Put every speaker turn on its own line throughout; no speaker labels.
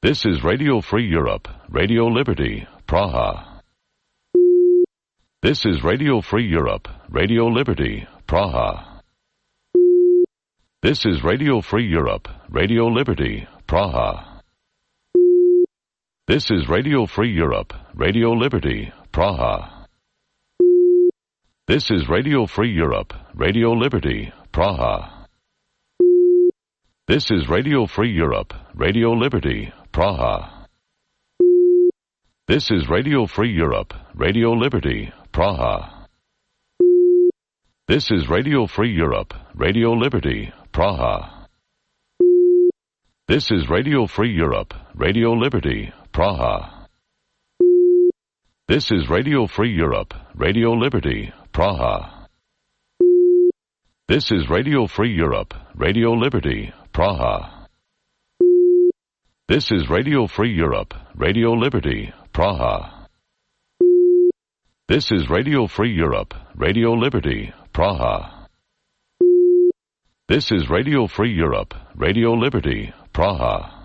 This is Radio Free Europe, Radio Liberty, Praha. This is Radio Free Europe, Radio Liberty, Praha. This is Radio Free Europe, Radio Liberty, Praha. This is Radio Free Europe, Radio Liberty, Praha. This is Radio Free Europe, Radio Liberty, Praha. This is Radio Free Europe, Radio Liberty, Praha. This is Radio Free Europe, Radio Liberty, Praha. This is Radio Free Europe, Radio Liberty, Praha. This is Radio Free Europe, Radio Liberty, Praha. This is Radio Free Europe, Radio Liberty, Praha. This is Radio Free Europe, Radio Liberty, Praha. This is Radio Free Europe, Radio Liberty, Praha. This is Radio Free Europe, Radio Liberty, Praha. This is Radio Free Europe, Radio Liberty, Praha.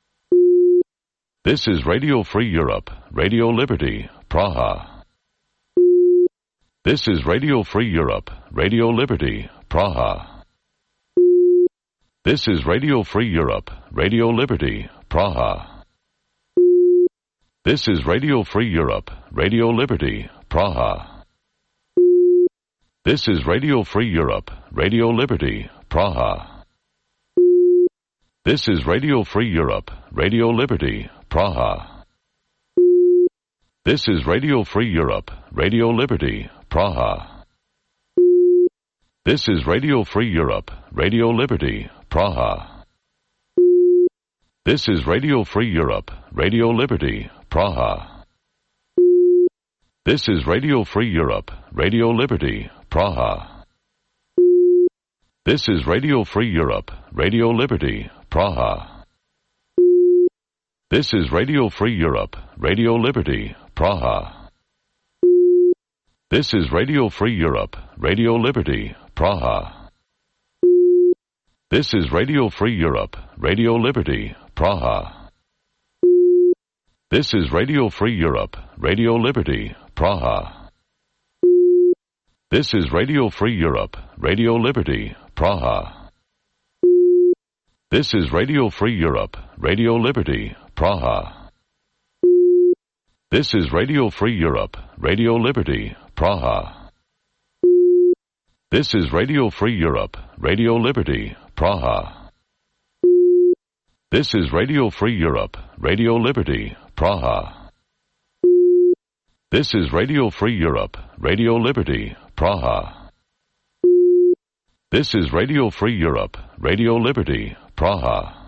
This is Radio Free Europe, Radio Liberty, Praha. This is Radio Free Europe, Radio Liberty, Praha. This is Radio Free Europe, Radio Liberty, Praha. This is Radio Free Europe, Radio Liberty, Praha. This is Radio Free Europe, Radio Liberty, Praha. This is Radio Free Europe, Radio Liberty, Praha. This is Radio Free Europe, Radio Liberty, Praha. This is Radio Free Europe, Radio Liberty, Praha. This is Radio Free Europe, Radio Liberty, Praha. This is Radio Free Europe, Radio Liberty, Praha. This is Radio Free Europe, Radio Liberty, Praha. This is Radio Free Europe, Radio Liberty, Praha. This is Radio Free Europe, Radio Liberty, Praha. This is Radio Free Europe, Radio Liberty, Praha. This is Radio Free Europe, Radio Liberty, Praha. This is Radio Free Europe, Radio Liberty, Praha. This is Radio Free Europe, Radio Liberty, Praha. This is Radio Free Europe, Radio Liberty, Praha. This is Radio Free Europe, Radio Liberty, Praha. This is Radio Free Europe, Radio Liberty, Praha. This is Radio Free Europe, Radio Liberty, Praha. This is Radio Free Europe, Radio Liberty, Praha.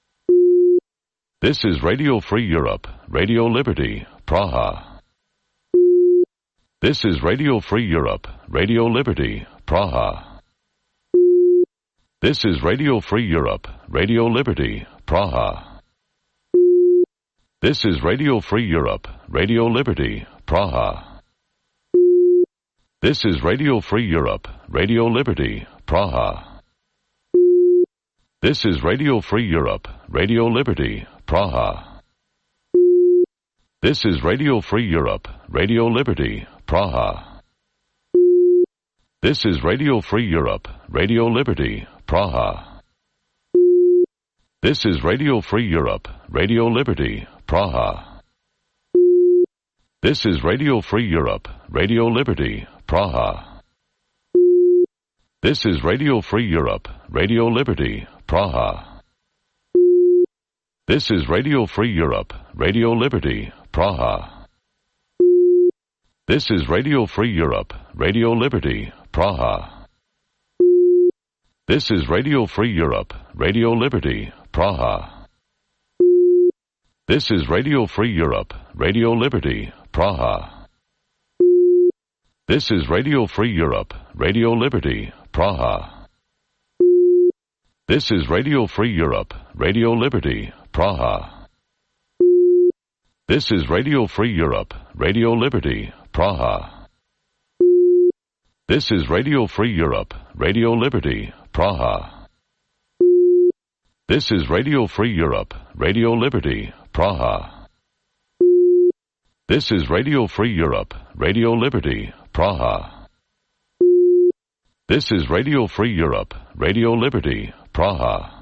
This is Radio Free Europe, Radio Liberty, Praha. This is Radio Free Europe, Radio Liberty, Praha. This is Radio Free Europe, Radio Liberty, Praha. This is Radio Free Europe, Radio Liberty, Praha. This is Radio Free Europe, Radio Liberty, Praha. This is Radio Free Europe, Radio Liberty, Praha. This is Radio Free Europe, Radio Liberty, Praha. This is Radio Free Europe, Radio Liberty, Praha. This is Radio Free Europe, Radio Liberty, Praha. This is Radio Free Europe, Radio Liberty, Praha. This is Radio Free Europe, Radio Liberty, Praha. This is Radio Free Europe, Radio Liberty, Praha. This is Radio Free Europe, Radio Liberty, Praha. This is Radio Free Europe, Radio Liberty, Praha. This is Radio Free Europe, Radio Liberty, Praha. This is Radio Free Europe, Radio Liberty, Praha. This is Radio Free Europe, Radio Liberty, Praha. This is Radio Free Europe, Radio Liberty, Praha. This is Radio Free Europe, Radio Liberty, Praha. This is Radio Free Europe, Radio Liberty, Praha. This is Radio Free Europe, Radio Liberty, Praha. This is Radio Free Europe, Radio Liberty, Praha.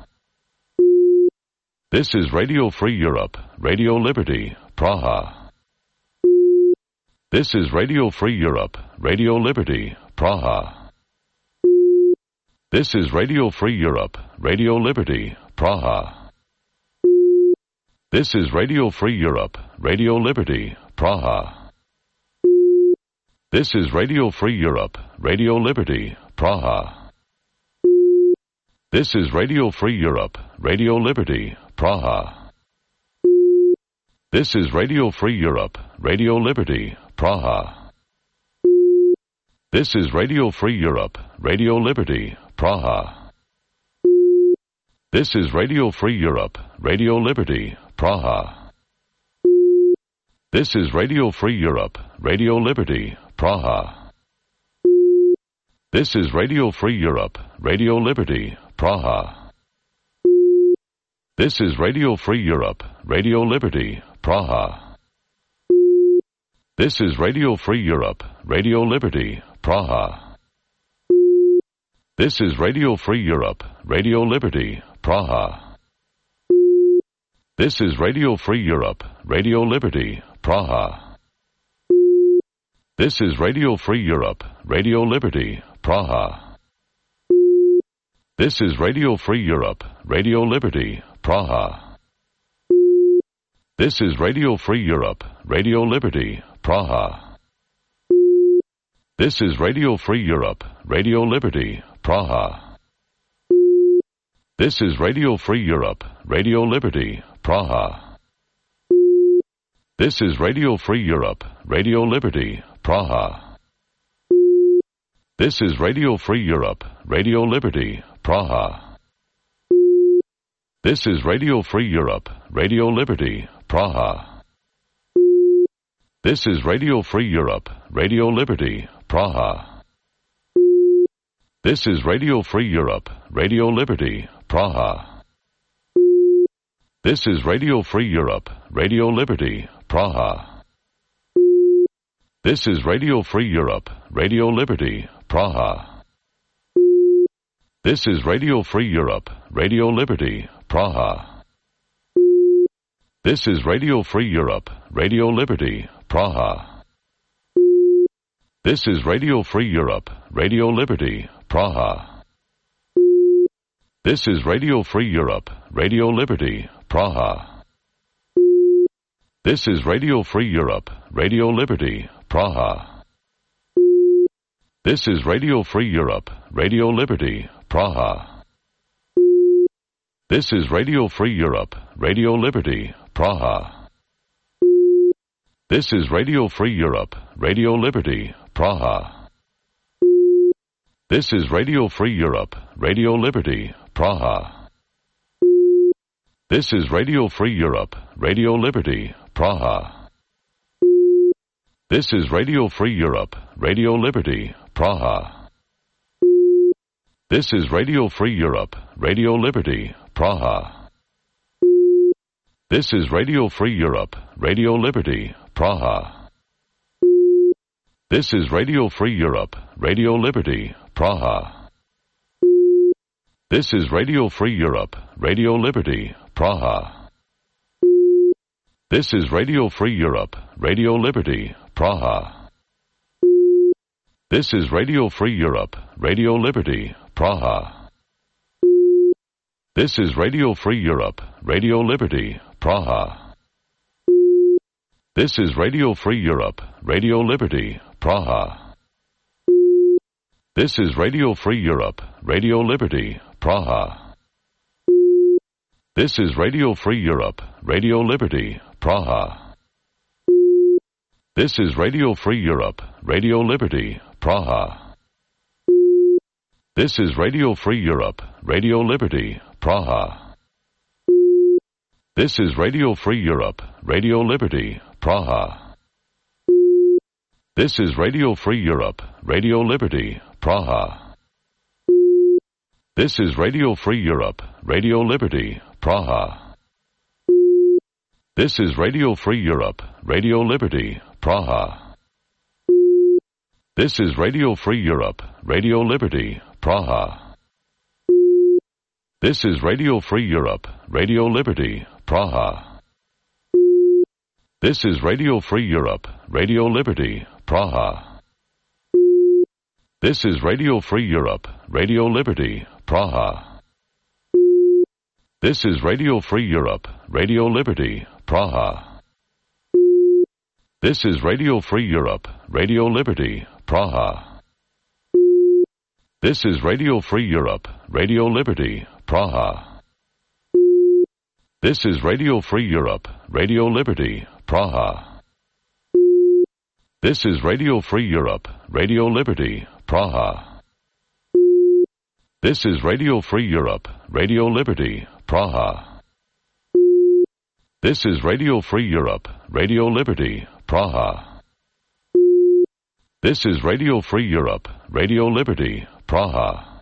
This is Radio Free Europe, Radio Liberty, Praha. This is Radio Free Europe, Radio Liberty, Praha. This is Radio Free Europe, Radio Liberty, Praha. This is Radio Free Europe, Radio Liberty, Praha. This is Radio Free Europe, Radio Liberty, Praha. This is Radio Free Europe, Radio Liberty, Praha. This is Radio Free Europe, Radio Liberty, Praha. This is Radio Free Europe, Radio Liberty, Praha. This is Radio Free Europe, Radio Liberty, Praha. This is Radio Free Europe, Radio Liberty, Praha. This is Radio Free Europe, Radio Liberty, Praha. This is Radio Free Europe, Radio Liberty, Praha. This is Radio Free Europe, Radio Liberty, Praha. This is Radio Free Europe, Radio Liberty, Praha. This is Radio Free Europe, Radio Liberty, Praha. This is Radio Free Europe, Radio Liberty, Praha. This is Radio Free Europe, Radio Liberty, Praha. This is Radio Free Europe, Radio Liberty, Praha. This is Radio Free Europe, Radio Liberty, Praha. This is Radio Free Europe, Radio Liberty, Praha. This is Radio Free Europe, Radio Liberty, Praha. This is Radio Free Europe, Radio Liberty, Praha. This is Radio Free Europe, Radio Liberty, Praha. This is Radio Free Europe, Radio Liberty, Praha. This is Radio Free Europe, Radio Liberty, Praha. This is Radio Free Europe, Radio Liberty, Praha. This is Radio Free Europe, Radio Liberty, Praha. This is Radio Free Europe, Radio Liberty, Praha. This is Radio Free Europe, Radio Liberty, Praha. This is Radio Free Europe, Radio Liberty, Praha. This is Radio Free Europe, Radio Liberty, Praha. This is Radio Free Europe, Radio Liberty, Praha. This is Radio Free Europe, Radio Liberty, Praha. This is Radio Free Europe, Radio Liberty, Praha. This is Radio Free Europe, Radio Liberty, Praha. This is Radio Free Europe, Radio Liberty, Praha. This is Radio Free Europe, Radio Liberty, Praha. This is Radio Free Europe, Radio Liberty, Praha. This is Radio Free Europe, Radio Liberty, Praha. This is Radio Free Europe, Radio Liberty, Praha. This is Radio Free Europe, Radio Liberty, Praha. This is Radio Free Europe, Radio Liberty, Praha. This is Radio Free Europe, Radio Liberty, Praha. This is Radio Free Europe, Radio Liberty, Praha. This is Radio Free Europe, Radio Liberty, Praha. This is Radio Free Europe, Radio Liberty, Praha. This is Radio Free Europe, Radio Liberty, Praha. This is Radio Free Europe, Radio Liberty, Praha. This is Radio Free Europe, Radio Liberty, Praha. This is Radio Free Europe, Radio Liberty, Praha. This is Radio Free Europe, Radio Liberty, Praha. This is Radio Free Europe, Radio Liberty, Praha. This is Radio Free Europe, Radio Liberty, Praha. This is Radio Free Europe, Radio Liberty, Praha. This is Radio Free Europe, Radio Liberty, Praha. This is Radio Free Europe, Radio Liberty, Praha. This is Radio Free Europe, Radio Liberty, Praha. This is Radio Free Europe, Radio Liberty, Praha. This is Radio Free Europe, Radio Liberty, Praha. This is Radio Free Europe, Radio Liberty, Praha. This is Radio Free Europe, Radio Liberty, Praha. This is Radio Free Europe, Radio Liberty, Praha. This is Radio Free Europe, Radio Liberty, Praha. This is Radio Free Europe, Radio Liberty, Praha. This is Radio Free Europe, Radio Liberty, Praha. This is Radio Free Europe, Radio Liberty, Praha.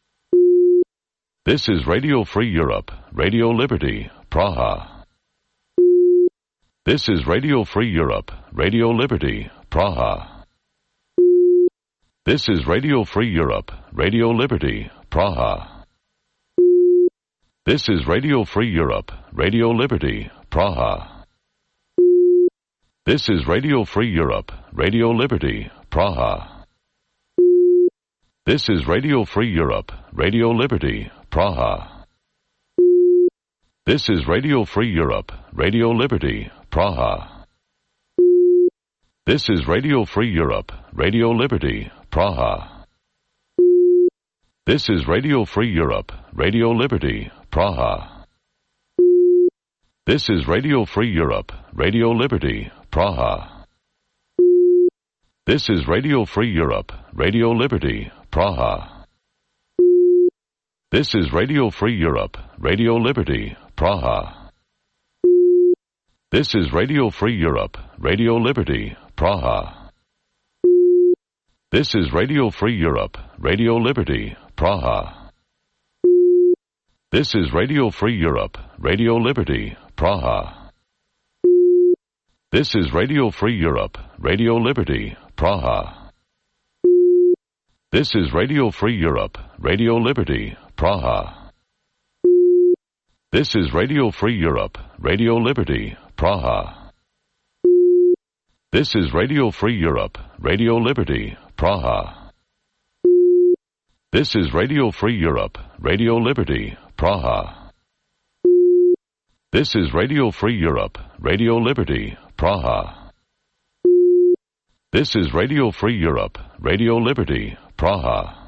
This is Radio Free Europe, Radio Liberty, Praha. This is Radio Free Europe, Radio Liberty, Praha. This is Radio Free Europe, Radio Liberty, Praha. This is Radio Free Europe, Radio Liberty, Praha. This is Radio Free Europe, Radio Liberty, Praha. This is Radio Free Europe, Radio Liberty, Praha. This is Radio Free Europe, Radio Liberty, Praha. This is Radio Free Europe, Radio Liberty, Praha. This is Radio Free Europe, Radio Liberty, Praha. This is Radio Free Europe, Radio Liberty, Praha. This is Radio Free Europe, Radio Liberty, Praha. This is Radio Free Europe, Radio Liberty, Praha. This is Radio Free Europe, Radio Liberty, Praha. This is Radio Free Europe, Radio Liberty, Praha. This is Radio Free Europe, Radio Liberty, Praha. This is Radio Free Europe, Radio Liberty, Praha. This is Radio Free Europe, Radio Liberty, Praha. This is Radio Free Europe, Radio Liberty, Praha. This is Radio Free Europe, Radio Liberty, Praha. This is Radio Free Europe, Radio Liberty, Praha. This is Radio Free Europe, Radio Liberty, Praha. This is Radio Free Europe, Radio Liberty, Praha.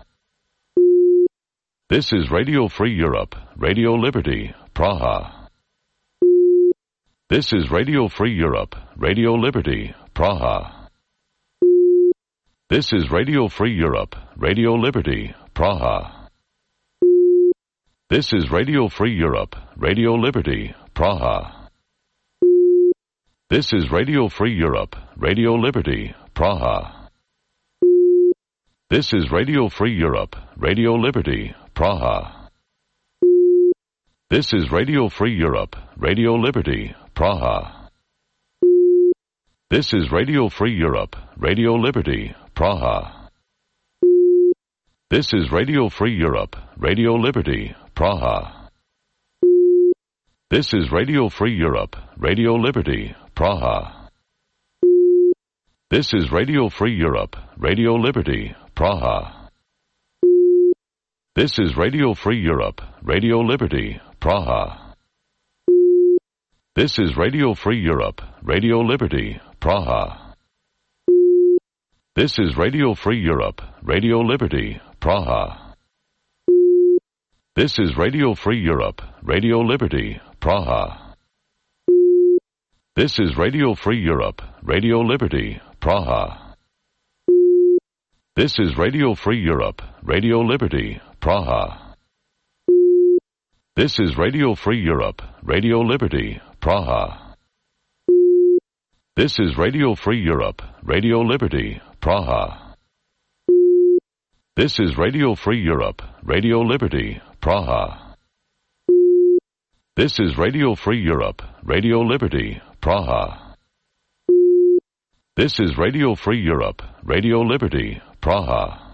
This is Radio Free Europe, Radio Liberty, Praha. This is Radio Free Europe, Radio Liberty, Praha. This is Radio Free Europe, Radio Liberty, Praha. This is Radio Free Europe, Radio Liberty, Praha. This is Radio Free Europe, Radio Liberty, Praha. This is Radio Free Europe, Radio Liberty, Praha. This is Radio Free Europe, Radio Liberty, Praha. This is Radio Free Europe, Radio Liberty, Praha. This is Radio Free Europe, Radio Liberty, Praha. This is Radio Free Europe, Radio Liberty, Praha. This is Radio Free Europe, Radio Liberty, Praha. This is Radio Free Europe, Radio Liberty, Praha. This is Radio Free Europe, Radio Liberty, Praha. This is Radio Free Europe, Radio Liberty, Praha. This is Radio Free Europe, Radio Liberty, Praha. This is Radio Free Europe, Radio Liberty, Praha. This is Radio Free Europe, Radio Liberty, Praha. This is Radio Free Europe, Radio Liberty, Praha. This is Radio Free Europe, Radio Liberty, Praha. This is Radio Free Europe, Radio Liberty, Praha. This is Radio Free Europe, Radio Liberty, Praha. This is Radio Free Europe, Radio Liberty, Praha.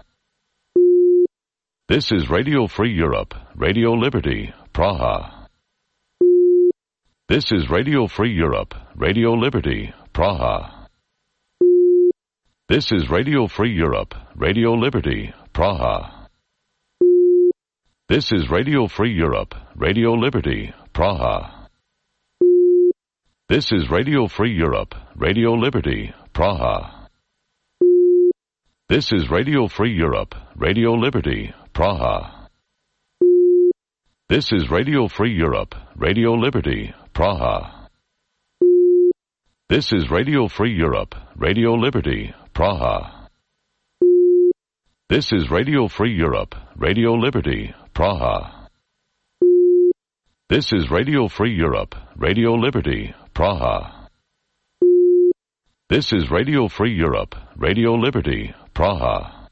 This is Radio Free Europe, Radio Liberty, Praha. This is Radio Free Europe, Radio Liberty, Praha. This is Radio Free Europe, Radio Liberty, Praha. This is Radio Free Europe, Radio Liberty, Praha. This is Radio Free Europe, Radio Liberty, Praha. This is Radio Free Europe, Radio Liberty, Praha. This is Radio Free Europe, Radio Liberty, Praha. This is Radio Free Europe, Radio Liberty, Praha. This is Radio Free Europe, Radio Liberty, Praha. This is Radio Free Europe, Radio Liberty, Praha. This is Radio Free Europe, Radio Liberty, Praha.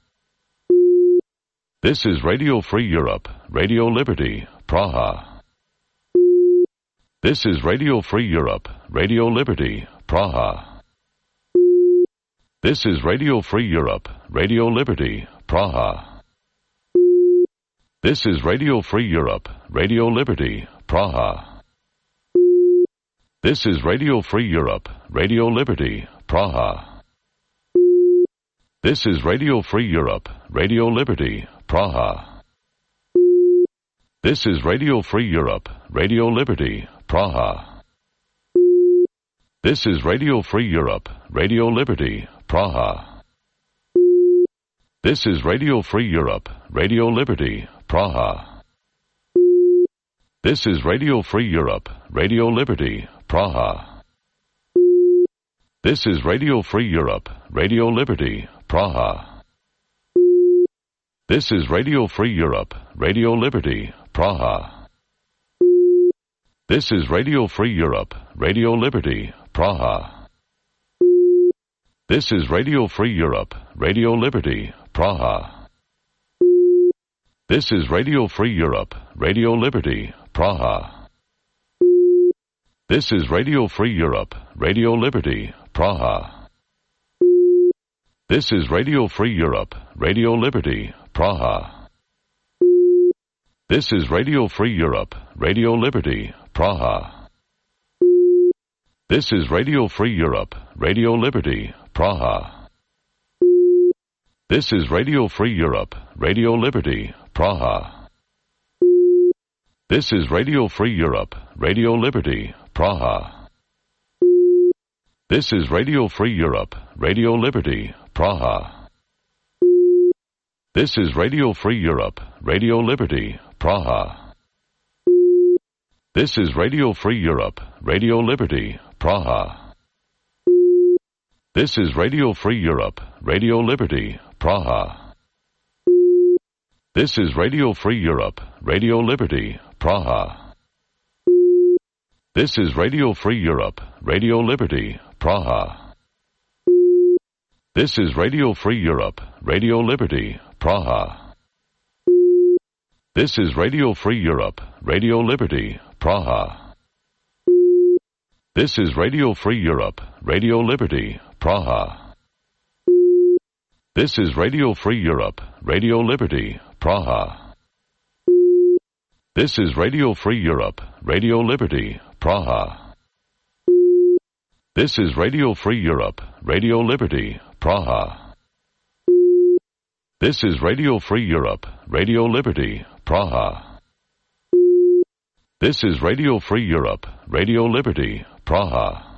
This is Radio Free Europe, Radio Liberty, Praha. This is Radio Free Europe, Radio Liberty, Praha. This is Radio Free Europe, Radio Liberty, Praha. This is Radio Free Europe, Radio Liberty, Praha. This is Radio Free Europe, Radio Liberty, Praha. This is Radio Free Europe, Radio Liberty, Praha. This is Radio Free Europe, Radio Liberty, Praha. This is Radio Free Europe, Radio Liberty, Praha. This is Radio Free Europe, Radio Liberty, Praha. This is Radio Free Europe, Radio Liberty, Praha. This is Radio Free Europe, Radio Liberty, Praha. This is Radio Free Europe, Radio Liberty, Praha. This is Radio Free Europe, Radio Liberty, Praha. This is Radio Free Europe, Radio Liberty, Praha. This is Radio Free Europe, Radio Liberty, Praha. This is Radio Free Europe, Radio Liberty, Praha. This is Radio Free Europe, Radio Liberty, Praha. This is Radio Free Europe, Radio Liberty, Praha. This is Radio Free Europe, Radio Liberty, Praha. This is Radio Free Europe, Radio Liberty, Praha. This is Radio Free Europe, Radio Liberty, Praha. This is Radio Free Europe, Radio Liberty, Praha. This is Radio Free Europe, Radio Liberty, Praha. This is Radio Free Europe, Radio Liberty, Praha. This is Radio Free Europe, Radio Liberty, Praha. This is Radio Free Europe, Radio Liberty, Praha. This is Radio Free Europe, Radio Liberty, Praha. This is Radio Free Europe, Radio Liberty, Praha. This is Radio Free Europe, Radio Liberty, Praha. This is Radio Free Europe, Radio Liberty, Praha. This is Radio Free Europe, Radio Liberty, Praha. This is Radio Free Europe, Radio Liberty, Praha. This is Radio Free Europe, Radio Liberty, Praha. This is Radio Free Europe, Radio Liberty, Praha. This is Radio Free Europe, Radio Liberty, Praha.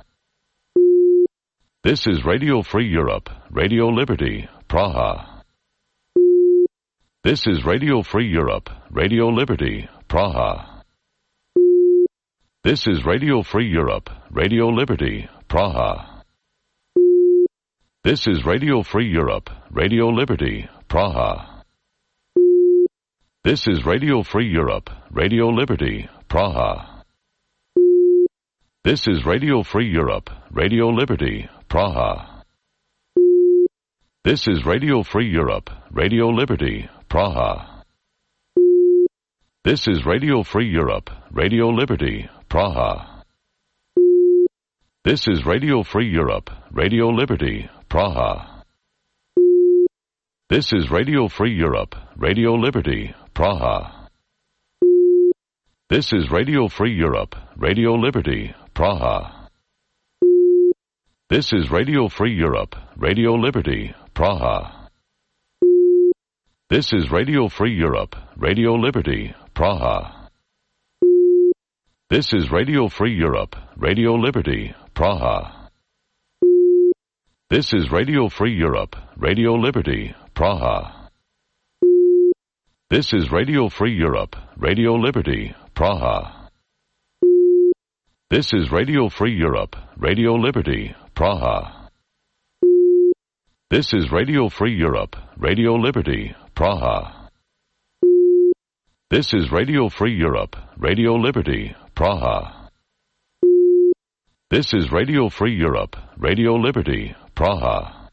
This is Radio Free Europe, Radio Liberty, Praha. This is Radio Free Europe, Radio Liberty, Praha. This is Radio Free Europe, Radio Liberty, Praha. This is Radio Free Europe, Radio Liberty, Praha. This is Radio Free Europe, Radio Liberty, Praha. This is Radio Free Europe, Radio Liberty, Praha. This is Radio Free Europe, Radio Liberty, Praha. This is Radio Free Europe, Radio Liberty, Praha. This is Radio Free Europe, Radio Liberty, Praha. This is Radio Free Europe, Radio Liberty, Praha. This is Radio Free Europe, Radio Liberty, Praha. This is Radio Free Europe, Radio Liberty, Praha. This is Radio Free Europe, Radio Liberty, Praha. This is Radio Free Europe, Radio Liberty, Praha. This is Radio Free Europe, Radio Liberty, Praha. This is Radio Free Europe, Radio Liberty, Praha. This is Radio Free Europe, Radio Liberty, Praha. This is Radio Free Europe, Radio Liberty, Praha. This is Radio Free Europe, Radio Liberty, Praha. This is Radio Free Europe, Radio Liberty, Praha.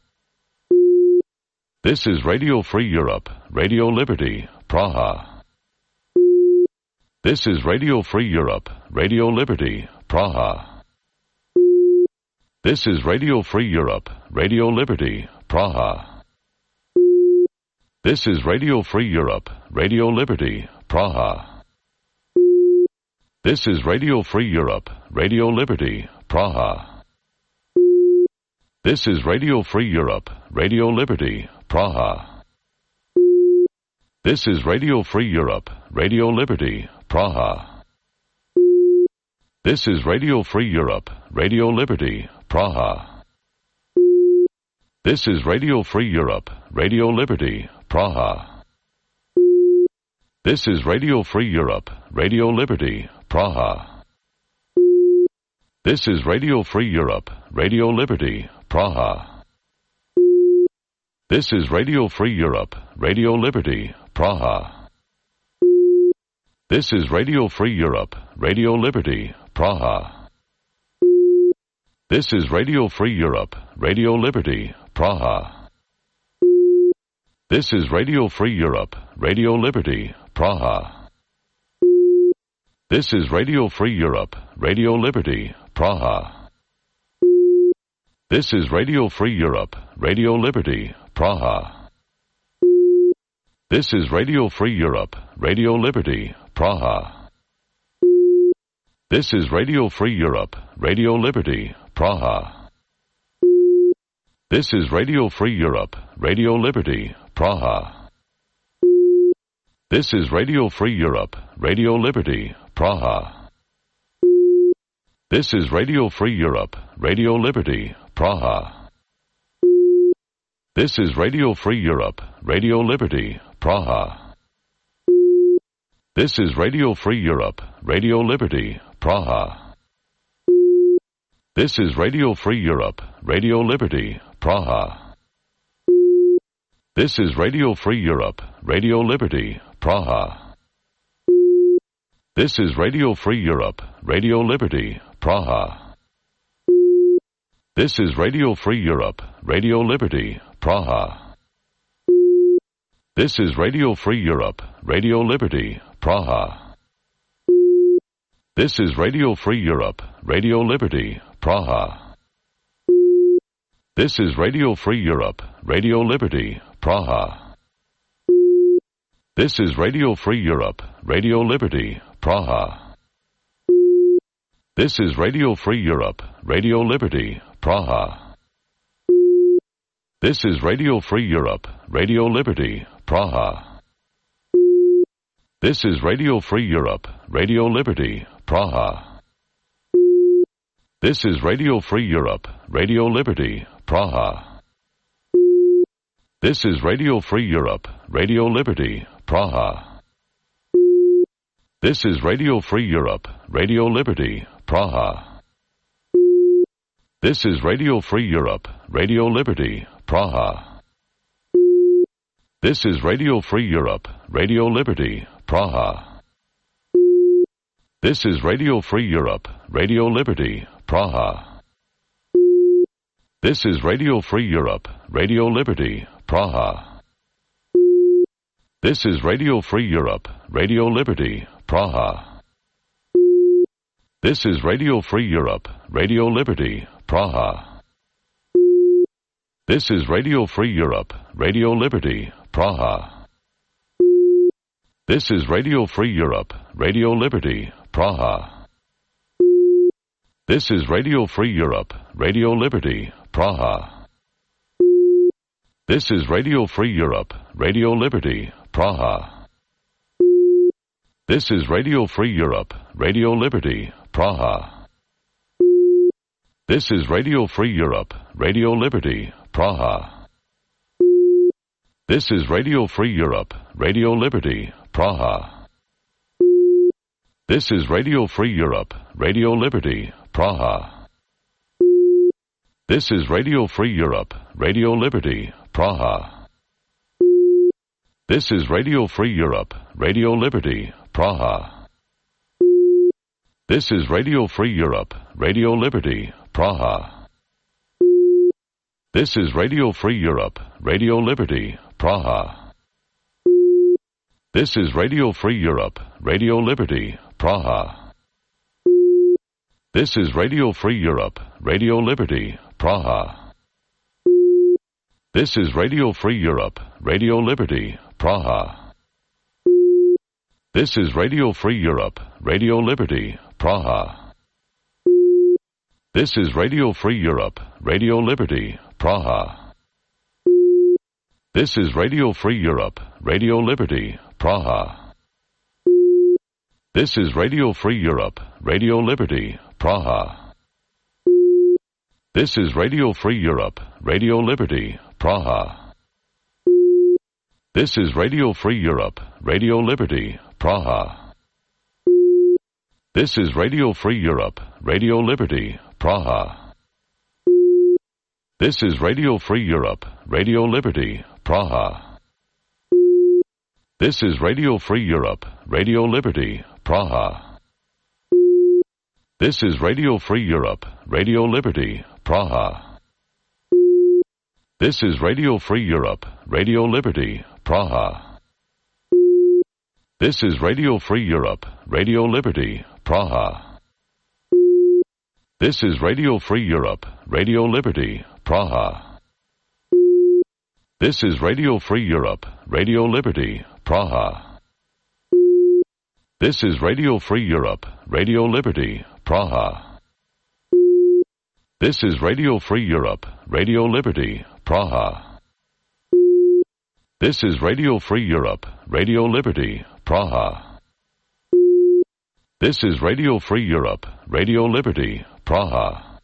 This is Radio Free Europe, Radio Liberty, Praha. This is Radio Free Europe, Radio Liberty, Praha. This is Radio Free Europe, Radio Liberty, Praha. This is Radio Free Europe, Radio Liberty, Praha. This is Radio Free Europe, Radio Liberty, Praha. This is Radio Free Europe, Radio Liberty, Praha. This is Radio Free Europe, Radio Liberty, Praha. This is Radio Free Europe, Radio Liberty, Praha. This is Radio Free Europe, Radio Liberty, Praha. This is Radio Free Europe, Radio Liberty, Praha. This is Radio Free Europe, Radio Liberty, Praha. This is Radio Free Europe, Radio Liberty, Praha. This is Radio Free Europe, Radio Liberty, Praha. This is Radio Free Europe, Radio Liberty, Praha. This is Radio Free Europe, Radio Liberty, Praha. This is Radio Free Europe, Radio Liberty, Praha. This is Radio Free Europe, Radio Liberty, Praha. This is Radio Free Europe, Radio Liberty, Praha. This is Radio Free Europe, Radio Liberty, Praha. This is Radio Free Europe, Radio Liberty, Praha. This is Radio Free Europe, Radio Liberty, Praha. This is Radio Free Europe, Radio Liberty, Praha. This is Radio Free Europe, Radio Liberty, Praha. This is Radio Free Europe, Radio Liberty, Praha. This is Radio Free Europe, Radio Liberty, Praha. This is Radio Free Europe, Radio Liberty, Praha. This is Radio Free Europe, Radio Liberty, Praha. This is Radio Free Europe, Radio Liberty, Praha. This is Radio Free Europe, Radio Liberty, Praha. This is Radio Free Europe, Radio Liberty, Praha. This is Radio Free Europe, Radio Liberty, Praha. This is Radio Free Europe, Radio Liberty, Praha. This is Radio Free Europe, Radio Liberty, Praha. This is Radio Free Europe, Radio Liberty, Praha. This is Radio Free Europe, Radio Liberty, Praha. This is Radio Free Europe, Radio Liberty, Praha. This is Radio Free Europe, Radio Liberty, Praha. This is Radio Free Europe, Radio Liberty, Praha. This is Radio Free Europe, Radio Liberty, Praha. This is Radio Free Europe, Radio Liberty, Praha. This is Radio Free Europe, Radio Liberty, Praha. This is Radio Free Europe, Radio Liberty, Praha. This is Radio Free Europe, Radio Liberty, Praha. This is Radio Free Europe, Radio Liberty, Praha. This is Radio Free Europe, Radio Liberty, Praha. This is Radio Free Europe, Radio Liberty, Praha. This is Radio Free Europe, Radio Liberty, Praha. This is Radio Free Europe, Radio Liberty, Praha. This is Radio Free Europe, Radio Liberty, Praha. This is Radio Free Europe, Radio Liberty, Praha. This is Radio Free Europe, Radio Liberty, Praha. This is Radio Free Europe, Radio Liberty, Praha. This is Radio Free Europe, Radio Liberty, Praha. This is Radio Free Europe, Radio Liberty, Praha. This is Radio Free Europe, Radio Liberty, Praha. This is Radio Free Europe, Radio Liberty, Praha. This is Radio Free Europe, Radio Liberty, Praha. This is Radio Free Europe, Radio Liberty, Praha. This is Radio Free Europe, Radio Liberty, Praha. This is Radio Free Europe, Radio Liberty, Praha. This is Radio Free Europe, Radio Liberty, Praha. This is Radio Free Europe, Radio Liberty, Praha. This is Radio Free Europe, Radio Liberty, Praha. This is Radio Free Europe, Radio Liberty, Praha. This is Radio Free Europe, Radio Liberty, Praha. This is Radio Free Europe, Radio Liberty, Praha. This is Radio Free Europe, Radio Liberty, Praha. This is Radio Free Europe, Radio Liberty, Praha. This is Radio Free Europe, Radio Liberty, Praha. This is Radio Free Europe, Radio Liberty, Praha. This is Radio Free Europe, Radio Liberty, Praha. This is Radio Free Europe, Radio Liberty, Praha. This is Radio Free Europe, Radio Liberty, Praha. This is Radio Free Europe, Radio Liberty, Praha. This is Radio Free Europe, Radio Liberty, Praha. This is Radio Free Europe, Radio Liberty, Praha. This is Radio Free Europe, Radio Liberty, Praha.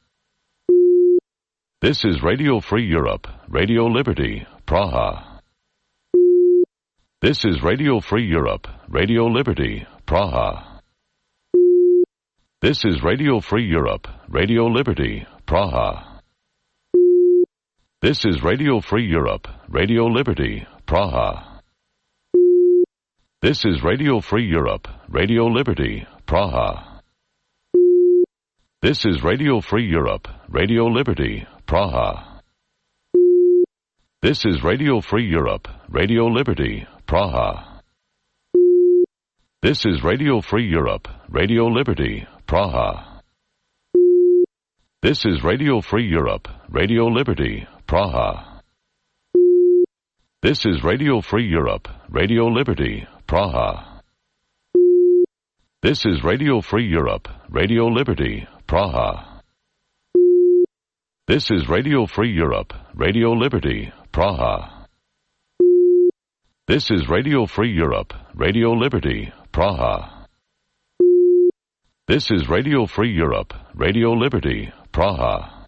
This is Radio Free Europe, Radio Liberty, Praha. This is Radio Free Europe, Radio Liberty, Praha. This is Radio Free Europe, Radio Liberty, Praha. This is Radio Free Europe, Radio Liberty, Praha. This is Radio Free Europe, Radio Liberty, Praha. This is Radio Free Europe, Radio Liberty, Praha. This is Radio Free Europe, Radio Liberty, Praha. This is Radio Free Europe, Radio Liberty, Praha. This is Radio Free Europe, Radio Liberty, Praha. This is Radio Free Europe, Radio Liberty, Praha. This is Radio Free Europe, Radio Liberty, Praha. This is Radio Free Europe, Radio Liberty, Praha. This is Radio Free Europe, Radio Liberty, Praha. This is Radio Free Europe, Radio Liberty, Praha.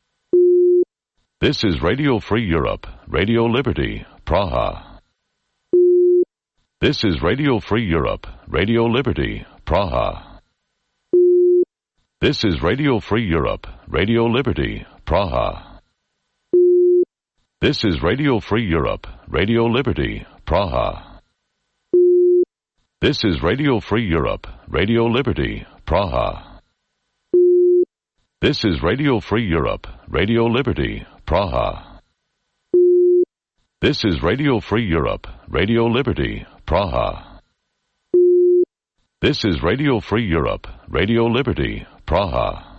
This is Radio Free Europe, Radio Liberty, Praha. This is Radio Free Europe, Radio Liberty, Praha. This is Radio Free Europe, Radio Liberty, Praha. This is Radio Free Europe, Radio Liberty, Praha. This is Radio Free Europe, Radio Liberty, Praha. This is Radio Free Europe, Radio Liberty, Praha. This is Radio Free Europe, Radio Liberty, Praha. This is Radio Free Europe, Radio Liberty, Praha.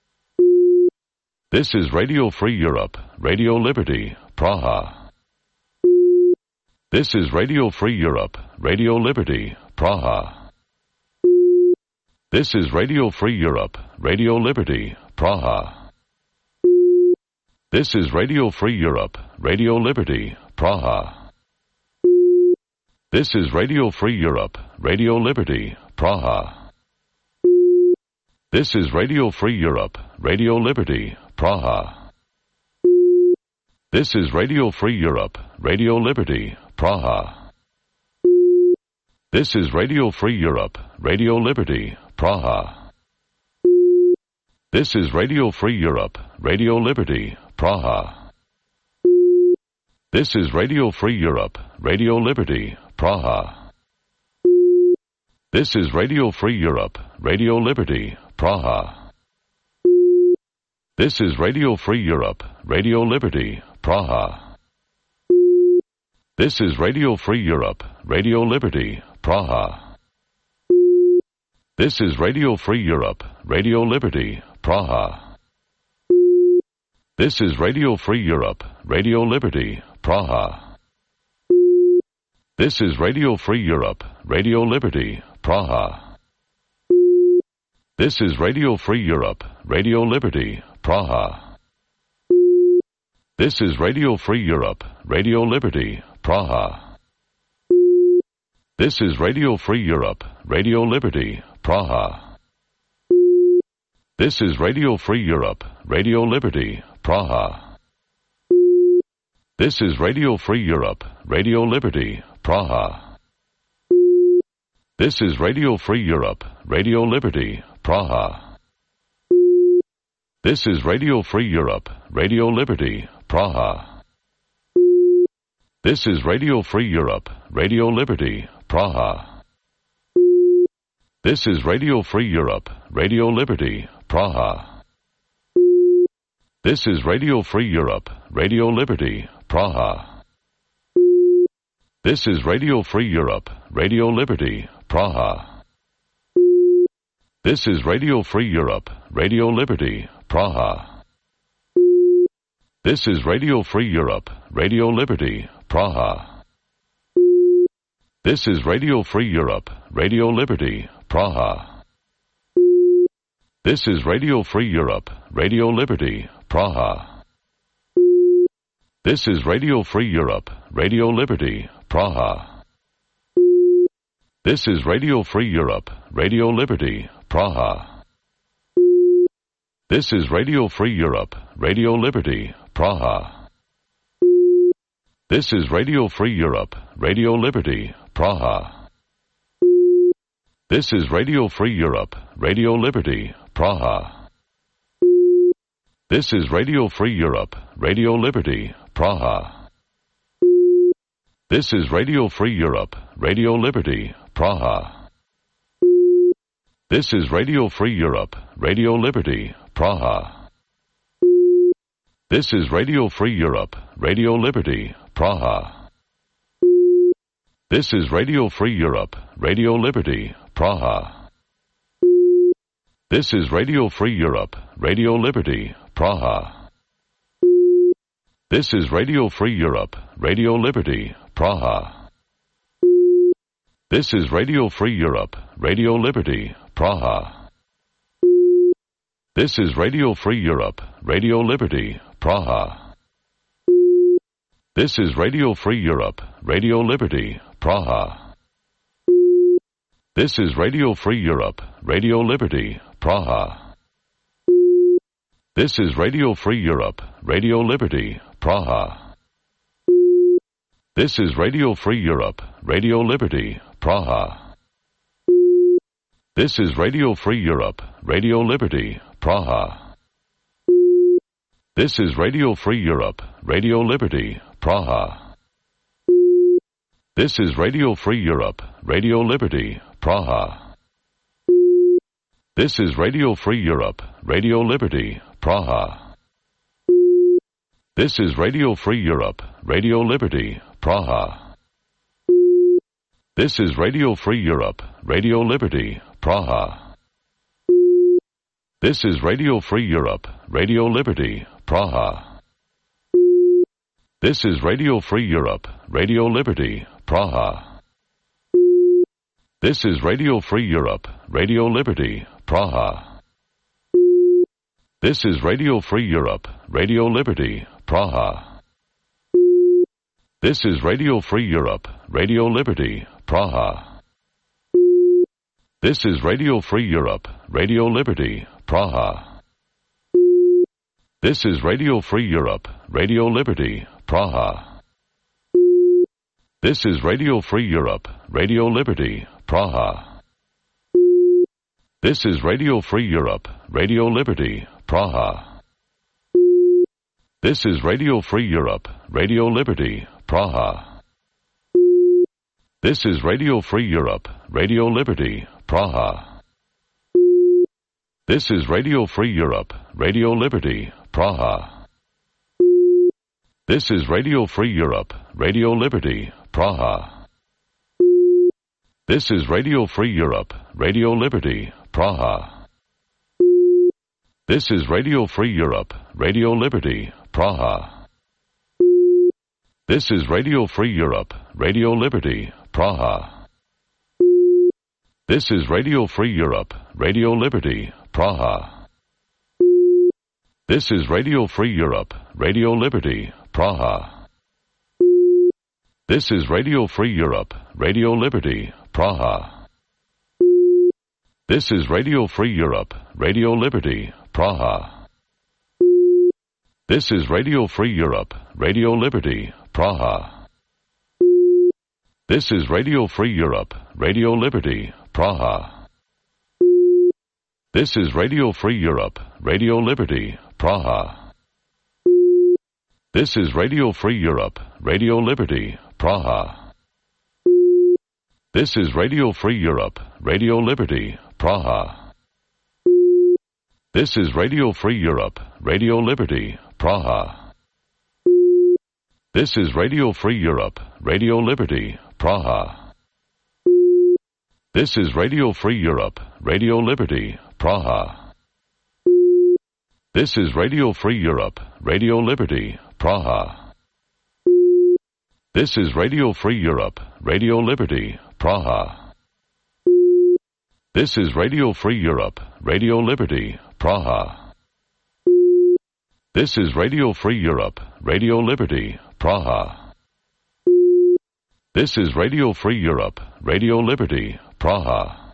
This is Radio Free Europe, Radio Liberty, Praha. This is Radio Free Europe, Radio Liberty, Praha. This is Radio Free Europe, Radio Liberty, Praha. This is Radio Free Europe, Radio Liberty, Praha. This is Radio Free Europe, Radio Liberty, Praha. This is Radio Free Europe, Radio Liberty, Praha. This is Radio Free Europe, Radio Liberty, Praha. This is Radio Free Europe, Radio Liberty, Praha. This is Radio Free Europe, Radio Liberty, Praha. This is Radio Free Europe, Radio Liberty, Praha. This is Radio Free Europe, Radio Liberty, Praha. This is Radio Free Europe, Radio Liberty, Praha. This is Radio Free Europe, Radio Liberty, Praha. This is Radio Free Europe, Radio Liberty, Praha. This is Radio Free Europe, Radio Liberty, Praha. This is Radio Free Europe, Radio Liberty, Praha. This is Radio Free Europe, Radio Liberty, Praha. This is Radio Free Europe, Radio Liberty, Praha. This is Radio Free Europe, Radio Liberty, Praha. This is Radio Free Europe, Radio Liberty, Praha. This is Radio Free Europe, Radio Liberty, Praha. This is Radio Free Europe, Radio Liberty, Praha. This is Radio Free Europe, Radio Liberty, Praha. This is Radio Free Europe, Radio Liberty, Praha. This is Radio Free Europe, Radio Liberty, Praha. This is Radio Free Europe, Radio Liberty, Praha. This is Radio Free Europe, Radio Liberty, Praha. This is Radio Free Europe, Radio Liberty, Praha. This is Radio Free Europe, Radio Liberty, Praha. This is Radio Free Europe, Radio Liberty, Praha. This is Radio Free Europe, Radio Liberty, Praha. This is Radio Free Europe, Radio Liberty, Praha. This is Radio Free Europe, Radio Liberty, Praha. This is Radio Free Europe, Radio Liberty, Praha. This is Radio Free Europe, Radio Liberty, Praha. This is Radio Free Europe, Radio Liberty, Praha. This is Radio Free Europe, Radio Liberty, Praha. This is Radio Free Europe, Radio Liberty, Praha. This is Radio Free Europe, Radio Liberty, Praha. This is Radio Free Europe, Radio Liberty, Praha. This is Radio Free Europe, Radio Liberty, Praha. This is Radio Free Europe, Radio Liberty, Praha. This is Radio Free Europe, Radio Liberty, Praha. This is Radio Free Europe, Radio Liberty, Praha. This is Radio Free Europe, Radio Liberty, Praha. This is Radio Free Europe, Radio Liberty, Praha. This is Radio Free Europe, Radio Liberty, Praha. This is Radio Free Europe, Radio Liberty, Praha. This is Radio Free Europe, Radio Liberty, Praha. This is Radio Free Europe, Radio Liberty, Praha. This is Radio Free Europe, Radio Liberty, Praha. This is Radio Free Europe, Radio Liberty, Praha. This is Radio Free Europe, Radio Liberty, Praha. This is Radio Free Europe, Radio Liberty, Praha. This is Radio Free Europe, Radio Liberty, Praha. This is Radio Free Europe, Radio Liberty, Praha. This is Radio Free Europe, Radio Liberty, Praha. This is Radio Free Europe, Radio Liberty, Praha. This is Radio Free Europe, Radio Liberty, Praha. This is Radio Free Europe, Radio Liberty, Praha. This is Radio Free Europe, Radio Liberty, Praha. This is Radio Free Europe, Radio Liberty, Praha. This is Radio Free Europe, Radio Liberty, Praha. This is Radio Free Europe, Radio Liberty, Praha. This is Radio Free Europe, Radio Liberty, Praha. This is Radio Free Europe, Radio Liberty, Praha. This is Radio Free Europe, Radio Liberty, Praha. This is Radio Free Europe, Radio Liberty, Praha. This is Radio Free Europe, Radio Liberty, Praha. This is Radio Free Europe, Radio Liberty, Praha. This is Radio Free Europe, Radio Liberty, Praha. This is Radio Free Europe, Radio Liberty, Praha. This is Radio Free Europe, Radio Liberty, Praha. This is Radio Free Europe, Radio Liberty, Praha. This is Radio Free Europe, Radio Liberty, Praha. This is Radio Free Europe, Radio Liberty, Praha. This is Radio Free Europe, Radio Liberty, Praha. This is Radio Free Europe, Radio Liberty, Praha. This is Radio Free Europe, Radio Liberty, Praha. This is Radio Free Europe, Radio Liberty, Praha. This is Radio Free Europe, Radio Liberty, Praha. This is Radio Free Europe, Radio Liberty, Praha. This is Radio Free Europe, Radio Liberty, Praha. This is Radio Free Europe, Radio Liberty, Praha. This is Radio Free Europe, Radio Liberty, Praha. This is Radio Free Europe, Radio Liberty, Praha. This is Radio Free Europe, Radio Liberty, Praha. This is Radio Free Europe, Radio Liberty, Praha.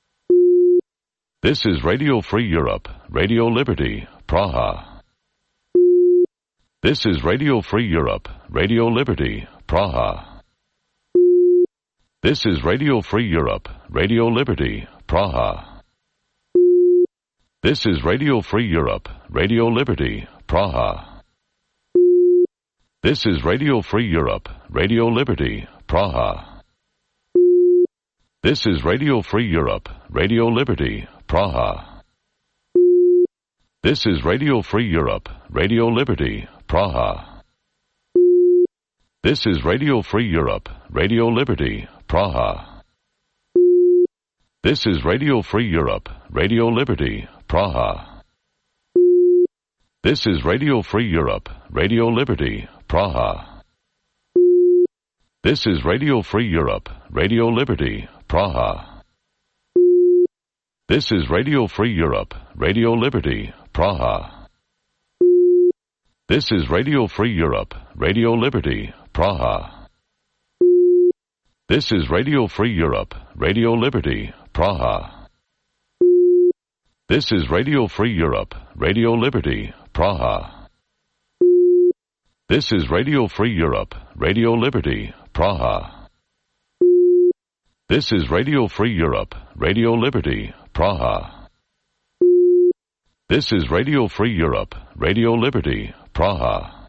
This is Radio Free Europe, Radio Liberty, Praha. This is Radio Free Europe, Radio Liberty, Praha. This is Radio Free Europe, Radio Liberty, Praha. This is Radio Free Europe, Radio Liberty, Praha. This is Radio Free Europe, Radio Liberty, Praha. This is Radio Free Europe, Radio Liberty, Praha. This is Radio Free Europe, Radio Liberty, Praha. This is Radio Free Europe, Radio Liberty, Praha. This is Radio Free Europe, Radio Liberty, Praha. This is Radio Free Europe, Radio Liberty, Praha. This is Radio Free Europe, Radio Liberty, Praha. This is Radio Free Europe, Radio Liberty, Praha. This is Radio Free Europe, Radio Liberty, Praha. This is Radio Free Europe, Radio Liberty, Praha. This is Radio Free Europe, Radio Liberty, Praha. This is Radio Free Europe, Radio Liberty, Praha. This is Radio Free Europe, Radio Liberty, Praha. This is Radio Free Europe, Radio Liberty, Praha.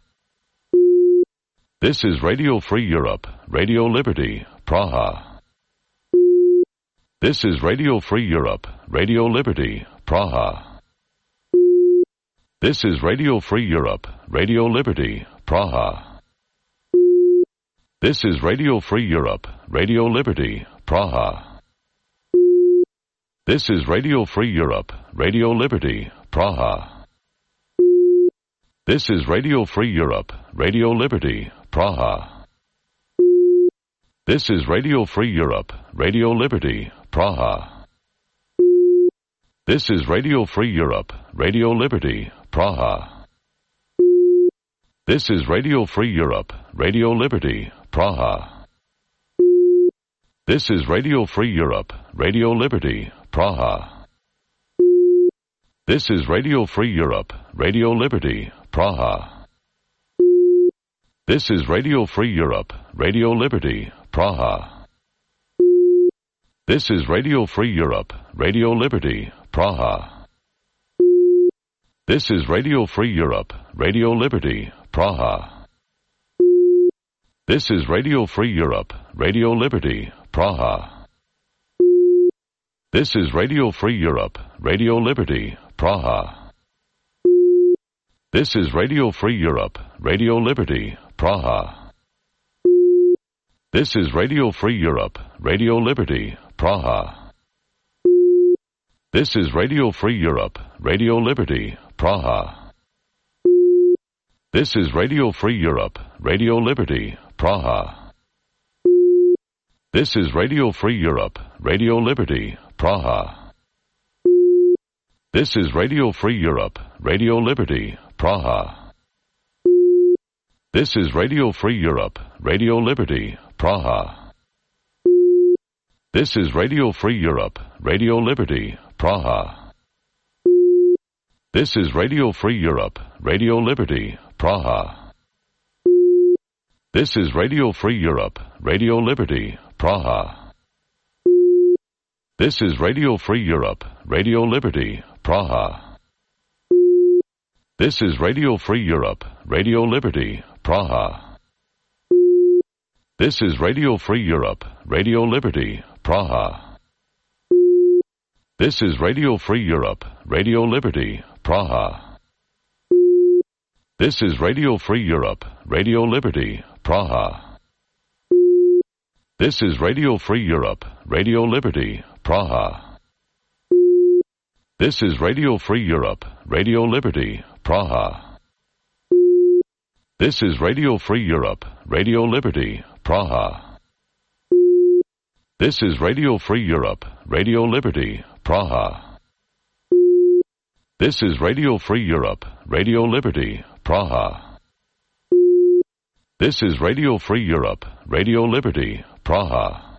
This is Radio Free Europe, Radio Liberty, Praha. This is Radio Free Europe, Radio Liberty, Praha. This is Radio Free Europe, Radio Liberty, Praha. This is Radio Free Europe, Radio Liberty, Praha. This is Radio Free Europe, Radio Liberty, Praha. This is Radio Free Europe, Radio Liberty, Praha. This is Radio Free Europe, Radio Liberty, Praha. This is Radio Free Europe, Radio Liberty, Praha. This is Radio Free Europe, Radio Liberty, Praha. This is Radio Free Europe, Radio Liberty, Praha. This is Radio Free Europe, Radio Liberty, Praha. This is Radio Free Europe, Radio Liberty, Praha. This is Radio Free Europe, Radio Liberty, Praha. This is Radio Free Europe, Radio Liberty, Praha. This is Radio Free Europe, Radio Liberty, Praha. This is Radio Free Europe, Radio Liberty, Praha. This is Radio Free Europe, Radio Liberty, Praha. This is Radio Free Europe, Radio Liberty, Praha. This is Radio Free Europe, Radio Liberty, Praha. This is Radio Free Europe, Radio Liberty, Praha. This is Radio Free Europe, Radio Liberty, Praha. This is Radio Free Europe, Radio Liberty, Praha. This is Radio Free Europe, Radio Liberty, Praha. This is Radio Free Europe, Radio Liberty, Praha. This is Radio Free Europe, Radio Liberty, Praha. This is Radio Free Europe, Radio Liberty, Praha. This is Radio Free Europe, Radio Liberty, Praha. This is Radio Free Europe, Radio Liberty, Praha. This is Radio Free Europe, Radio Liberty, Praha. This is Radio Free Europe, Radio Liberty, Praha. This is Radio Free Europe, Radio Liberty, Praha. This is Radio Free Europe, Radio Liberty, Praha. This is Radio Free Europe, Radio Liberty, Praha. This is Radio Free Europe, Radio Liberty, Praha. This is Radio Free Europe, Radio Liberty, Praha. This is Radio Free Europe, Radio Liberty, Praha. This is Radio Free Europe, Radio Liberty, Praha.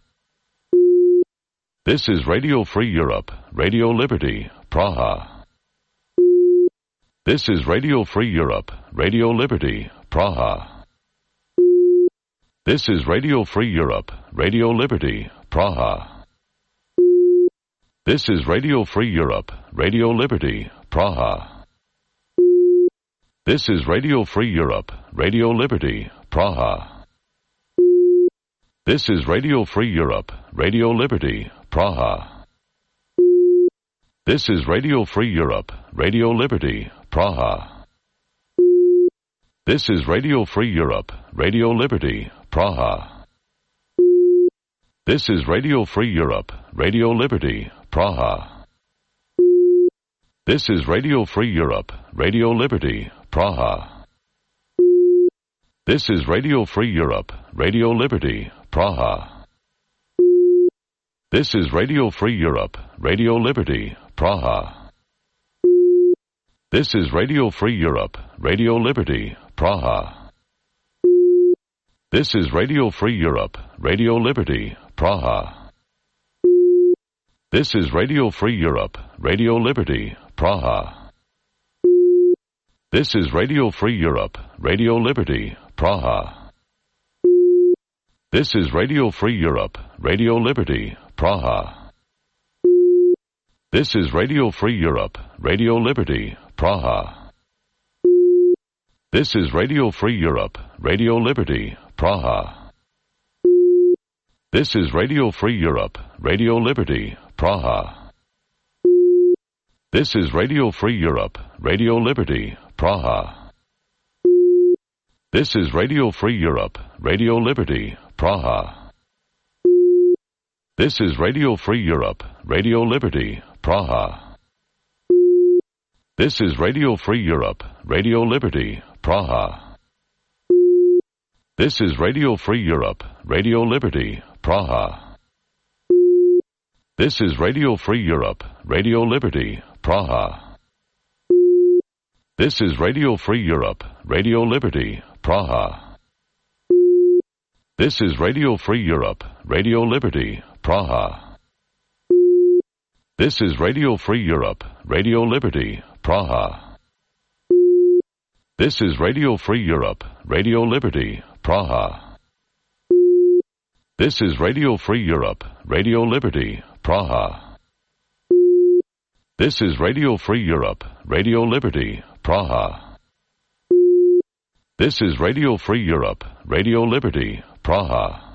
This is Radio Free Europe, Radio Liberty, Praha. This is Radio Free Europe, Radio Liberty, Praha. This is Radio Free Europe, Radio Liberty, Praha. This is Radio Free Europe, Radio Liberty, Praha. This is Radio Free Europe, Radio Liberty, Praha. This is Radio Free Europe, Radio Liberty, Praha. This is Radio Free Europe, Radio Liberty, Praha. This is Radio Free Europe, Radio Liberty, Praha. This is Radio Free Europe, Radio Liberty, Praha. This is Radio Free Europe, Radio Liberty, Praha. This is Radio Free Europe, Radio Liberty, Praha. This is Radio Free Europe, Radio Liberty, Praha. This is Radio Free Europe, Radio Liberty, Praha. This is Radio Free Europe, Radio Liberty, Praha. This is Radio Free Europe, Radio Liberty, Praha. This is Radio Free Europe, Radio Liberty, Praha. This is Radio Free Europe, Radio Liberty, Praha. This is Radio Free Europe, Radio Liberty, Praha. This is Radio Free Europe, Radio Liberty, Praha. This is Radio Free Europe, Radio Liberty, Praha. This is Radio Free Europe, Radio Liberty, Praha. This is Radio Free Europe, Radio Liberty, Praha. This is Radio Free Europe, Radio Liberty, Praha. This is Radio Free Europe, Radio Liberty, Praha. This is Radio Free Europe, Radio Liberty, Praha. This is Radio Free Europe, Radio Liberty, Praha. This is Radio Free Europe, Radio Liberty, Praha. This is Radio Free Europe, Radio Liberty, Praha. This is Radio Free Europe, Radio Liberty, Praha. This is Radio Free Europe, Radio Liberty, Praha. This is Radio Free Europe, Radio Liberty, Praha. This is Radio Free Europe, Radio Liberty, Praha. This is Radio Free Europe, Radio Liberty, Praha.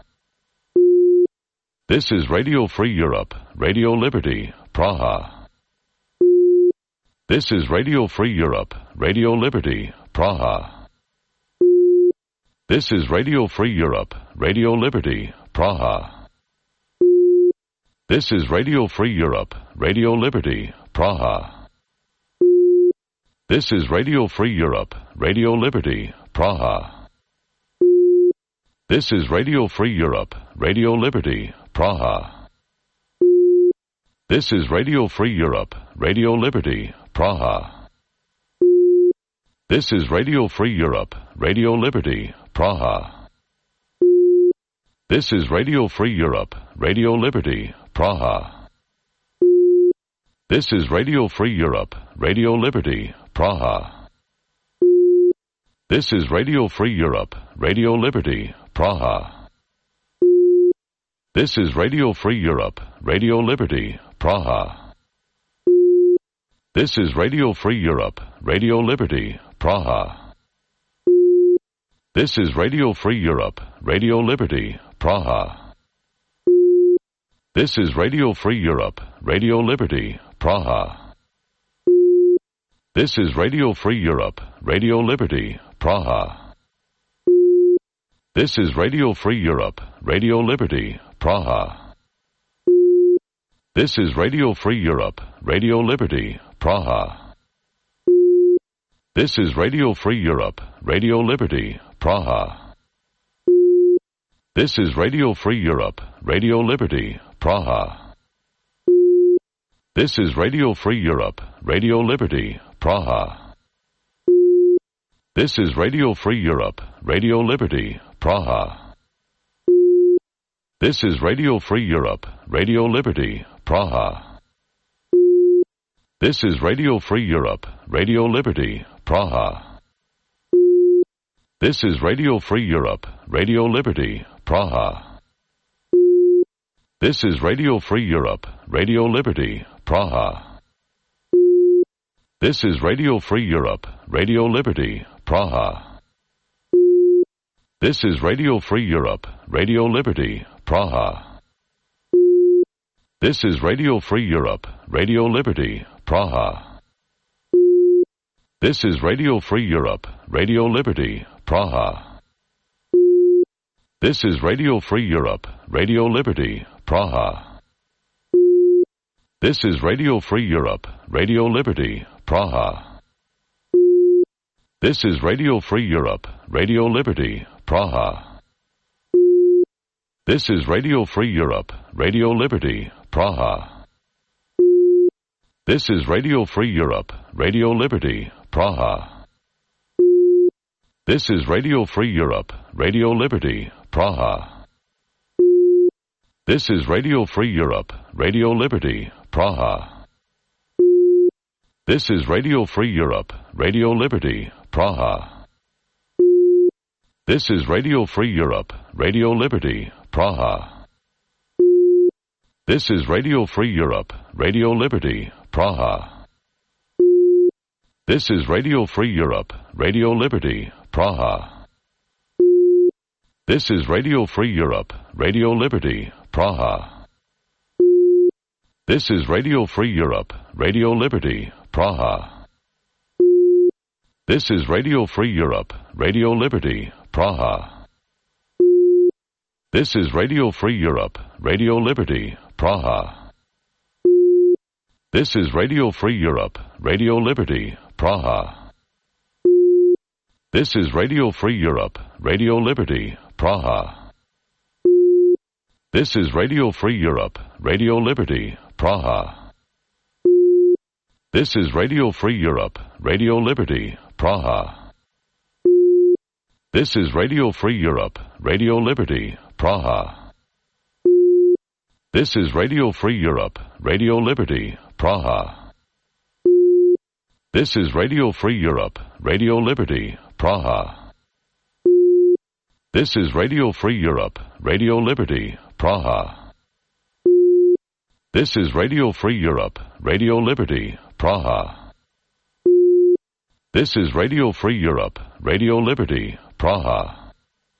This is Radio Free Europe, Radio Liberty, Praha. This is Radio Free Europe, Radio Liberty, Praha. This is Radio Free Europe, Radio Liberty, Praha. This is Radio Free Europe, Radio Liberty, Praha. This is Radio Free Europe, Radio Liberty, Praha. This is Radio Free Europe, Radio Liberty, Praha. This is Radio Free Europe, Radio Liberty, Praha. This is Radio Free Europe, Radio Liberty, Praha. This is Radio Free Europe, Radio Liberty, Praha. This is Radio Free Europe, Radio Liberty, Praha. This is Radio Free Europe, Radio Liberty, Praha. This is Radio Free Europe, Radio Liberty, Praha. This is Radio Free Europe, Radio Liberty, Praha. This is Radio Free Europe, Radio Liberty, Praha. This is Radio Free Europe, Radio Liberty, Praha. This is Radio Free Europe, Radio Liberty, Praha. This is Radio Free Europe, Radio Liberty, Praha. This is Radio Free Europe, Radio Liberty, Praha. This is Radio Free Europe, Radio Liberty, Praha. This is Radio Free Europe, Radio Liberty, Praha. This is Radio Free Europe, Radio Liberty, Praha. This is Radio Free Europe, Radio Liberty, Praha. This is Radio Free Europe, Radio Liberty, Praha. This is Radio Free Europe, Radio Liberty, Praha. This is Radio Free Europe, Radio Liberty, Praha. This is Radio Free Europe, Radio Liberty, Praha. This is Radio Free Europe, Radio Liberty, Praha. This is Radio Free Europe, Radio Liberty, Praha. This is Radio Free Europe, Radio Liberty, Praha. This is Radio Free Europe, Radio Liberty, Praha. This is Radio Free Europe, Radio Liberty, Praha. This is Radio Free Europe, Radio Liberty, Praha. This is Radio Free Europe, Radio Liberty, Praha. This is Radio Free Europe, Radio Liberty, Praha. This is Radio Free Europe, Radio Liberty, Praha. This is Radio Free Europe, Radio Liberty, Praha. This is Radio Free Europe, Radio Liberty, Praha. This is Radio Free Europe, Radio Liberty, Praha. This is Radio Free Europe, Radio Liberty, Praha. This is Radio Free Europe, Radio Liberty, Praha. This is Radio Free Europe, Radio Liberty, Praha. This is Radio Free Europe, Radio Liberty, Praha. This is Radio Free Europe, Radio Liberty, Praha. This is Radio Free Europe, Radio Liberty, Praha. This is Radio Free Europe, Radio Liberty, Praha. This is Radio Free Europe, Radio Liberty, Praha. This is Radio Free Europe, Radio Liberty, Praha. This is Radio Free Europe, Radio Liberty, Praha. This is Radio Free Europe, Radio Liberty, Praha. This is Radio Free Europe, Radio Liberty, Praha. This is Radio Free Europe, Radio Liberty, Praha. This is Radio Free Europe, Radio Liberty, Praha. This is Radio Free Europe, Radio Liberty, Praha. This is Radio Free Europe, Radio Liberty, Praha. This is Radio Free Europe, Radio Liberty, Praha.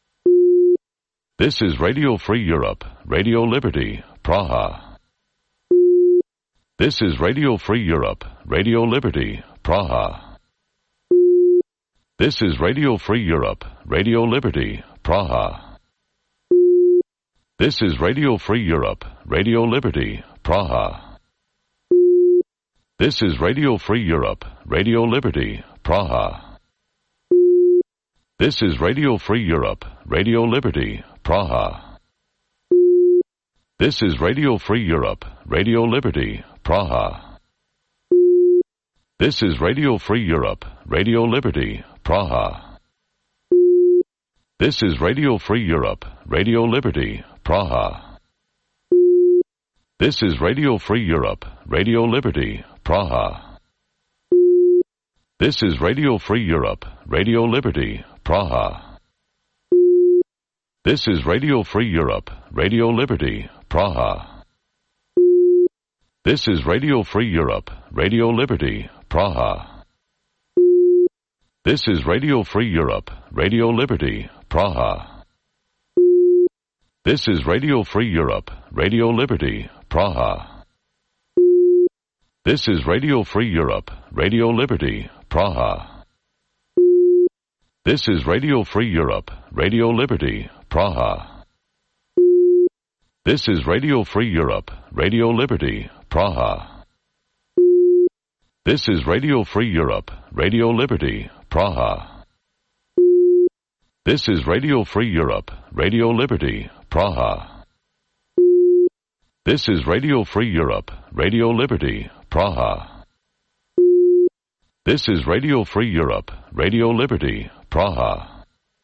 This is Radio Free Europe, Radio Liberty, Praha. This is Radio Free Europe, Radio Liberty, Praha. This is Radio Free Europe, Radio Liberty, Praha. This is Radio Free Europe, Radio Liberty, Praha. This is Radio Free Europe, Radio Liberty, Praha. This is Radio Free Europe, Radio Liberty, Praha. This is Radio Free Europe, Radio Liberty, Praha. This is Radio Free Europe, Radio Liberty, Praha. This is Radio Free Europe, Radio Liberty, Praha. This is Radio Free Europe, Radio Liberty, Praha. This is Radio Free Europe, Radio Liberty, Praha. This is Radio Free Europe, Radio Liberty, Praha. This is Radio Free Europe, Radio Liberty, Praha. This is Radio Free Europe, Radio Liberty, Praha. This is Radio Free Europe, Radio Liberty, Praha. This is Radio Free Europe, Radio Liberty, Praha. This is Radio Free Europe, Radio Liberty, Praha. This is Radio Free Europe, Radio Liberty, Praha. This is Radio Free Europe, Radio Liberty, Praha. This is Radio Free Europe, Radio Liberty, Praha. This is Radio Free Europe, Radio Liberty, Praha. This is Radio Free Europe, Radio Liberty, Praha.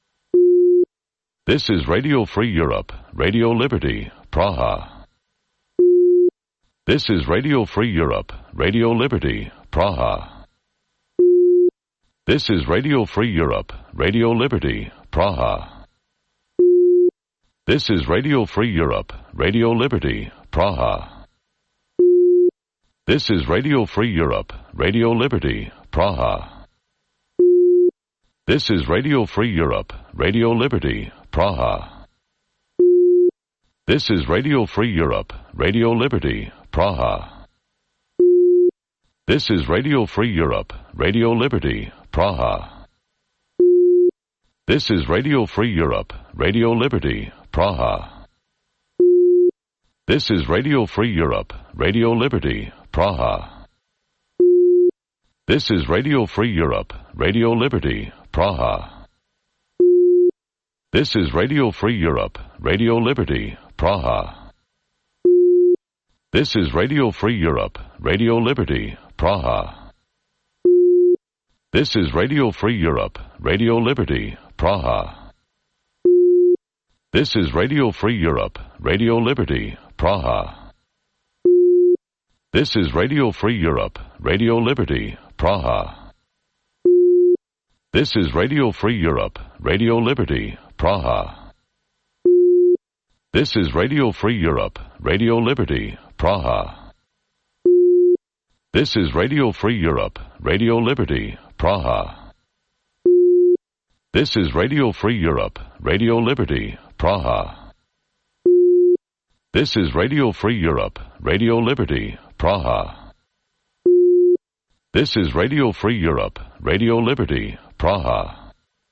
This is Radio Free Europe, Radio Liberty, Praha. This is Radio Free Europe, Radio Liberty, Praha. This is Radio Free Europe, Radio Liberty, Praha. This is Radio Free Europe, Radio Liberty, Praha. This is Radio Free Europe, Radio Liberty, Praha. This is Radio Free Europe, Radio Liberty, Praha. This is Radio Free Europe, Radio Liberty, Praha. This is Radio Free Europe, Radio Liberty, Praha. This is Radio Free Europe, Radio Liberty, Praha. This is Radio Free Europe, Radio Liberty, Praha. This is Radio Free Europe, Radio Liberty, Praha. This is Radio Free Europe, Radio Liberty, Praha. This is Radio Free Europe, Radio Liberty, Praha. This is Radio Free Europe, Radio Liberty, Praha. This is Radio Free Europe, Radio Liberty, Praha. This is Radio Free Europe, Radio Liberty, Praha. This is Radio Free Europe, Radio Liberty, Praha. This is Radio Free Europe, Radio Liberty, Praha. This is Radio Free Europe, Radio Liberty, Praha. This is Radio Free Europe, Radio Liberty, Praha. This is Radio Free Europe, Radio Liberty, Praha. This is Radio Free Europe, Radio Liberty, Praha.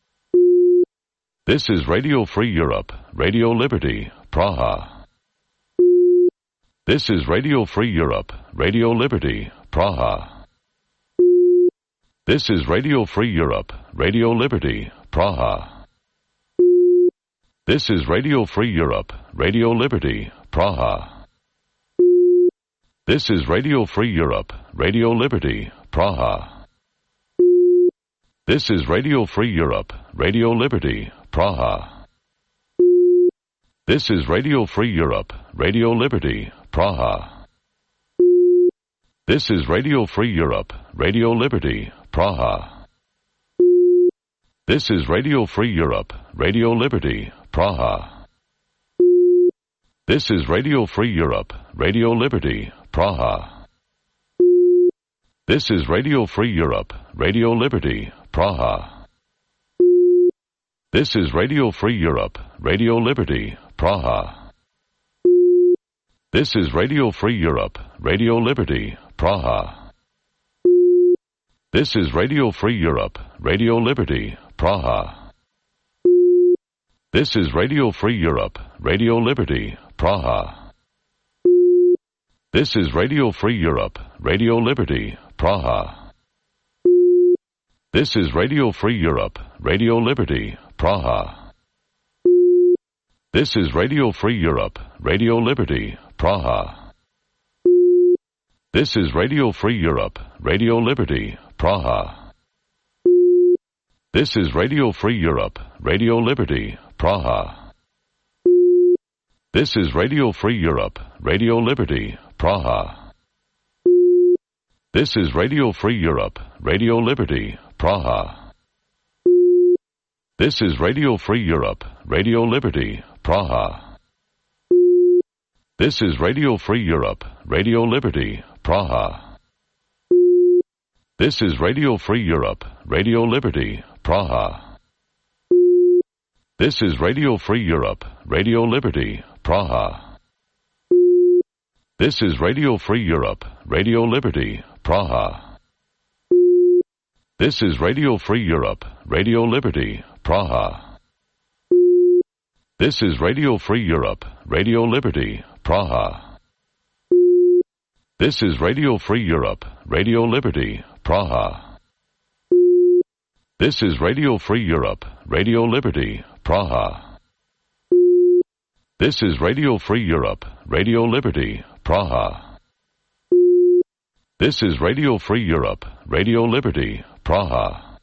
This is Radio Free Europe, Radio Liberty, Praha. This is Radio Free Europe, Radio Liberty, Praha. This is Radio Free Europe, Radio Liberty, Praha. This is Radio Free Europe, Radio Liberty, Praha. This is Radio Free Europe, Radio Liberty, Praha. This is Radio Free Europe, Radio Liberty, Praha. This is Radio Free Europe, Radio Liberty, Praha. This is Radio Free Europe, Radio Liberty, Praha. This is Radio Free Europe, Radio Liberty, Praha. This is Radio Free Europe, Radio Liberty, Praha. This is Radio Free Europe, Radio Liberty, Praha. This is Radio Free Europe, Radio Liberty, Praha. This is Radio Free Europe, Radio Liberty, Praha. This is Radio Free Europe, Radio Liberty, Praha. This is Radio Free Europe, Radio Liberty, Praha. This is Radio Free Europe, Radio Liberty, Praha. This is Radio Free Europe, Radio Liberty, Praha. This is Radio Free Europe, Radio Liberty, Praha. This is Radio Free Europe, Radio Liberty, Praha. This is Radio Free Europe, Radio Liberty, Praha. This is Radio Free Europe, Radio Liberty, Praha. This is Radio Free Europe, Radio Liberty, Praha. This is Radio Free Europe, Radio Liberty, Praha. This is Radio Free Europe, Radio Liberty, Praha. This is Radio Free Europe, Radio Liberty, Praha. This is Radio Free Europe, Radio Liberty, Praha. This is Radio Free Europe, Radio Liberty, Praha. This is Radio Free Europe, Radio Liberty, Praha. This is Radio Free Europe, Radio Liberty, Praha. This is Radio Free Europe, Radio Liberty, Praha. This is Radio Free Europe, Radio Liberty, Praha. This is Radio Free Europe, Radio Liberty, Praha. This is Radio Free Europe, Radio Liberty, Praha.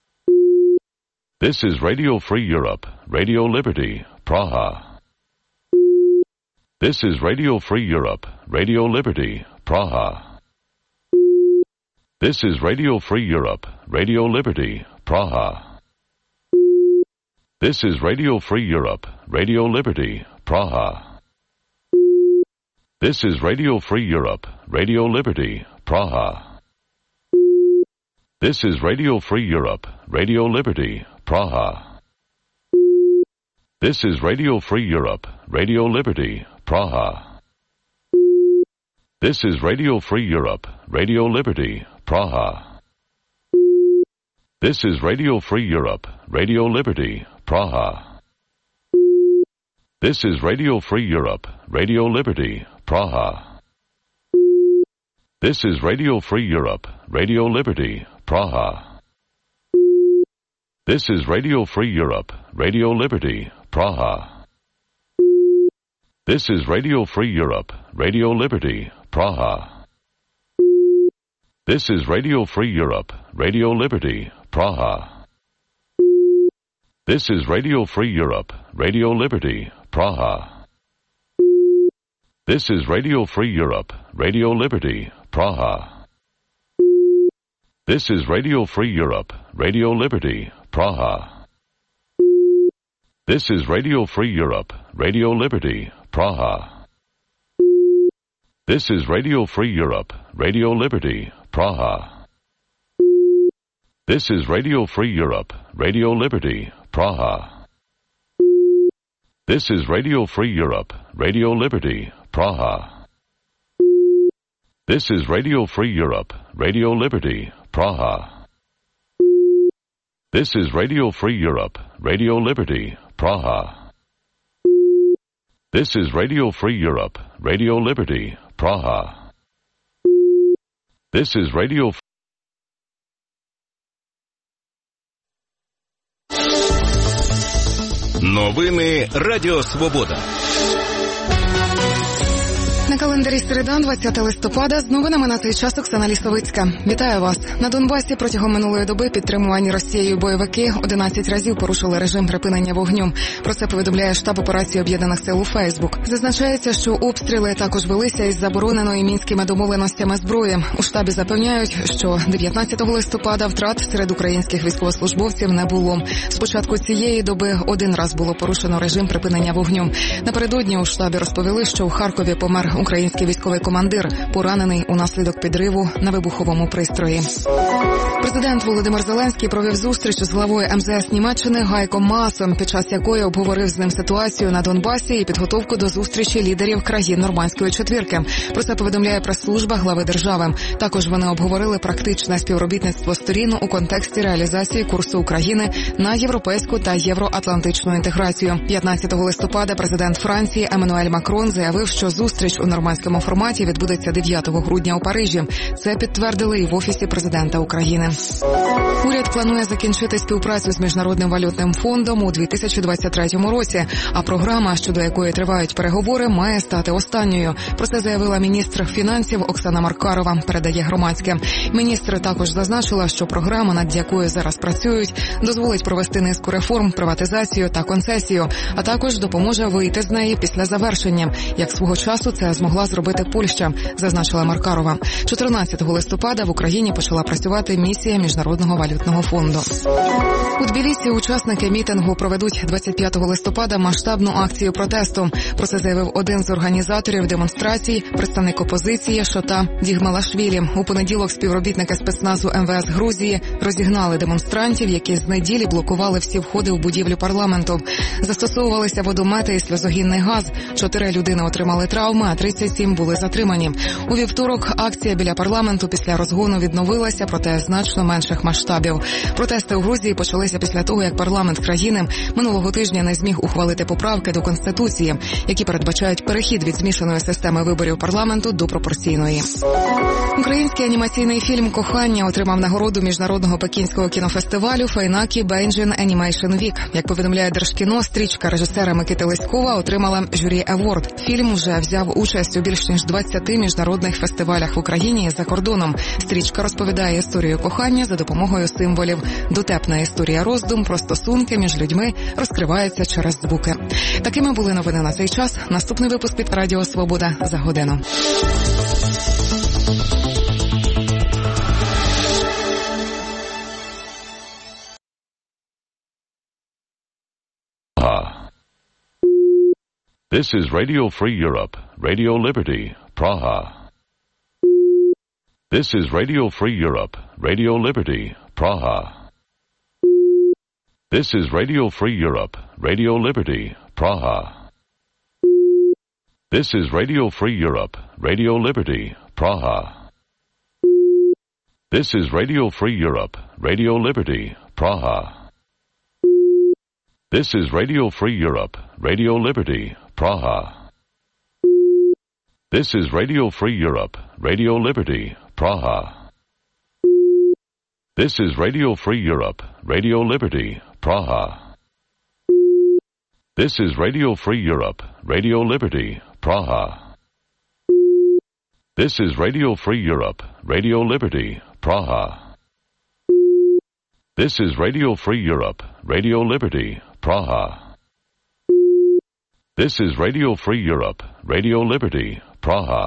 This is Radio Free Europe, Radio Liberty, Praha. This is Radio Free Europe, Radio Liberty, Praha. This is Radio Free Europe, Radio Liberty, Praha. This is Radio Free Europe, Radio Liberty, Praha. This is Radio Free Europe, Radio Liberty, Praha. This is Radio Free Europe, Radio Liberty, Praha. This is Radio Free Europe, Radio Liberty, Praha. This is Radio Free Europe, Radio Liberty, Praha. This is Radio Free Europe, Radio Liberty, Praha. This is Radio Free Europe, Radio Liberty, Praha. This is Radio Free Europe, Radio Liberty, Praha. This is Radio Free Europe, Radio Liberty, Praha. This is Radio Free Europe, Radio Liberty, Praha. This is Radio Free Europe, Radio Liberty, Praha. This is Radio Free Europe, Radio Liberty, Praha. This is Radio Free Europe, Radio Liberty, Praha. This is Radio Free Europe, Radio Liberty, Praha. This is Radio Free Europe, Radio Liberty, Praha. This is Radio Free Europe, Radio Liberty, Praha. This is Radio Free Europe, Radio Liberty, Praha. This is Radio Free Europe, Radio Liberty, Praha. This is Radio Free Europe, Radio Liberty, Praha. This is Radio Free Europe, Radio Liberty, Praha. This is Radio Free Europe, Radio Liberty, Praha. This is Radio
Новини Радіо Свобода.
На календарі середа, 20 листопада, з новинами на цей час Оксана Лісовицька. Вітаю вас. На Донбасі протягом минулої доби підтримувані Росією бойовики 11 разів порушили режим припинення вогню. Про це повідомляє штаб операції Об'єднаних сил у Фейсбук. Зазначається, що обстріли також велися із забороненої мінськими домовленостями зброї. У штабі запевняють, що 19 листопада втрат серед українських військовослужбовців не було. З початку цієї доби один раз було порушено режим припинення вогню. Напередодні у штабі розповіли, що у Харкові помер український військовий командир, поранений унаслідок підриву на вибуховому пристрої. Президент Володимир Зеленський провів зустріч з главою МЗС Німеччини Гайком Маасом, під час якої обговорив з ним ситуацію на Донбасі і підготовку до зустрічі лідерів країн Нормандської четвірки. Про це повідомляє прес-служба глави держави. Також вони обговорили практичне співробітництво сторін у контексті реалізації курсу України на європейську та євроатлантичну інтеграцію. 15 листопада президент Франції Еммануель Макрон заявив, що зустріч у нормандському форматі відбудеться 9 грудня у Парижі. Це підтвердили і в Офісі президента України. Уряд планує закінчити співпрацю з Міжнародним валютним фондом у 2023 році, а програма, щодо якої тривають переговори, має стати останньою. Про це заявила міністр фінансів Оксана Маркарова, передає Громадське. Міністр також зазначила, що програма, над якою зараз працюють, дозволить провести низку реформ, приватизацію та концесію, а також допоможе вийти з неї після завершення, як свого часу це змогла зробити Польща, зазначила Маркарова. 14 листопада в Україні почала працювати місія Міжнародного валютного фонду. У Тбілісі учасники мітингу проведуть 25 листопада масштабну акцію протесту. Про це заявив один з організаторів демонстрацій, представник опозиції Шота Дігмалашвілі. У понеділок співробітники спецназу МВС Грузії розігнали демонстрантів, які з неділі блокували всі входи в будівлю парламенту. Застосовувалися водомети і сльозогінний газ. 4 людини отримали травми, а 37 були затримані. У вівторок акція біля парламенту після розгону відновилася, проте значно менших масштабів. Протести у Грузії почалися після того, як парламент країни минулого тижня не зміг ухвалити поправки до Конституції, які передбачають перехід від змішаної системи виборів парламенту до пропорційної. Український анімаційний фільм «Кохання» отримав нагороду міжнародного пекінського кінофестивалю «Файнакі Бейджін Animation Week». Як повідомляє Держкіно, стрічка режисера Микити Леськова отримала журі Еворд. Фільм вже взяв участь у більш ніж 20 міжнародних фестивалях в Україні і за кордоном. Стрічка розповідає історію кохання за допомогою символів. Дотепна історія роздум про стосунки між людьми розкривається через звуки. Такими були новини на цей час. Наступний випуск під Радіо Свобода за годину.
This is Radio Free Europe, Radio Liberty, Praha. This is Radio Free Europe, Radio Liberty, Praha. This is Radio Free Europe, Radio Liberty, Praha. This is Radio Free Europe, Radio Liberty, Praha. This is Radio Free Europe, Radio Liberty, Praha. This is Radio Free Europe, Radio Liberty, Praha. This is Radio Free Europe, Radio Liberty, Praha. This is Radio Free Europe, Radio Liberty, Praha. This is Radio Free Europe, Radio Liberty, Praha. This is Radio Free Europe, Radio Liberty, Praha. This is Radio Free Europe, Radio Liberty, Praha. This is Radio Free Europe, Radio Liberty, Praha.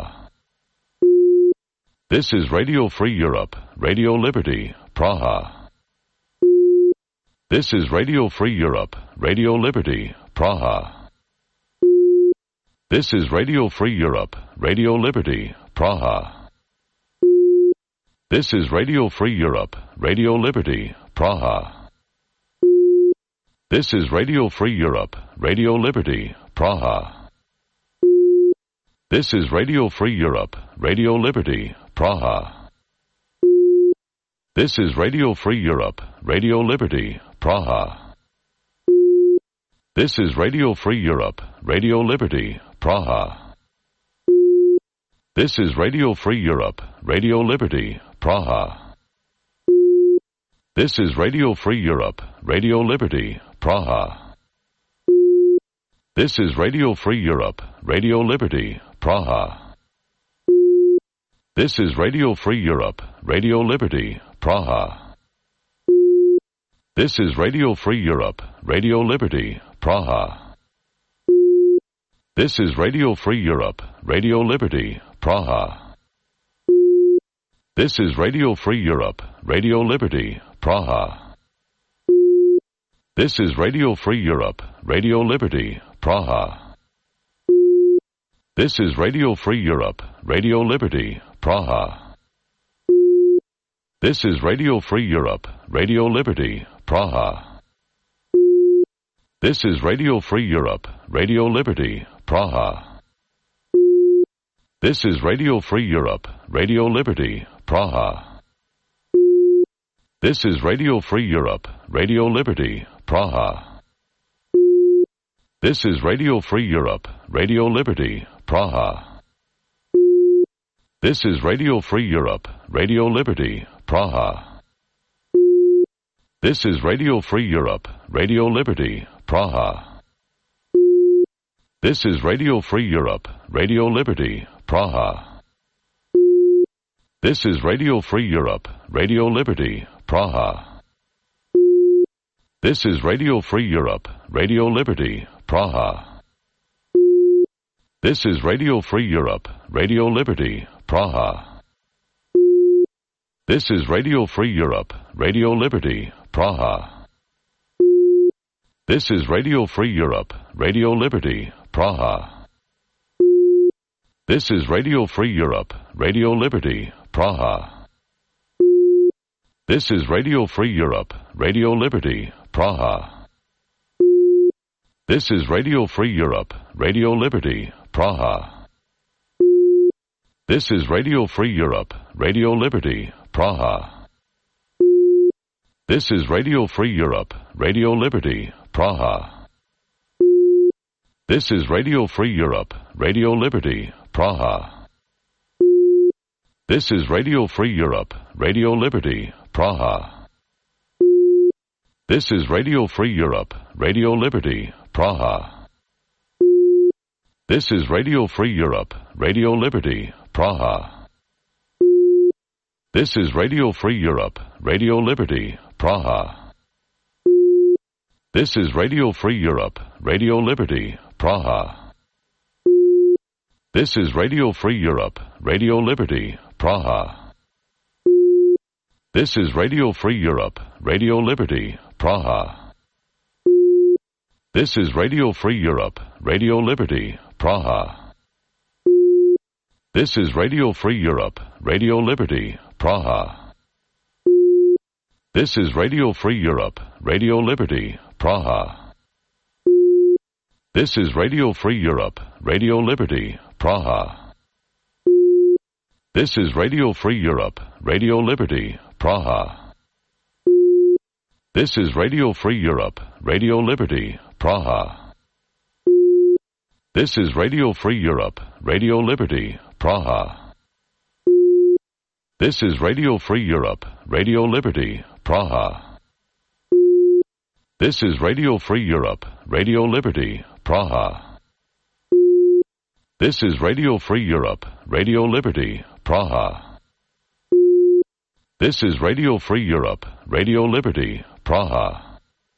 This is Radio Free Europe, Radio Liberty, Praha. This is Radio Free Europe, Radio Liberty, Praha. This is Radio Free Europe, Radio Liberty, Praha. This is Radio Free Europe, Radio Liberty, Praha. This is Radio Free Europe, Radio Liberty, Praha. This is Radio Free Europe, Radio Liberty, Praha. This is Radio Free Europe, Radio Liberty, Praha. This is Radio Free Europe, Radio Liberty, Praha. This is Radio Free Europe, Radio Liberty, Praha. This is Radio Free Europe, Radio Liberty, Praha. This is Radio Free Europe, Radio Liberty, Praha. This is Radio Free Europe, Radio Liberty, Praha. This is Radio Free Europe, Radio Liberty, Praha. This is Radio Free Europe, Radio Liberty, Praha. This is Radio Free Europe, Radio Liberty, Praha. This is Radio Free Europe, Radio Liberty, Praha. This is Radio Free Europe, Radio Liberty, Praha. This is Radio Free Europe, Radio Liberty, Praha. This is Radio Free Europe, Radio Liberty, Praha. This is Radio Free Europe, Radio Liberty, Praha. This is Radio Free Europe, Radio Liberty, Praha. This is Radio Free Europe, Radio Liberty, Praha. This is Radio Free Europe, Radio Liberty, Praha. This is Radio Free Europe, Radio Liberty, Praha. This is Radio Free Europe, Radio Liberty, Praha. This is Radio Free Europe, Radio Liberty, Praha. This is Radio Free Europe, Radio Liberty, Praha. This is Radio Free Europe, Radio Liberty, Praha. This is Radio Free Europe, Radio Liberty, Praha. This is Radio Free Europe, Radio Liberty, Praha. This is Radio Free Europe, Radio Liberty, Praha. This is Radio Free Europe, Radio Liberty, Praha. This is Radio Free Europe, Radio Liberty, Praha. This is Radio Free Europe, Radio Liberty, Praha. This is Radio Free Europe, Radio Liberty, Praha. This is Radio Free Europe, Radio Liberty, Praha. This is Radio Free Europe, Radio Liberty, Praha. This is Radio Free Europe, Radio Liberty, Praha. This is Radio Free Europe, Radio Liberty, Praha. This is Radio Free Europe, Radio Liberty, Praha. This is Radio Free Europe, Radio Liberty, Praha. This is Radio Free Europe, Radio Liberty, Praha. This is Radio Free Europe, Radio Liberty, Praha. This is Radio Free Europe, Radio Liberty, Praha. This is Radio Free Europe, Radio Liberty, Praha. This is Radio Free Europe, Radio Liberty, Praha. This is Radio Free Europe, Radio Liberty, Praha. This is Radio Free Europe, Radio Liberty, Praha. This is Radio Free Europe, Radio Liberty, Praha. This is Radio Free Europe, Radio Liberty, Praha. This is Radio Free Europe, Radio Liberty, Praha. This is Radio Free Europe, Radio Liberty, Praha. This is Radio Free Europe, Radio Liberty, Praha. This is Radio Free Europe, Radio Liberty, Praha.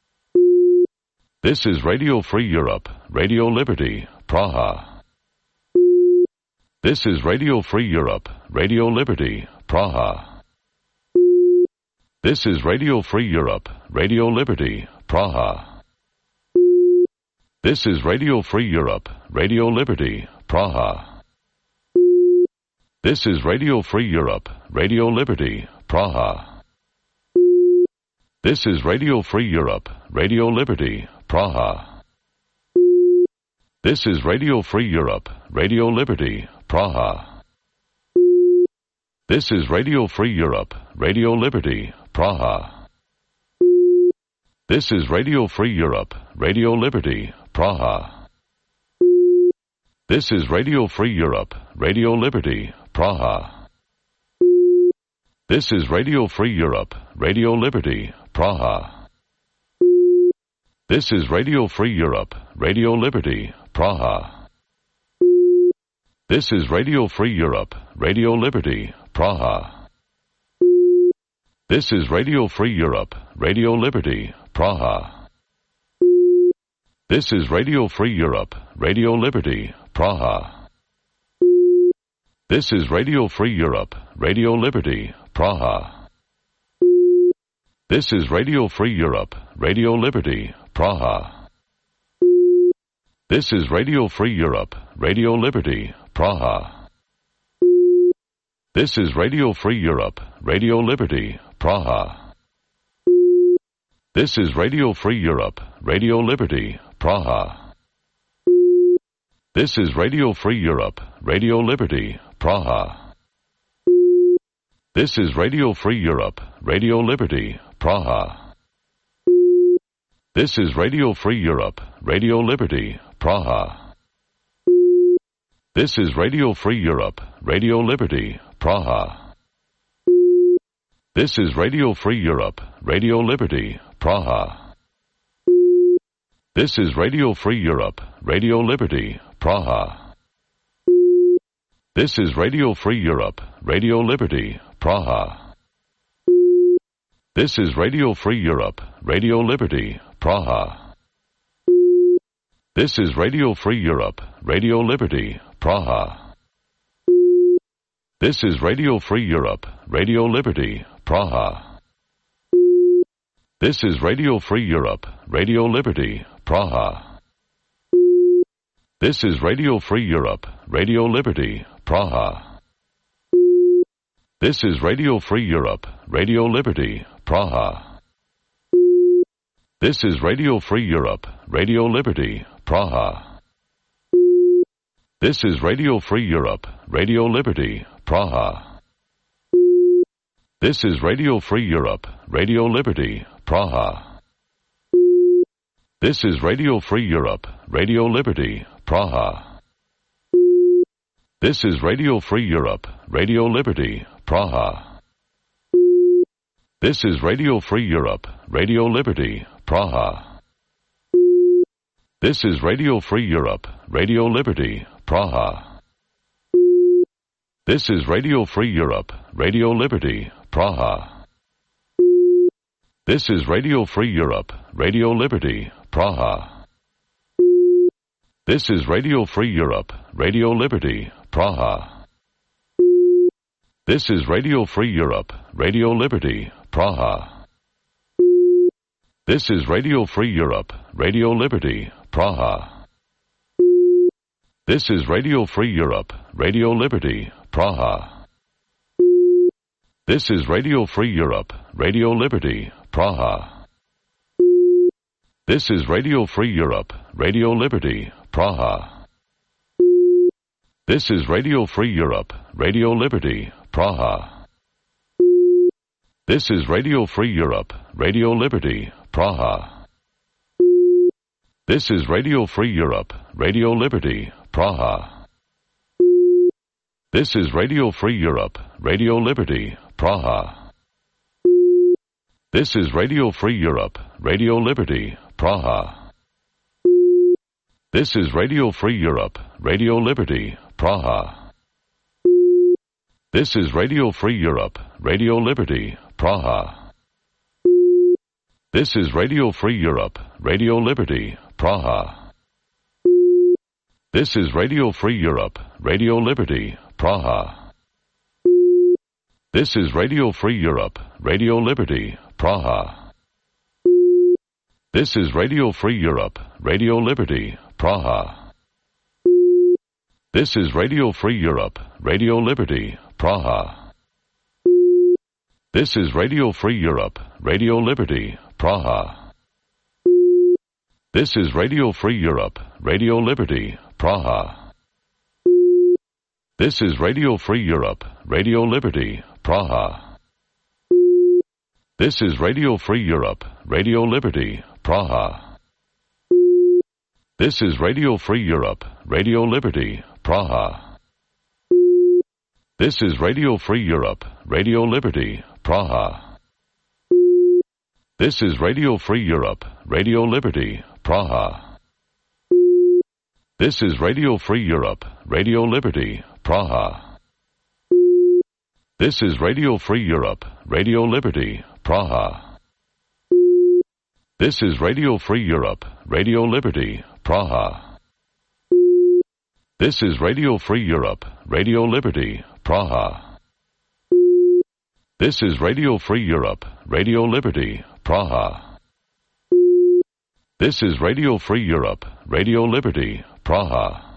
This is Radio Free Europe, Radio Liberty, Praha. This is Radio Free Europe, Radio Liberty, Praha. This is Radio Free Europe, Radio Liberty, Praha. This is Radio Free Europe, Radio Liberty, Praha. This is Radio Free Europe, Radio Liberty, Praha. This is Radio Free Europe, Radio Liberty, Praha. This is Radio Free Europe, Radio Liberty, Praha. This is Radio Free Europe, Radio Liberty, Praha. This is Radio Free Europe, Radio Liberty, Praha. This is Radio Free Europe, Radio Liberty, Praha. This is Radio Free Europe, Radio Liberty, Praha. This is Radio Free Europe, Radio Liberty, Praha. This is Radio Free Europe, Radio Liberty, Praha. This is Radio Free Europe, Radio Liberty, Praha. This is Radio Free Europe, Radio Liberty, Praha. This is Radio Free Europe, Radio Liberty, Praha. This is Radio Free Europe, Radio Liberty, Praha. This is Radio Free Europe, Radio Liberty, Praha. This is Radio Free Europe, Radio Liberty, Praha. This is Radio Free Europe, Radio Liberty, Praha. This is Radio Free Europe, Radio Liberty, Praha. This is Radio Free Europe, Radio Liberty, Praha. This is Radio Free Europe, Radio Liberty, Praha. This is Radio Free Europe, Radio Liberty, Praha. This is Radio Free Europe, Radio Liberty, Praha. This is Radio Free Europe, Radio Liberty, Praha. This is Radio Free Europe, Radio Liberty, Praha. This is Radio Free Europe, Radio Liberty, Praha. This is Radio Free Europe, Radio Liberty, Praha. This is Radio Free Europe, Radio Liberty, Praha. This is Radio Free Europe, Radio Liberty, Praha. This is Radio Free Europe, Radio Liberty, Praha. This is Radio Free Europe, Radio Liberty, Praha. This is Radio Free Europe, Radio Liberty, Praha. This is Radio Free Europe, Radio Liberty, Praha. This is Radio Free Europe, Radio Liberty, Praha. This is Radio Free Europe, Radio Liberty, Praha. This is Radio Free Europe, Radio Liberty, Praha. This is Radio Free Europe, Radio Liberty, Praha. This is Radio Free Europe, Radio Liberty, Praha. This is Radio Free Europe, Radio Liberty, Praha. This is Radio Free Europe, Radio Liberty, Praha. This is Radio Free Europe, Radio Liberty, Praha. This is Radio Free Europe, Radio Liberty, Praha. This is Radio Free Europe, Radio Liberty, Praha. This is Radio Free Europe, Radio Liberty, Praha. This is Radio Free Europe, Radio Liberty, Praha. This is Radio Free Europe, Radio Liberty, Praha. This is Radio Free Europe, Radio Liberty, Praha. This is Radio Free Europe, Radio Liberty, Praha. This is Radio Free Europe, Radio Liberty, Praha. This is Radio Free Europe, Radio Liberty, Praha. This is Radio Free Europe, Radio Liberty, Praha. This is Radio Free Europe, Radio Liberty, Praha. This is Radio Free Europe, Radio Liberty, Praha. This is Radio Free Europe, Radio Liberty, Praha. This is Radio Free Europe, Radio Liberty, Praha. This is Radio Free Europe, Radio Liberty, Praha. This is Radio Free Europe, Radio Liberty, Praha. This is Radio Free Europe, Radio Liberty, Praha. This is Radio Free Europe, Radio Liberty, Praha. This is Radio Free Europe, Radio Liberty, Praha. This is Radio Free Europe, Radio Liberty, Praha. This is Radio Free Europe, Radio Liberty, Praha. This is Radio Free Europe, Radio Liberty, Praha. This is Radio Free Europe, Radio Liberty, Praha. This is Radio Free Europe, Radio Liberty, Praha. This is Radio Free Europe, Radio Liberty, Praha. This is Radio Free Europe, Radio Liberty, Praha. This is Radio Free Europe, Radio Liberty, Praha. This is Radio Free Europe, Radio Liberty, Praha. This is Radio Free Europe, Radio Liberty, Praha. This is Radio Free Europe, Radio Liberty, Praha.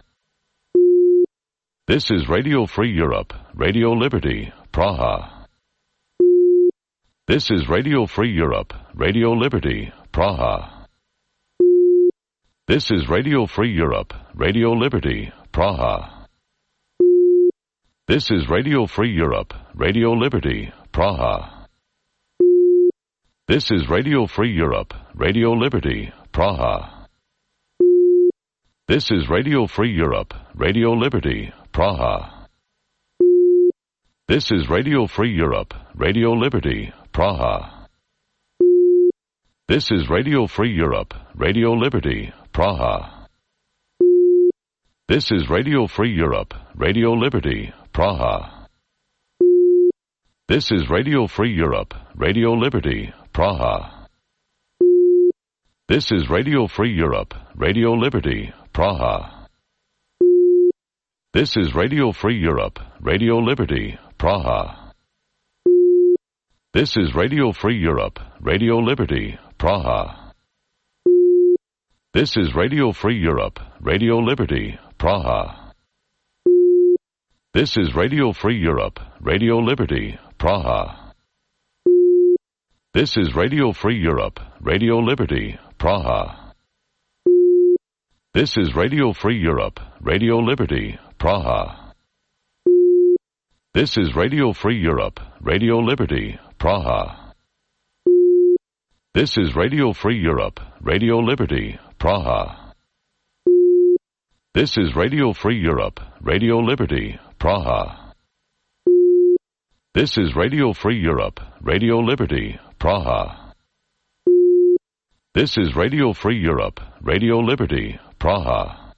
This is Radio Free Europe, Radio Liberty, Praha. This is Radio Free Europe, Radio Liberty, Praha. This is Radio Free Europe, Radio Liberty, Praha. This is Radio Free Europe, Radio Liberty, Praha. This is Radio Free Europe, Radio Liberty, Praha. This is Radio Free Europe, Radio Liberty, Praha. This is Radio Free Europe, Radio Liberty, Praha. This is Radio Free Europe, Radio Liberty, Praha. This is Radio Free Europe, Radio Liberty, Praha. This is Radio Free Europe, Radio Liberty, Praha. This is Radio Free Europe, Radio Liberty, Praha. This is Radio Free Europe, Radio Liberty, Praha. This is Radio Free Europe, Radio Liberty, Praha. This is Radio Free Europe, Radio Liberty, Praha. This is Radio Free Europe, Radio Liberty, Praha. This is Radio Free Europe, Radio Liberty, Praha. This is Radio Free Europe, Radio Liberty, Praha. This is Radio Free Europe, Radio Liberty, Praha. This is Radio Free Europe, Radio Liberty, Praha. This is Radio Free Europe, Radio Liberty, Praha. This is Radio Free Europe, Radio Liberty, Praha. This is Radio Free Europe, Radio Liberty, Praha.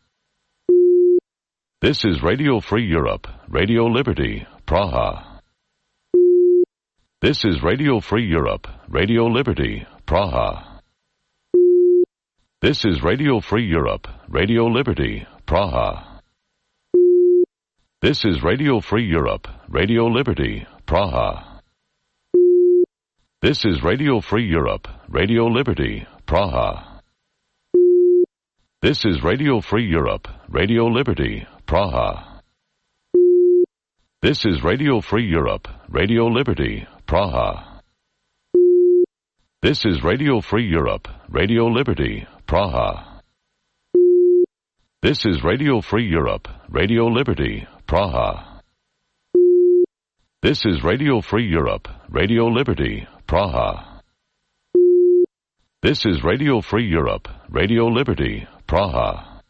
This is Radio Free Europe, Radio Liberty, Praha. This is Radio Free Europe, Radio Liberty, Praha. This is Radio Free Europe, Radio Liberty, Praha. This is Radio Free Europe, Radio Liberty, Praha. This is Radio Free Europe, Radio Liberty, Praha. This is Radio Free Europe, Radio Liberty, Praha. This is Radio Free Europe, Radio Liberty, Praha. This is Radio Free Europe, Radio Liberty, Praha. This is Radio Free Europe, Radio Liberty, Praha. This is Radio Free Europe, Radio Liberty, Praha. This is Radio Free Europe, Radio Liberty, Praha.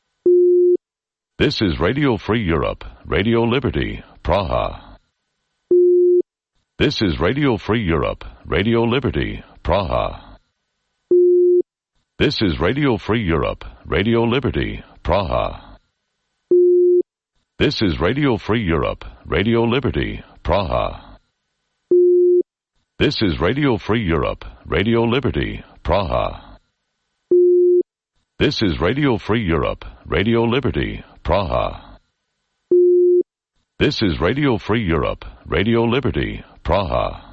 This is Radio Free Europe, Radio Liberty, Praha. This is Radio Free Europe, Radio Liberty, Praha. This is Radio Free Europe, Radio Liberty, Praha. This is Radio Free Europe, Radio Liberty, Praha. This is Radio Free Europe, Radio Liberty, Praha. This is Radio Free Europe, Radio Liberty, Praha. This is Radio Free Europe, Radio Liberty, Praha.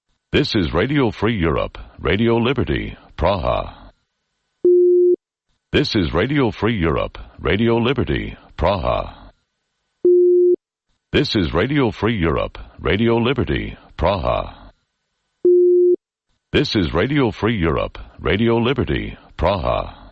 This is Radio Free Europe, Radio Liberty, Praha. This is Radio Free Europe, Radio Liberty, Praha. This is Radio Free Europe, Radio Liberty, Praha. This is Radio Free Europe, Radio Liberty, Praha.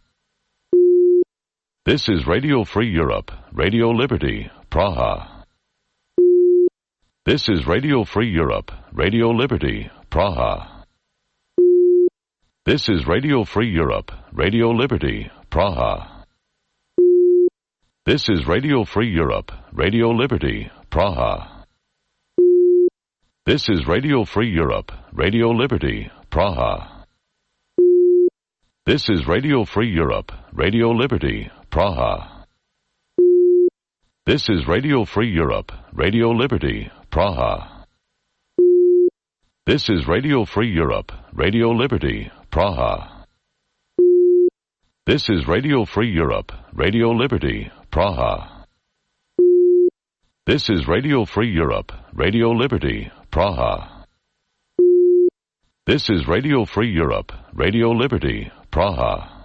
This is Radio Free Europe, Radio Liberty, Praha. This is Radio Free Europe, Radio Liberty, Praha. This is Radio Free Europe, Radio Liberty, Praha. This is Radio Free Europe, Radio Liberty, Praha. This is Radio Free Europe, Radio Liberty, Praha. This is Radio Free Europe, Radio Liberty, Praha. This is Radio Free Europe, Radio Liberty, Praha. This is Radio Free Europe, Radio Liberty, Praha. This is Radio Free Europe, Radio Liberty, Praha. This is Radio Free Europe, Radio Liberty, Praha. This is Radio Free Europe, Radio Liberty, Praha.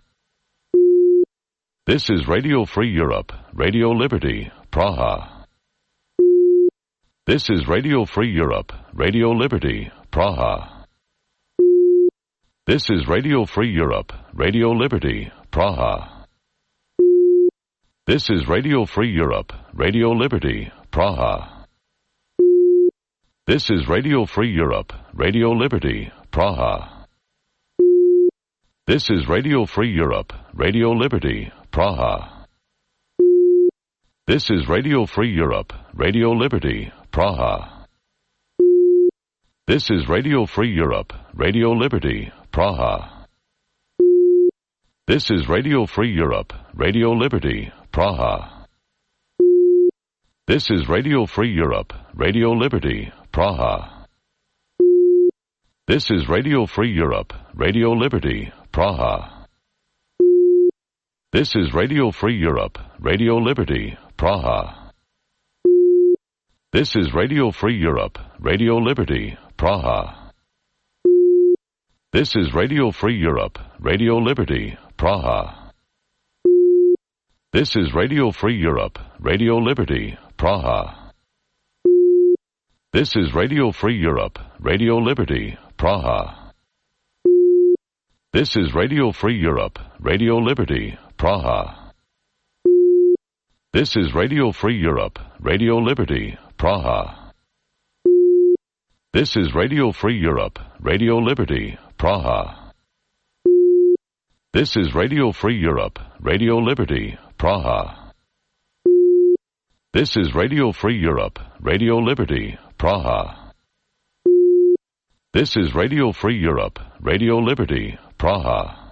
This is Radio Free Europe, Radio Liberty, Praha. This is Radio Free Europe, Radio Liberty, Praha. This is Radio Free Europe, Radio Liberty, Praha. This is Radio Free Europe, Radio Liberty, Praha. This is Radio Free Europe, Radio Liberty, Praha. This is Radio Free Europe, Radio Liberty, Praha. This is Radio Free Europe, Radio Liberty, Praha. This is Radio Free Europe, Radio Liberty, Praha. This is Radio Free Europe, Radio Liberty, Praha. This is Radio Free Europe, Radio Liberty, Praha. This is Radio Free Europe, Radio Liberty, Praha. This is Radio Free Europe, Radio Liberty, Praha. This is Radio Free Europe, Radio Liberty, Praha. This is Radio Free Europe, Radio Liberty, Praha. This is Radio Free Europe, Radio Liberty, Praha. This is Radio Free Europe, Radio Liberty, Praha. This is Radio Free Europe, Radio Liberty, Praha. This is Radio Free Europe, Radio Liberty, Praha. This is Radio Free Europe, Radio Liberty, Praha. This is Radio Free Europe, Radio Liberty, Praha. This is Radio Free Europe, Radio Liberty, Praha. This is Radio Free Europe, Radio Liberty, Praha.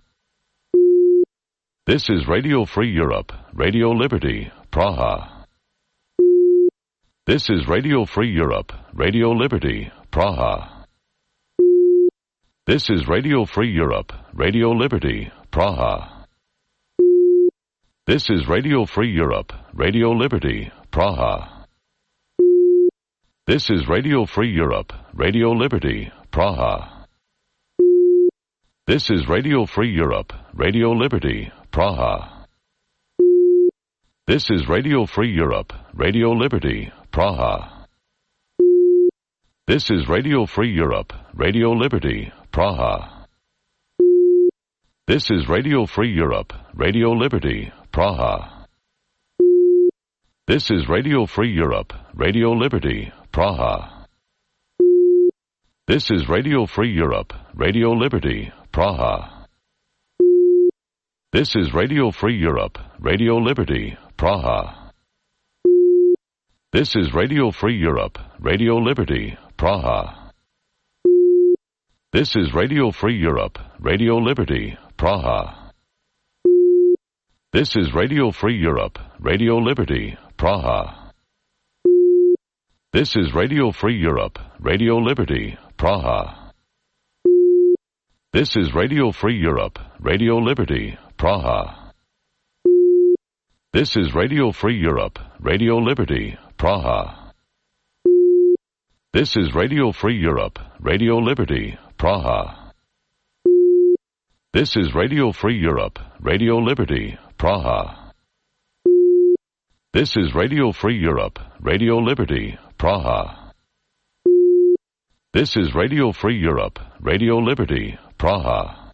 This is Radio Free Europe, Radio Liberty, Praha. This is Radio Free Europe, Radio Liberty, Praha. This is Radio Free Europe, Radio Liberty, Praha. This is Radio Free Europe, Radio Liberty, Praha. This is Radio Free Europe, Radio Liberty, Praha. This is Radio Free Europe, Radio Liberty, Praha. This is Radio Free Europe, Radio Liberty, Praha. This is Radio Free Europe, Radio Liberty, Praha. This is Radio Free Europe, Radio Liberty, Praha. This is Radio Free Europe, Radio Liberty, Praha. This is Radio Free Europe, Radio Liberty, Praha. This is Radio Free Europe, Radio Liberty, Praha. This is Radio Free Europe, Radio Liberty, Praha. This is Radio Free Europe, Radio Liberty, Praha. This is Radio Free Europe, Radio Liberty, Praha. This is Radio Free Europe, Radio Liberty, Praha. This is Radio Free Europe, Radio Liberty, Praha. This is Radio Free Europe, Radio Liberty, Praha. This is Radio Free Europe, Radio Liberty, Praha. This is Radio Free Europe, Radio Liberty, Praha. This is Radio Free Europe, Radio Liberty, Praha. This is Radio Free Europe, Radio Liberty, Praha.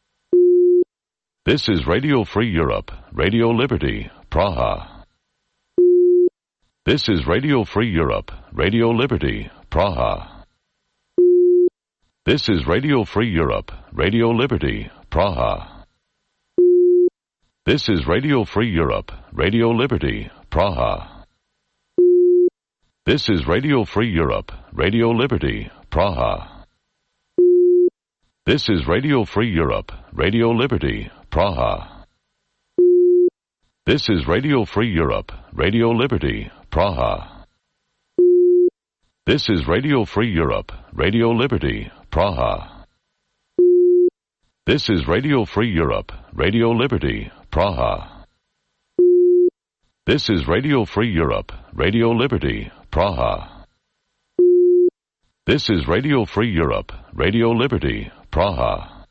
This is Radio Free Europe, Radio Liberty, Praha. This is Radio Free Europe, Radio Liberty, Praha. This is Radio Free Europe, Radio Liberty, Praha. This is Radio Free Europe, Radio Liberty, Praha. This is Radio Free Europe, Radio Liberty, Praha. This is Radio Free Europe, Radio Liberty, Praha. This is Radio Free Europe, Radio Liberty, Praha. This is Radio Free Europe, Radio Liberty, Praha. This is Radio Free Europe, Radio Liberty, Praha. This is Radio Free Europe, Radio Liberty, Praha. This is Radio Free Europe, Radio Liberty, Praha.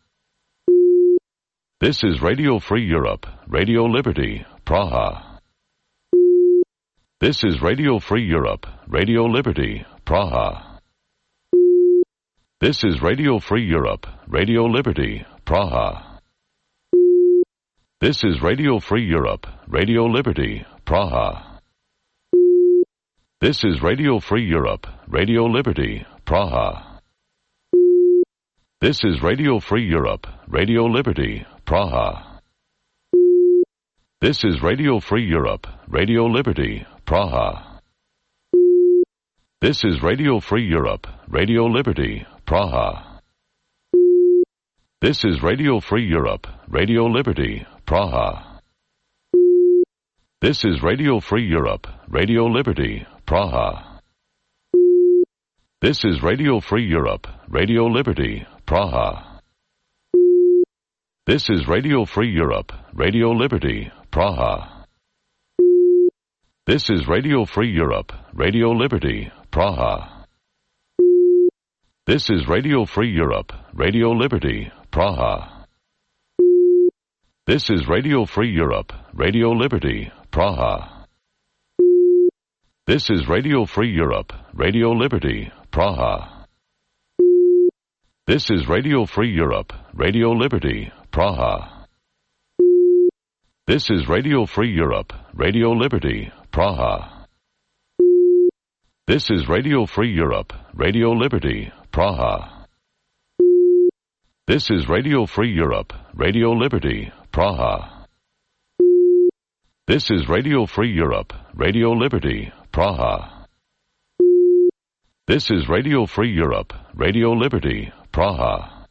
This is Radio Free Europe, Radio Liberty, Praha. This is Radio Free Europe, Radio Liberty, Praha. This is Radio Free Europe, Radio Liberty, Praha. This is Radio Free Europe, Radio Liberty, Praha. This is Radio Free Europe, Radio Liberty, Praha. This is Radio Free Europe, Radio Liberty, Praha. This is Radio Free Europe, Radio Liberty, Praha. This is Radio Free Europe, Radio Liberty, Praha. This is Radio Free Europe, Radio Liberty, Praha. This is Radio Free Europe, Radio Liberty, Praha. This is Radio Free Europe, Radio Liberty, Praha. This is Radio Free Europe, Radio Liberty, Praha. This is Radio Free Europe, Radio Liberty, Praha. This is Radio Free Europe, Radio Liberty, Praha. This is Radio Free Europe, Radio Liberty, Praha. This is Radio Free Europe, Radio Liberty, Praha. This is Radio Free Europe, Radio Liberty, Praha. This is Radio Free Europe, Radio Liberty, Praha. This is Radio Free Europe, Radio Liberty, Praha. This is Radio Free Europe, Radio Liberty, Praha. This is Radio Free Europe, Radio Liberty, Praha. This is Radio Free Europe, Radio Liberty, Praha.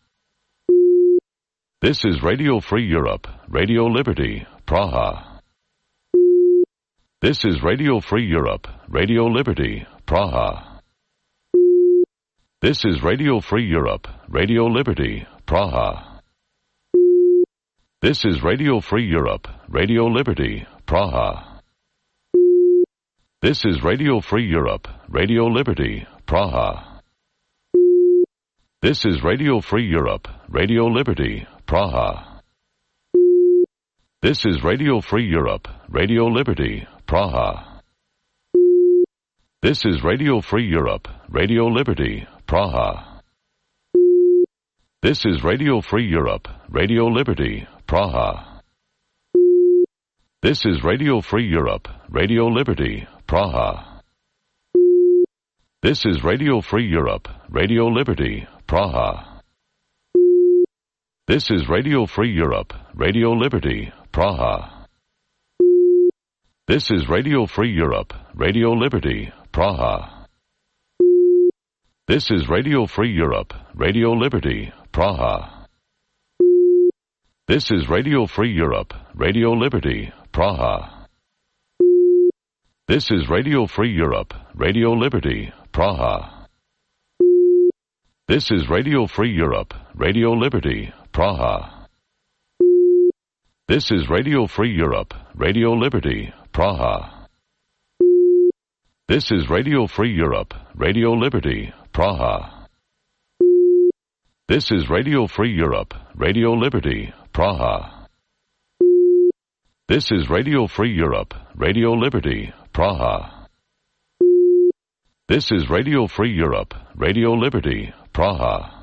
This is Radio Free Europe, Radio Liberty, Praha. This is Radio Free Europe, Radio Liberty, Praha. This is Radio Free Europe, Radio Liberty, Praha. This is Radio Free Europe, Radio Liberty, Praha. This is Radio Free Europe, Radio Liberty, Praha. This is Radio Free Europe, Radio Liberty, Praha. This is Radio Free Europe, Radio Liberty, Praha. This is Radio Free Europe, Radio Liberty, Praha. This is Radio Free Europe, Radio Liberty, Praha. This is Radio Free Europe, Radio Liberty, Praha. This is Radio Free Europe, Radio Liberty, Praha. This is Radio Free Europe, Radio Liberty, Praha. This is Radio Free Europe, Radio Liberty, Praha. This is Radio Free Europe, Radio Liberty, Praha. This is Radio Free Europe, Radio Liberty, Praha. This is Radio Free Europe, Radio Liberty, Praha. This is Radio Free Europe, Radio Liberty, Praha. This is Radio Free Europe, Radio Liberty, Praha. This is Radio Free Europe, Radio Liberty, Praha. This is Radio Free Europe, Radio Liberty, Praha. This is Radio Free Europe, Radio Liberty, Praha. This is Radio Free Europe, Radio Liberty, Praha.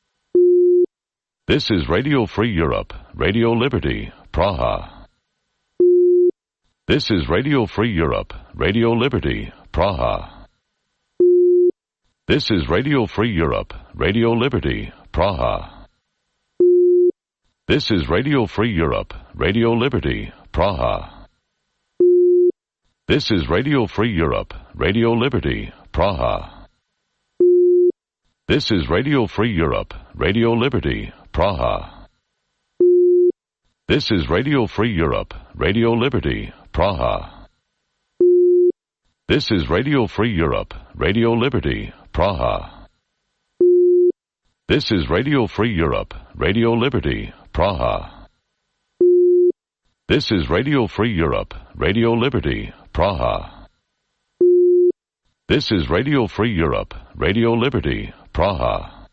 This is Radio Free Europe, Radio Liberty, Praha. This is Radio Free Europe, Radio Liberty, Praha. This is Radio Free Europe, Radio Liberty, Praha. This is Radio Free Europe, Radio Liberty, Praha. This is Radio Free Europe, Radio Liberty, Praha. This is Radio Free Europe, Radio Liberty, Praha. This is Radio Free Europe, Radio Liberty, Praha. This is Radio Free Europe, Radio Liberty, Praha. This is Radio Free Europe, Radio Liberty, Praha. This is Radio Free Europe, Radio Liberty, Praha. This is Radio Free Europe, Radio Liberty, Praha.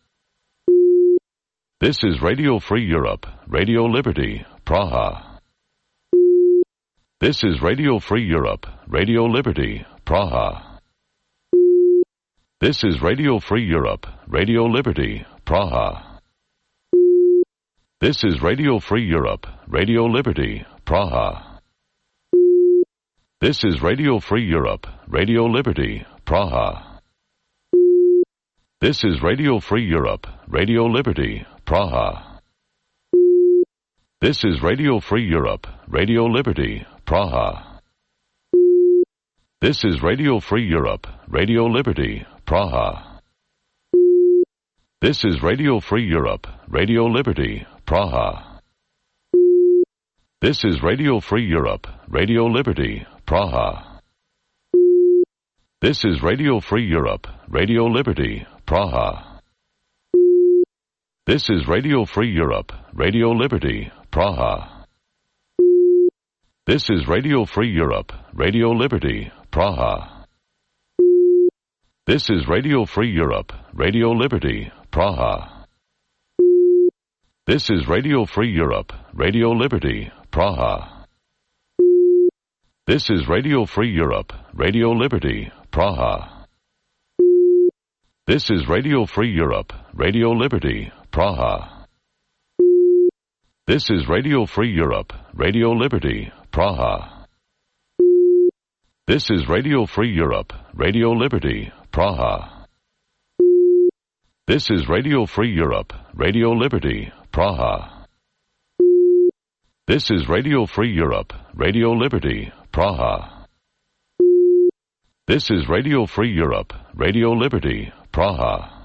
This is Radio Free Europe, Radio Liberty, Praha. This is Radio Free Europe, Radio Liberty, Praha. This is Radio Free Europe, Radio Liberty, Praha. This is Radio Free Europe, Radio Liberty, Praha. This is Radio Free Europe, Radio Liberty, Praha. This is Radio Free Europe, Radio Liberty, Praha. This is Radio Free Europe, Radio Liberty, Praha. This is Radio Free Europe, Radio Liberty, Praha. This is Radio Free Europe, Radio Liberty, Praha. This is Radio Free Europe, Radio Liberty, Praha. This is Radio Free Europe, Radio Liberty, Praha. This is Radio Free Europe, Radio Liberty, Praha. This is Radio Free Europe, Radio Liberty, Praha. This is Radio Free Europe, Radio Liberty, Praha. This is Radio Free Europe, Radio Liberty, Praha. This is Radio Free Europe, Radio Liberty, Praha. This is Radio Free Europe, Radio Liberty, Praha. This is Radio Free Europe, Radio Liberty, Praha. This is Radio Free Europe, Radio Liberty, Praha. This is Radio Free Europe, Radio Liberty, Praha. This is Radio Free Europe, Radio Liberty, Praha. This is Radio Free Europe, Radio Liberty, Praha.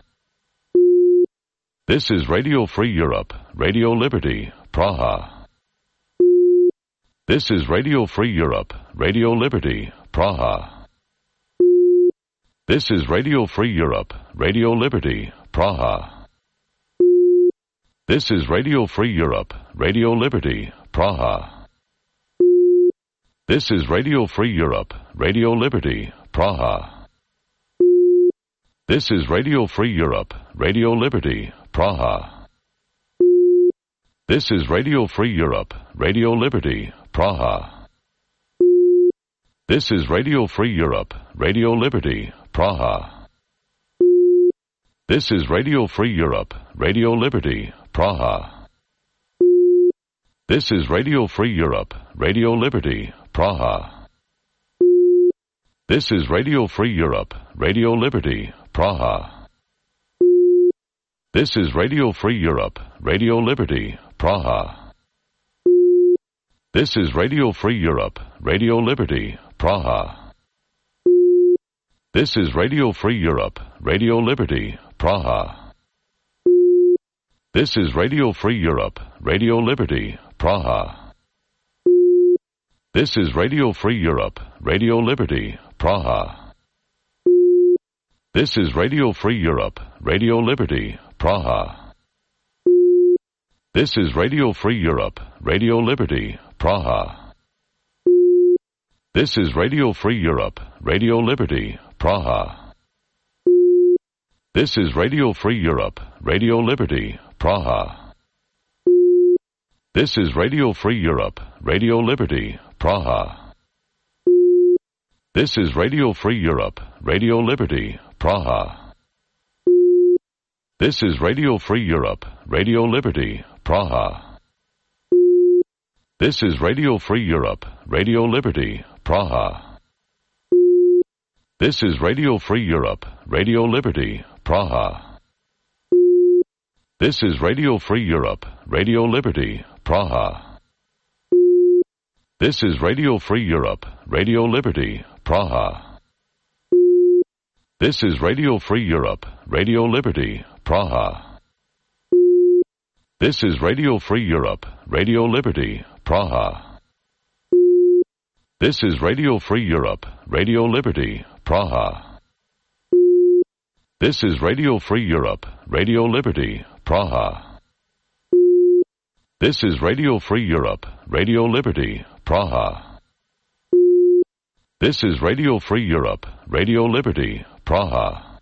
This is Radio Free Europe, Radio Liberty, Praha. This is Radio Free Europe, Radio Liberty, Praha. This is Radio Free Europe, Radio Liberty, Praha. This is Radio Free Europe, Radio Liberty, Praha. This is Radio Free Europe, Radio Liberty, Praha. This is Radio Free Europe, Radio Liberty, Praha. This is Radio Free Europe, Radio Liberty, Praha. This is Radio Free Europe, Radio Liberty, Praha. This is Radio Free Europe, Radio Liberty, Praha. This is Radio Free Europe, Radio Liberty, Praha. This is Radio Free Europe, Radio Liberty, Praha. This is Radio Free Europe, Radio Liberty, Praha. This is Radio Free Europe, Radio Liberty, Praha. This is Radio Free Europe, Radio Liberty, Praha. This is Radio Free Europe, Radio Liberty, Praha. This is Radio Free Europe, Radio Liberty, Praha. This is Radio Free Europe, Radio Liberty, Praha. This is Radio Free Europe, Radio Liberty, Praha. This is Radio Free Europe, Radio Liberty, Praha. This is Radio Free Europe, Radio Liberty, Praha. This is Radio Free Europe, Radio Liberty, Praha. This is Radio Free Europe, Radio Liberty, Praha. This is Radio Free Europe, Radio Liberty, Praha. This is Radio Free Europe, Radio Liberty, Praha. This is Radio Free Europe, Radio Liberty, Praha. This is Radio Free Europe, Radio Liberty, Praha. This is Radio Free Europe, Radio Liberty, Praha. This is Radio Free Europe, Radio Liberty, Praha. This is Radio Free Europe, Radio Liberty, Praha. This is Radio Free Europe, Radio Liberty, Praha. This is Radio Free Europe, Radio Liberty, Praha. This is Radio Free Europe, Radio Liberty, Praha. This is Radio Free Europe, Radio Liberty, Praha.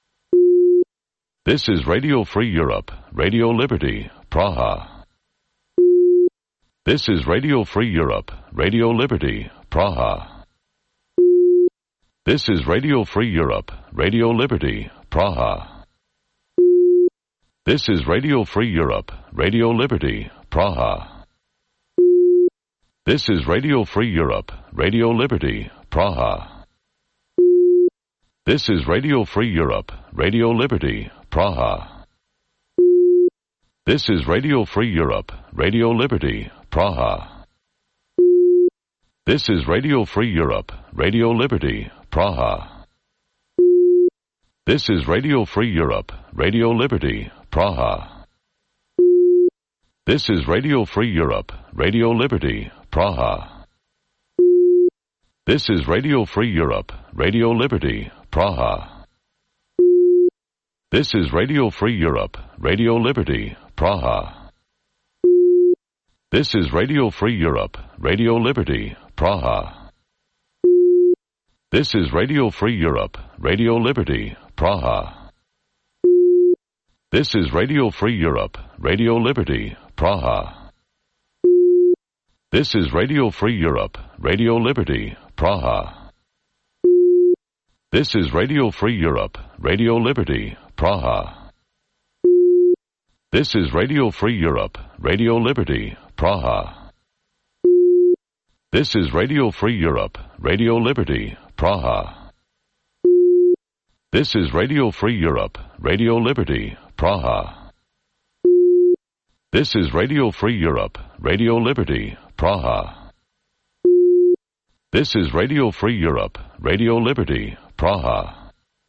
This is Radio Free Europe, Radio Liberty, Praha. This is Radio Free Europe, Radio Liberty, Praha. This is Radio Free Europe, Radio Liberty, Praha. This is Radio Free Europe, Radio Liberty, Praha. This is Radio Free Europe, Radio Liberty, Praha. This is Radio Free Europe, Radio Liberty, Praha. This is Radio Free Europe, Radio Liberty, Praha. This is Radio Free Europe, Radio Liberty, Praha. This is Radio Free Europe, Radio Liberty, Praha. This is Radio Free Europe, Radio Liberty, Praha. This is Radio Free Europe, Radio Liberty, Praha. This is Radio Free Europe, Radio Liberty, Praha. This is Radio Free Europe, Radio Liberty, Praha. This is Radio Free Europe, Radio Liberty, Praha. This is Radio Free Europe, Radio Liberty, Praha. This is Radio Free Europe, Radio Liberty, Praha. This is Radio Free Europe, Radio Liberty, Praha. This is Radio Free Europe, Radio Liberty, Praha. This is Radio Free Europe, Radio Liberty, Praha. This is Radio Free Europe, Radio Liberty, Praha. This is Radio Free Europe, Radio Liberty, Praha. This is Radio Free Europe, Radio Liberty, Praha.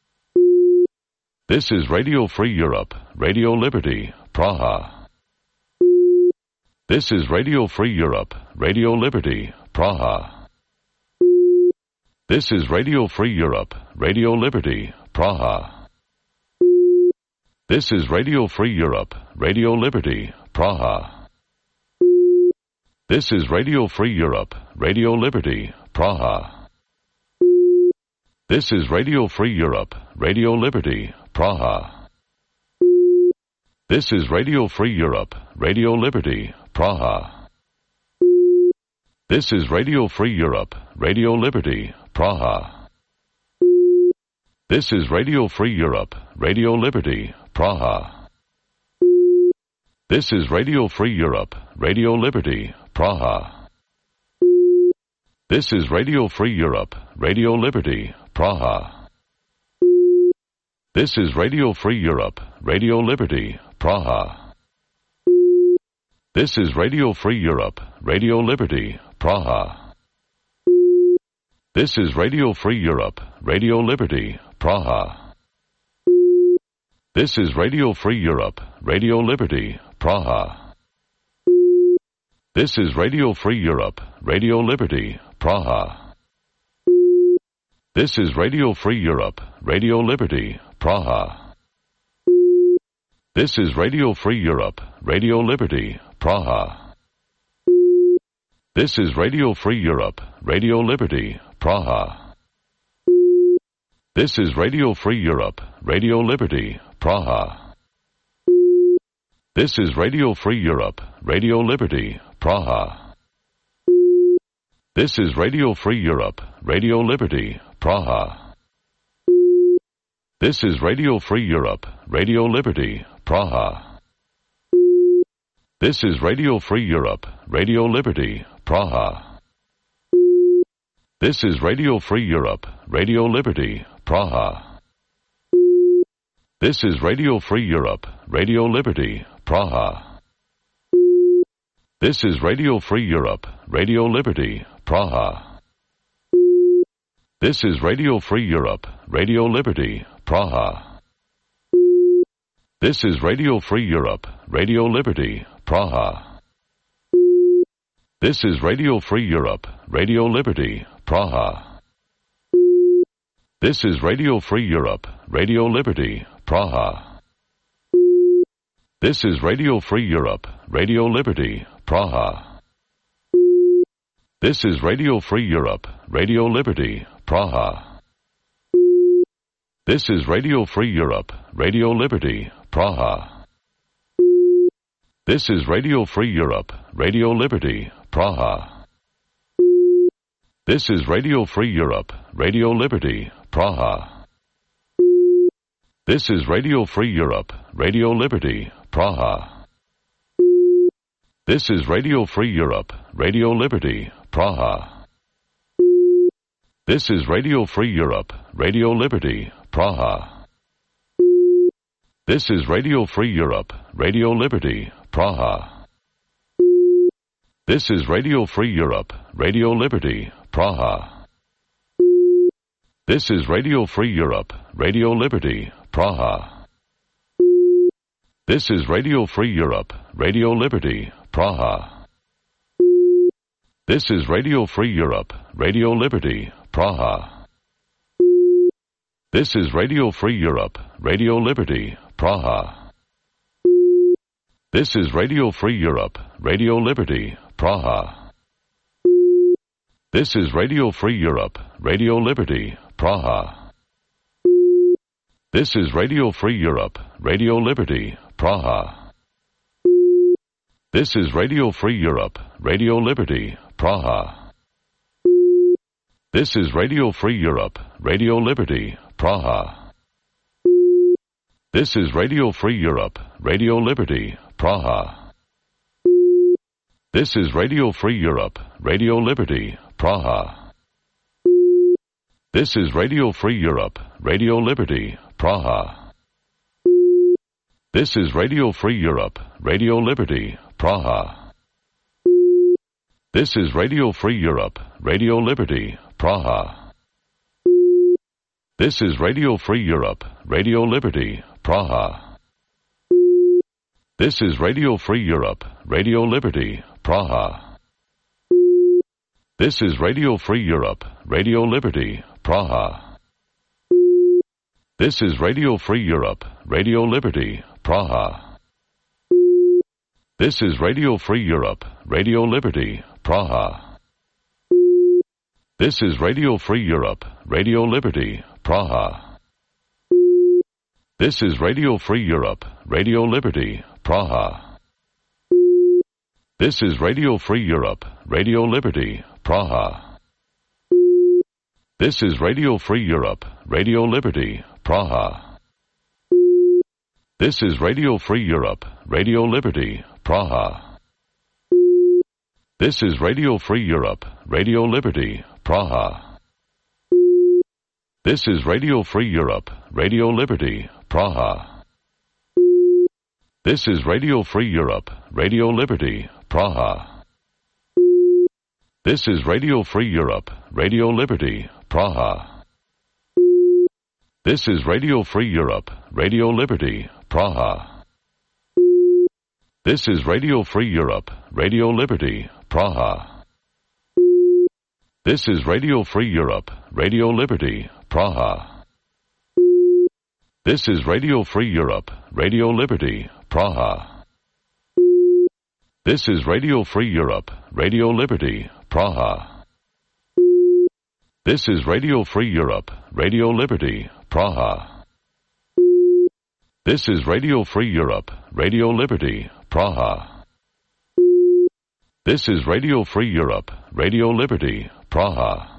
This is Radio Free Europe, Radio Liberty, Praha. This is Radio Free Europe, Radio Liberty, Praha. This is Radio Free Europe, Radio Liberty, Praha. This is Radio Free Europe, Radio Liberty, Praha. This is Radio Free Europe, Radio Liberty, Praha. This is Radio Free Europe, Radio Liberty, Praha. This is Radio Free Europe, Radio Liberty, Praha. This is Radio Free Europe, Radio Liberty, Praha. This is Radio Free Europe, Radio Liberty, Praha. This is Radio Free Europe, Radio Liberty, Praha. This is Radio Free Europe, Radio Liberty, Praha. This is Radio Free Europe, Radio Liberty, Praha. This is Radio Free Europe, Radio Liberty, Praha. This is Radio Free Europe, Radio Liberty, Praha. This is Radio Free Europe, Radio Liberty, Praha. This is Radio Free Europe, Radio Liberty, Praha. This is Radio Free Europe, Radio Liberty, Praha. This is Radio Free Europe, Radio Liberty, Praha. This is Radio Free Europe, Radio Liberty, Praha. This is Radio Free Europe, Radio Liberty, Praha. This is Radio Free Europe, Radio Liberty, Praha. This is Radio Free Europe, Radio Liberty, Praha. This is Radio Free Europe, Radio Liberty, Praha. This is Radio Free Europe, Radio Liberty, Praha. This is Radio Free Europe, Radio Liberty, Praha. This is Radio Free Europe, Radio Liberty, Praha. This is Radio Free Europe, Radio Liberty, Praha. This is Radio Free Europe, Radio Liberty, Praha. This is Radio Free Europe, Radio Liberty, Praha. This is Radio Free Europe, Radio Liberty, Praha. This is Radio Free Europe, Radio Liberty, Praha. This is Radio Free Europe, Radio Liberty, Praha. This is Radio Free Europe, Radio Liberty, Praha. This is Radio Free Europe, Radio Liberty, Praha. This is Radio Free Europe, Radio Liberty, Praha. This is Radio Free Europe, Radio Liberty, Praha. This is Radio Free Europe, Radio Liberty, Praha. This is Radio Free Europe, Radio Liberty, Praha. This is Radio Free Europe, Radio Liberty, Praha. This is Radio Free Europe, Radio Liberty, Praha. This is Radio Free Europe, Radio Liberty, Praha. This is Radio Free Europe, Radio Liberty, Praha. This is Radio Free Europe, Radio Liberty, Praha. This is Radio Free Europe, Radio Liberty, Praha. This is Radio Free Europe, Radio Liberty, Praha. This is Radio Free Europe, Radio Liberty, Praha. This is Radio Free Europe, Radio Liberty, Praha. This is Radio Free Europe, Radio Liberty, Praha. This is Radio Free Europe, Radio Liberty, Praha. This is Radio Free Europe, Radio Liberty, Praha. This is Radio Free Europe, Radio Liberty, Praha. This is Radio Free Europe, Radio Liberty, Praha. This is Radio Free Europe, Radio Liberty, Praha. This is Radio Free Europe, Radio Liberty, Praha. This is Radio Free Europe, Radio Liberty, Praha. This is Radio Free Europe, Radio Liberty, Praha. This is Radio Free Europe, Radio Liberty, Praha. This is Radio Free Europe, Radio Liberty, Praha. This is Radio Free Europe, Radio Liberty, Praha. This is Radio Free Europe, Radio Liberty, Praha. This is Radio Free Europe, Radio Liberty, Praha. This is Radio Free Europe, Radio Liberty, Praha. This is Radio Free Europe, Radio Liberty, Praha. This is Radio Free Europe, Radio Liberty, Praha. This is Radio Free Europe, Radio Liberty, Praha. This is Radio Free Europe, Radio Liberty, Praha. This is Radio Free Europe, Radio Liberty, Praha. This is Radio Free Europe, Radio Liberty, Praha. This is Radio Free Europe, Radio Liberty, Praha. This is Radio Free Europe, Radio Liberty, Praha. This is Radio Free Europe, Radio Liberty, Praha. This is Radio Free Europe, Radio Liberty, Praha. This is Radio Free Europe, Radio Liberty, Praha. This is Radio Free Europe, Radio Liberty, Praha. This is Radio Free Europe, Radio Liberty, Praha. This is Radio Free Europe, Radio Liberty, Praha. This is Radio Free Europe, Radio Liberty, Praha.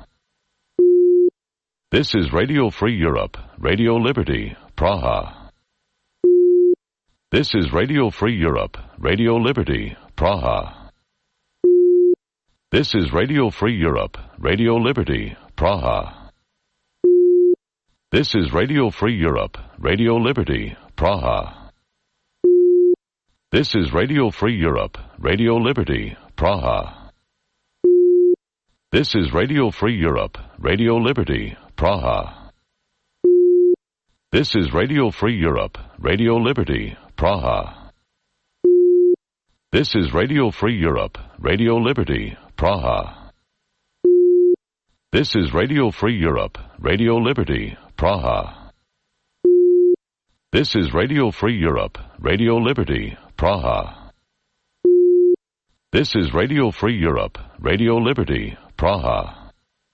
This is Radio Free Europe, Radio Liberty, Praha. This is Radio Free Europe, Radio Liberty, Praha. This is Radio Free Europe, Radio Liberty, Praha. This is Radio Free Europe, Radio Liberty, Praha. This is Radio Free Europe, Radio Liberty, Praha. This is Radio Free Europe, Radio Liberty, Praha. This is Radio Free Europe, Radio Liberty, Praha. This is Radio Free Europe, Radio Liberty, Praha. This is Radio Free Europe, Radio Liberty, Praha. This is Radio Free Europe, Radio Liberty, Praha. This is Radio Free Europe, Radio Liberty, Praha.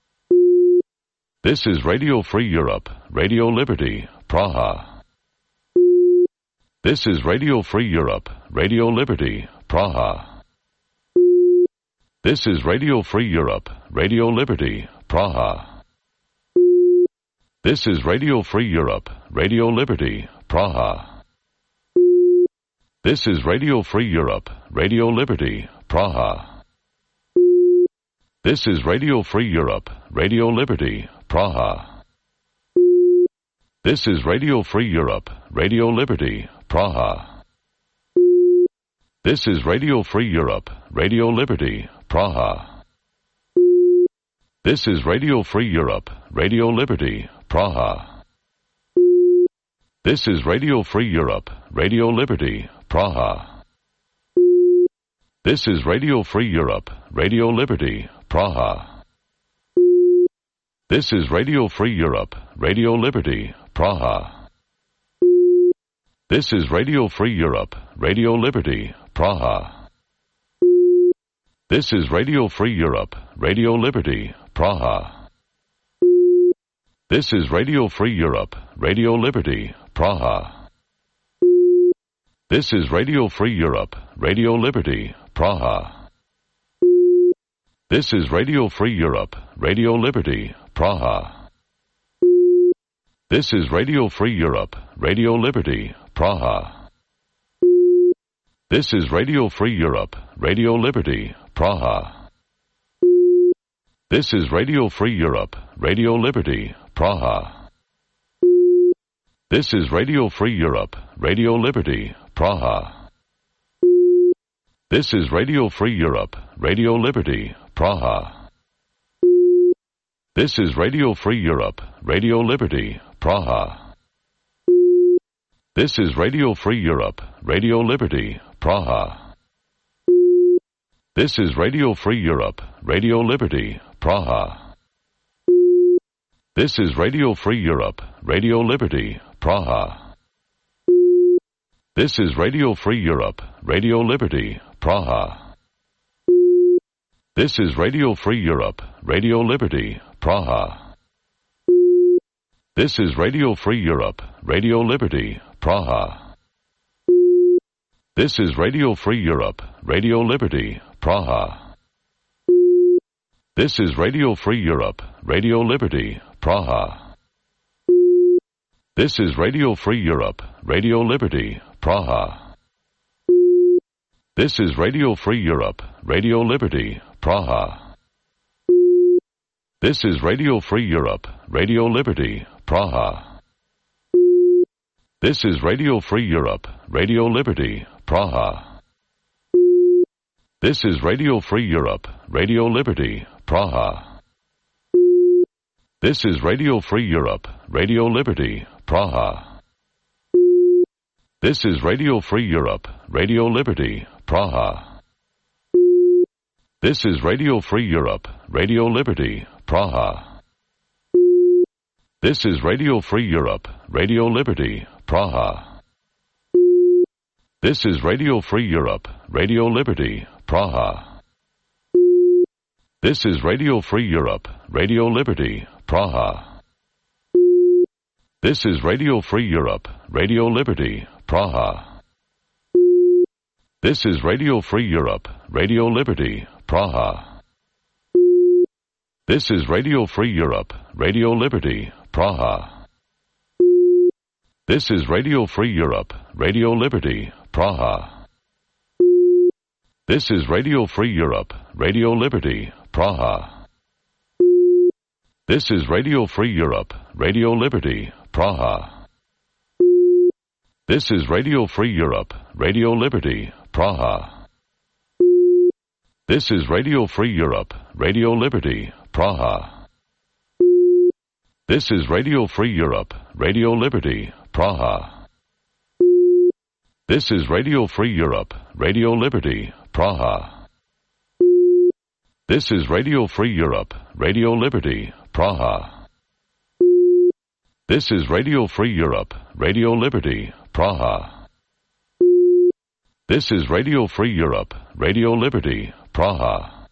This is Radio Free Europe, Radio Liberty, Praha. This is Radio Free Europe, Radio Liberty, Praha. This is Radio Free Europe, Radio Liberty, Praha. This is Radio Free Europe, Radio Liberty, Praha. This is Radio Free Europe, Radio Liberty, Praha. This is Radio Free Europe, Radio Liberty, Praha. This is Radio Free Europe, Radio Liberty, Praha. This is Radio Free Europe, Radio Liberty, Praha. This is Radio Free Europe, Radio Liberty, Praha. This is Radio Free Europe, Radio Liberty, Praha. This is Radio Free Europe, Radio Liberty, Praha. This is Radio Free Europe, Radio Liberty, Praha. This is Radio Free Europe, Radio Liberty, Praha. This is Radio Free Europe, Radio Liberty, Praha. This is Radio Free Europe, Radio Liberty, Praha. This is Radio Free Europe, Radio Liberty, Praha. This is Radio Free Europe, Radio Liberty, Praha. This is Radio Free Europe, Radio Liberty, Praha. This is Radio Free Europe, Radio Liberty, Praha. This is Radio Free Europe, Radio Liberty, Praha. This is Radio Free Europe, Radio Liberty, Praha. This is Radio Free Europe, Radio Liberty, Praha. This is Radio Free Europe, Radio Liberty, Praha. This is Radio Free Europe, Radio Liberty, Praha. This is Radio Free Europe, Radio Liberty, Praha. This is Radio Free Europe, Radio Liberty, Praha. This is Radio Free Europe, Radio Liberty, Praha. This is Radio Free Europe, Radio Liberty, Praha. This is Radio Free Europe, Radio Liberty, Praha. This is Radio Free Europe, Radio Liberty, Praha. This is Radio Free Europe, Radio Liberty, Praha. This is Radio Free Europe, Radio Liberty, Praha. This is Radio Free Europe, Radio Liberty, Praha. This is Radio Free Europe, Radio Liberty, Praha. This is Radio Free Europe, Radio Liberty, Praha. This is Radio Free Europe, Radio Liberty, Praha. This is Radio Free Europe, Radio Liberty, Praha. This is Radio Free Europe, Radio Liberty, Praha. This is Radio Free Europe, Radio Liberty, Praha. This is Radio Free Europe, Radio Liberty, Praha. This is Radio Free Europe, Radio Liberty, Praha. This is Radio Free Europe, Radio Liberty, Praha. This is Radio Free Europe, Radio Liberty, Praha. This is Radio Free Europe, Radio Liberty, Praha. This is Radio Free Europe, Radio Liberty, Praha. This is Radio Free Europe, Radio Liberty, Praha. This is Radio Free Europe, Radio Liberty, Praha. This is Radio Free Europe, Radio Liberty, Praha. This is Radio Free Europe, Radio Liberty, Praha. This is Radio Free Europe, Radio Liberty, Praha. This is Radio Free Europe, Radio Liberty, Praha. This is Radio Free Europe, Radio Liberty, Praha. This is Radio Free Europe, Radio Liberty, Praha. This is Radio Free Europe, Radio Liberty, Praha. This is Radio Free Europe, Radio Liberty, Praha.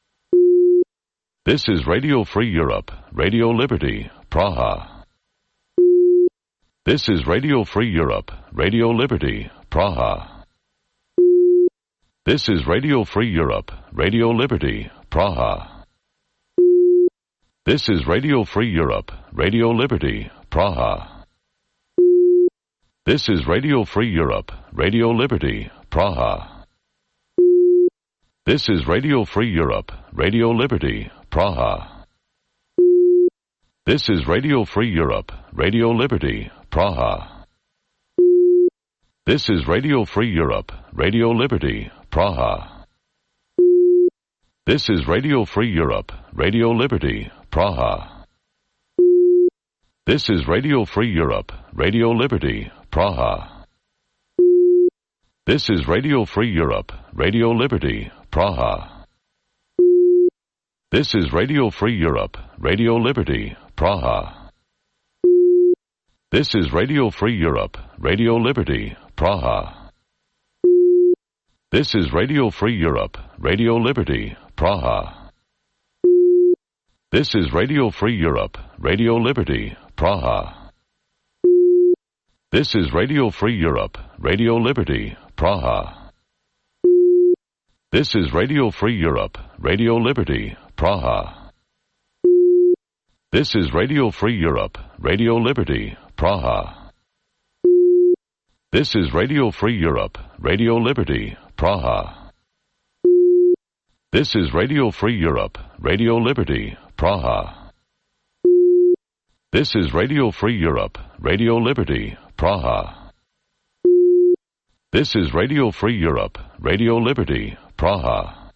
This is Radio Free Europe, Radio Liberty, Praha. This is Radio Free Europe, Radio Liberty, Praha. This is Radio Free Europe, Radio Liberty, Praha. This is Radio Free Europe, Radio Liberty, Praha. This is Radio Free Europe, Radio Liberty, Praha. This is Radio Free Europe, Radio Liberty, Praha. This is Radio Free Europe, Radio Liberty, Praha. This is Radio Free Europe, Radio Liberty, Praha. This is Radio Free Europe, Radio Liberty, Praha. This is Radio Free Europe, Radio Liberty, Praha. This is Radio Free Europe, Radio Liberty, Praha. This is Radio Free Europe, Radio Liberty, Praha. This is Radio Free Europe, Radio Liberty, Praha. This is Radio Free Europe, Radio Liberty, Praha. This is Radio Free Europe, Radio Liberty, Praha. This is Radio Free Europe, Radio Liberty, Praha. This is Radio Free Europe, Radio Liberty, Praha. This is Radio Free Europe, Radio Liberty, Praha. This is Radio Free Europe, Radio Liberty, Praha. This is Radio Free Europe, Radio Liberty, Praha. This is Radio Free Europe, Radio Liberty, Praha. This is Radio Free Europe, Radio Liberty, Praha.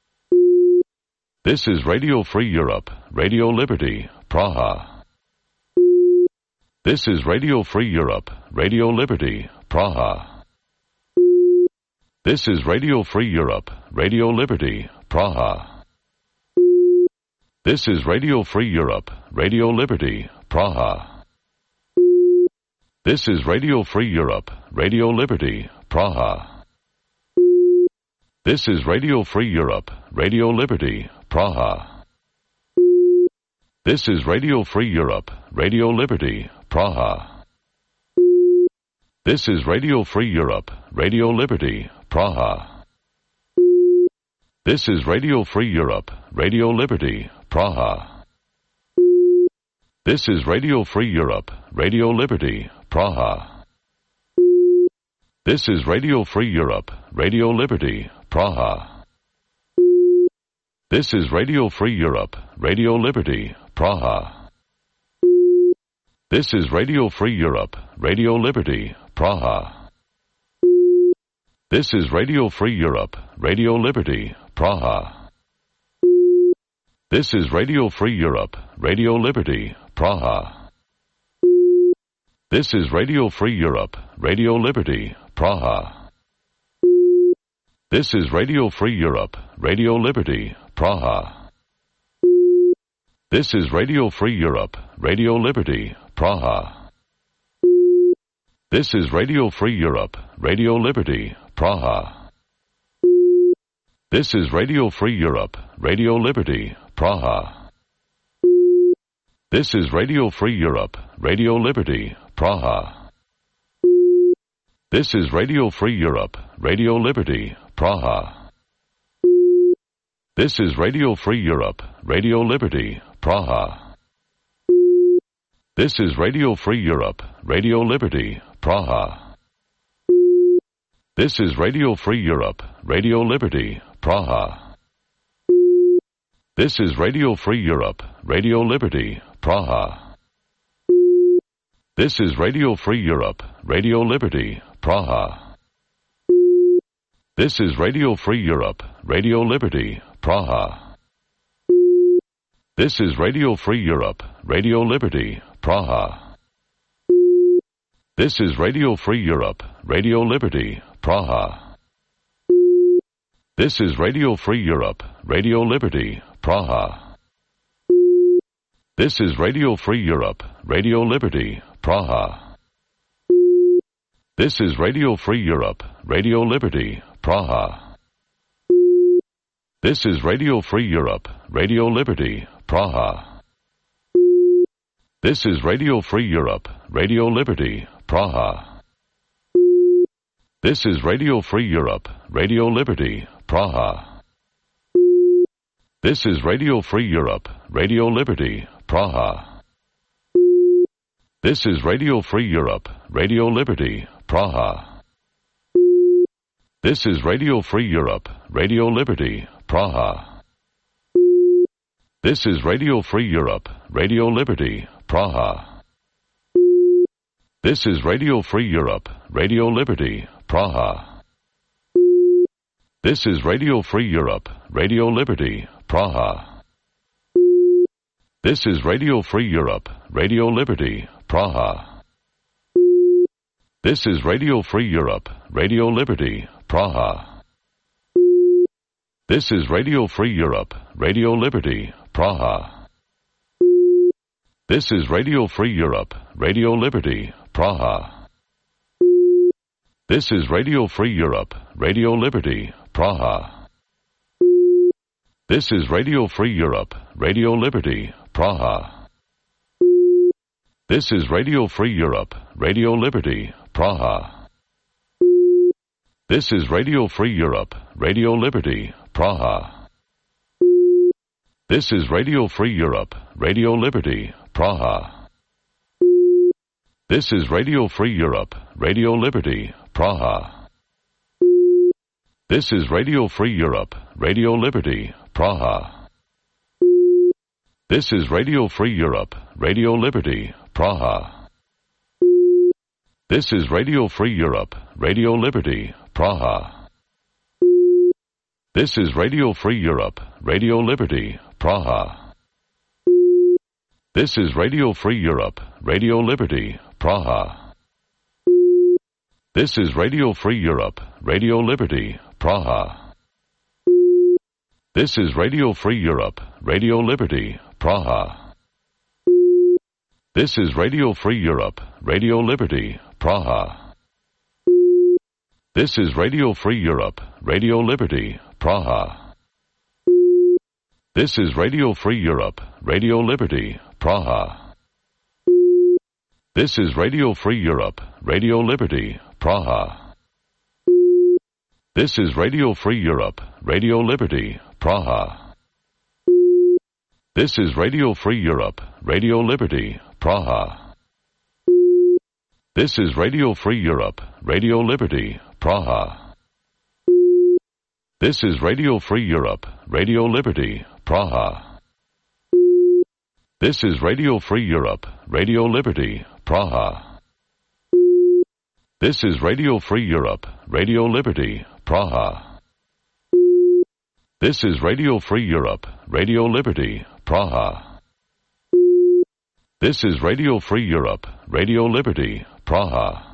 This is Radio Free Europe, Radio Liberty, Praha. This is Radio Free Europe, Radio Liberty, Praha. This is Radio Free Europe, Radio Liberty, Praha. This is Radio Free Europe, Radio Liberty, Praha. This is Radio Free Europe, Radio Liberty, Praha. This is Radio Free Europe, Radio Liberty, Praha. This is Radio Free Europe, Radio Liberty, Praha. This is Radio Free Europe, Radio Liberty, Praha. This is Radio Free Europe, Radio Liberty, Praha. This is Radio Free Europe, Radio Liberty, Praha. This is Radio Free Europe, Radio Liberty, Praha. This is Radio Free Europe, Radio Liberty, Praha. This is Radio Free Europe, Radio Liberty, Praha. This is Radio Free Europe, Radio Liberty, Praha. This is Radio Free Europe, Radio Liberty, Praha. This is Radio Free Europe, Radio Liberty, Praha. This is Radio Free Europe, Radio Liberty, Praha. This is Radio Free Europe, Radio Liberty, Praha. This is Radio Free Europe, Radio Liberty, Praha. This is Radio Free Europe, Radio Liberty, Praha. This is Radio Free Europe, Radio Liberty, Praha. This is Radio Free Europe, Radio Liberty, Praha. This is Radio Free Europe, Radio Liberty, Praha. This is Radio Free Europe, Radio Liberty, Praha. This is Radio Free Europe, Radio Liberty, Praha. This is Radio Free Europe, Radio Liberty, Praha. This is Radio Free Europe, Radio Liberty, Praha. This is Radio Free Europe, Radio Liberty, Praha. This is Radio Free Europe, Radio Liberty, Praha. This is Radio Free Europe, Radio Liberty, Praha. This is Radio Free Europe, Radio Liberty, Praha. This is Radio Free Europe, Radio Liberty, Praha. This is Radio Free Europe, Radio Liberty, Praha. This is Radio Free Europe, Radio Liberty, Praha. This is Radio Free Europe, Radio Liberty, Praha. This is Radio Free Europe, Radio Liberty, Praha. This is Radio Free Europe, Radio Liberty, Praha. This is Radio Free Europe, Radio Liberty, Praha. This is Radio Free Europe, Radio Liberty, Praha. This is Radio Free Europe, Radio Liberty, Praha. This is Radio Free Europe, Radio Liberty, Praha. This is Radio Free Europe, Radio Liberty, Praha. This is Radio Free Europe, Radio Liberty, Praha. This is Radio Free Europe, Radio Liberty, Praha. This is Radio Free Europe, Radio Liberty, Praha. This is Radio Free Europe, Radio Liberty, Praha. This is Radio Free Europe, Radio Liberty, Praha. This is Radio Free Europe, Radio Liberty, Praha. This is Radio Free Europe, Radio Liberty, Praha. This is Radio Free Europe, Radio Liberty, Praha. This is Radio Free Europe, Radio Liberty, Praha. This is Radio Free Europe, Radio Liberty, Praha. This is Radio Free Europe, Radio Liberty, Praha. This is Radio Free Europe, Radio Liberty, Praha. This is Radio Free Europe, Radio Liberty, Praha. This is Radio Free Europe, Radio Liberty, Praha. This is Radio Free Europe, Radio Liberty, Praha. This is Radio Free Europe, Radio Liberty, Praha. This is Radio Free Europe, Radio Liberty, Praha. This is Radio Free Europe, Radio Liberty, Praha. This is Radio Free Europe, Radio Liberty, Praha. This is Radio Free Europe, Radio Liberty, Praha. This is Radio Free Europe, Radio Liberty, Praha. This is Radio Free Europe, Radio Liberty, Praha. This is Radio Free Europe, Radio Liberty, Praha. This is Radio Free Europe, Radio Liberty, Praha. This is Radio Free Europe, Radio Liberty, Praha. This is Radio Free Europe, Radio Liberty, Praha. This is Radio Free Europe, Radio Liberty, Praha. This is Radio Free Europe, Radio Liberty, Praha. This is Radio Free Europe, Radio Liberty, Praha.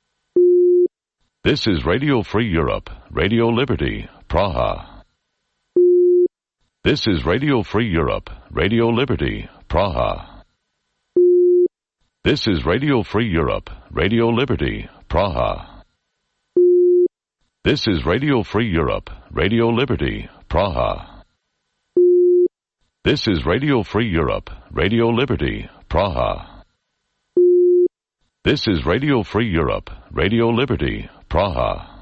This is Radio Free Europe, Radio Liberty, Praha. This is Radio Free Europe, Radio Liberty, Praha. This is Radio Free Europe, Radio Liberty, Praha. This is Radio Free Europe, Radio Liberty, Praha. This is Radio Free Europe, Radio Liberty, Praha. This is Radio Free Europe, Radio Liberty, Praha.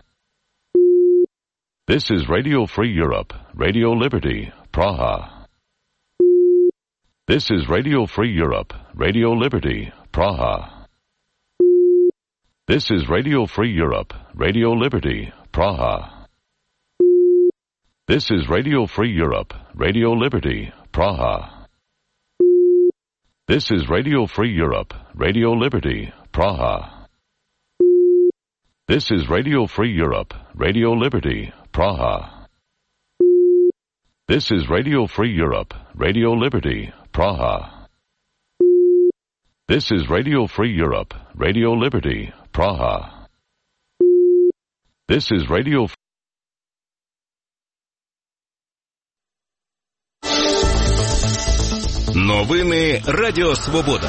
This is Radio Free Europe, Radio Liberty, Praha. This is Radio Free Europe, Radio Liberty, Praha. This is Radio Free Europe, Radio Liberty, Praha. This is Radio Free Europe, Radio Liberty, Praha. This is Radio Free Europe, Radio Liberty, Praha. This is Radio Free Europe, Radio Liberty, Praha. This is Radio Free Europe, Radio Liberty, Praha. This is Radio Free Europe, Radio Liberty, Praha. This is Radio
Новини Радіо Свобода.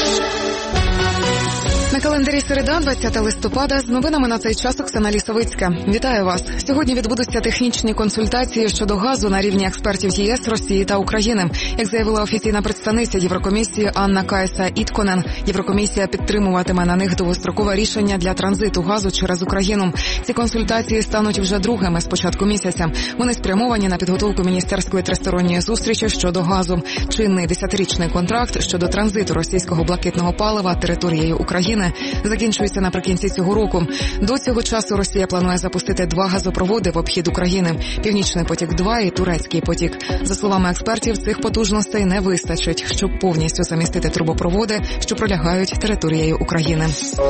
На календарі середа, 20 листопада, з новинами на цей час Оксана Лісовицька. Вітаю вас. Сьогодні відбудуться технічні консультації щодо газу на рівні експертів ЄС, Росії та України. Як заявила офіційна представниця Єврокомісії Анна-Кайса Ітконен, Єврокомісія підтримуватиме на них довгострокове рішення для транзиту газу через Україну. Ці консультації стануть вже другими з початку місяця. Вони спрямовані на підготовку міністерської тристоронньої зустрічі щодо газу. Чинний 10-річний контракт щодо транзиту російського блакитного палива територією України закінчується наприкінці цього року. До цього часу Росія планує запустити 2 газопроводи в обхід України – Північний потік-2 і Турецький потік. За словами експертів, цих потужностей не вистачить, щоб повністю замістити трубопроводи, що пролягають територією України.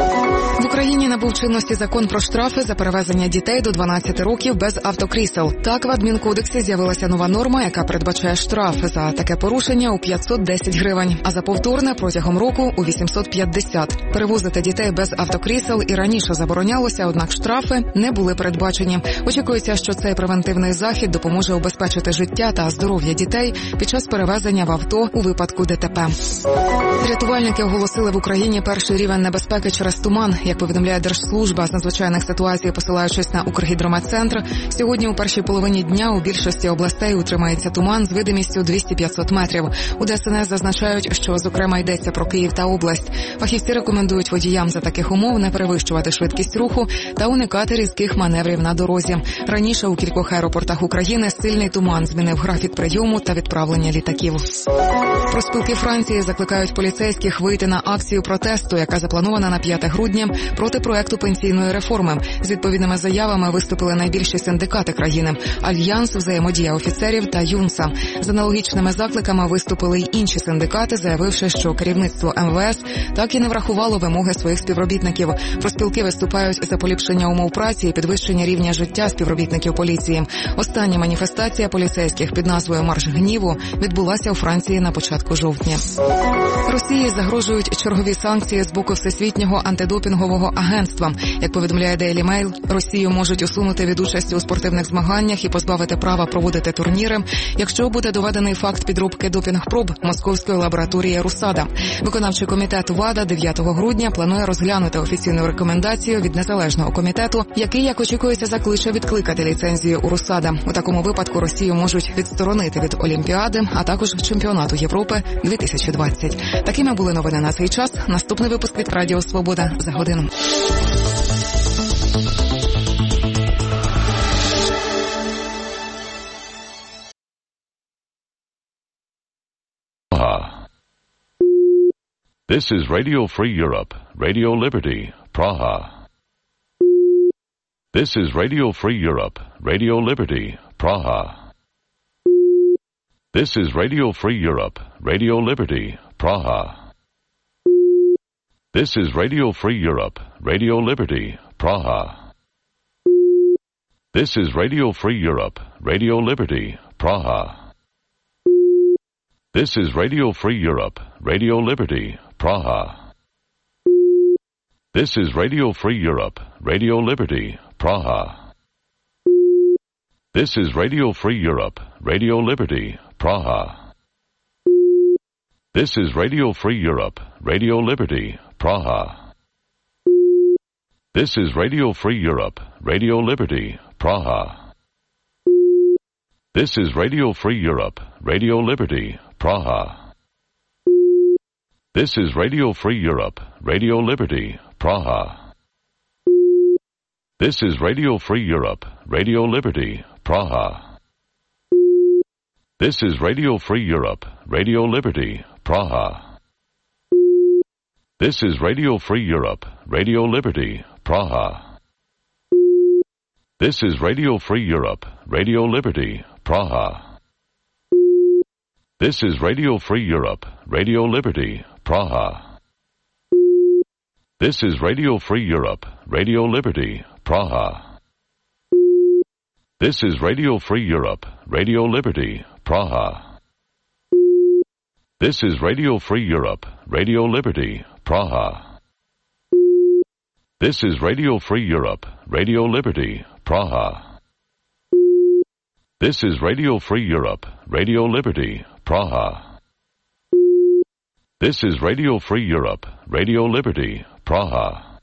В Україні набув чинності закон про штрафи за перевезення дітей до 12 років без автокрісел. Так, в адмінкодексі з'явилася нова норма, яка передбачає штраф за таке порушення у 510 гривень, а за повторне протягом року у 850. Перевозити дітей без автокрісел і раніше заборонялося, однак штрафи не були передбачені. Очікується, що цей превентивний захід допоможе убезпечити життя та здоров'я дітей під час перевезення в авто у випадку ДТП. Рятувальники оголосили в Україні перший рівень небезпеки через туман. Як повідомляє Держслужба з надзвичайних ситуацій, посилаючись на Укргідрометцентр, сьогодні у першій половині дня у більшості областей утримається туман з видимістю 200-500 метрів. У ДСНС зазначають, що, зокрема, йдеться про Київ та область. Фахівці рекомендують водіям за таких умов не перевищувати швидкість руху та уникати різких маневрів на дорозі. Раніше у кількох аеропортах України сильний туман змінив графік прийому та відправлення літаків. Профспілки Франції закликають поліцейських вийти на акцію протесту, яка запланована на 5 грудня, проти проекту пенсійної реформи. З відповідними заявами виступили найбільші синдикати країни – Альянс, Взаємодія офіцерів та Юнса. З аналогічними закликами виступили й інші синдикати, заявивши, що керівництво МВС так і не врахувало вимоги своїх співробітників. Профспілки виступають за поліпшення умов праці і підвищення рівня життя співробітників поліції. Остання маніфестація поліцейських під назвою «Марш гніву» відбулася у Франції на початку жовтня. Росії загрожують чергові санкції з боку Всесвітнього антидопінгового агентства. Як повідомляє Daily Mail, Росію можуть усунути від участі у спортивних змаганнях і позбавити права проводити турніри, якщо буде доведений факт підробки допінг-проб московської лабораторії «Русада». Виконавчий комітет ВАДА 9 грудня планує розглянути офіційну рекомендацію від незалежного комітету, який, як очікується, закличе відкликати ліцензію у «Русада». У такому випадку Росію можуть відсторонити від Олімпіади, а також Чемпіонату Європи 2020. Такими були новини на цей час. Наступний випуск від Радіо Свобода за годину.
This is Radio Free Europe, Radio Liberty, Praha. This is Radio Free Europe, Radio Liberty, Praha. This is Radio Free Europe, Radio Liberty, Praha. This is Radio Free Europe, Radio Liberty, Praha. This is Radio Free Europe, Radio Liberty, Praha. This is Radio Free Europe, Radio Liberty, Praha. This is Radio Free Europe, Radio Liberty, Praha. This is Radio Free Europe, Radio Liberty, Praha. This is Radio Free Europe, Radio Liberty, Praha. This is Radio Free Europe, Radio Liberty, Praha. This is Radio Free Europe, Radio Liberty, Praha. This is Radio Free Europe, Radio Liberty, Praha. This is Radio Free Europe, Radio Liberty, Praha. This is Radio Free Europe, Radio Liberty, Praha. This is Radio Free Europe, Radio Liberty, Praha. This is Radio Free Europe, Radio Liberty, Praha. This is Radio Free Europe, Radio Liberty, Praha. This is Radio Free Europe, Radio Liberty, Praha. This is Radio Free Europe, Radio Liberty, Praha. This is Radio Free Europe, Radio Liberty, Praha. This is Radio Free Europe, Radio Liberty, Praha. This is Radio Free Europe, Radio Liberty, Praha. This is Radio Free Europe, Radio Liberty, Praha.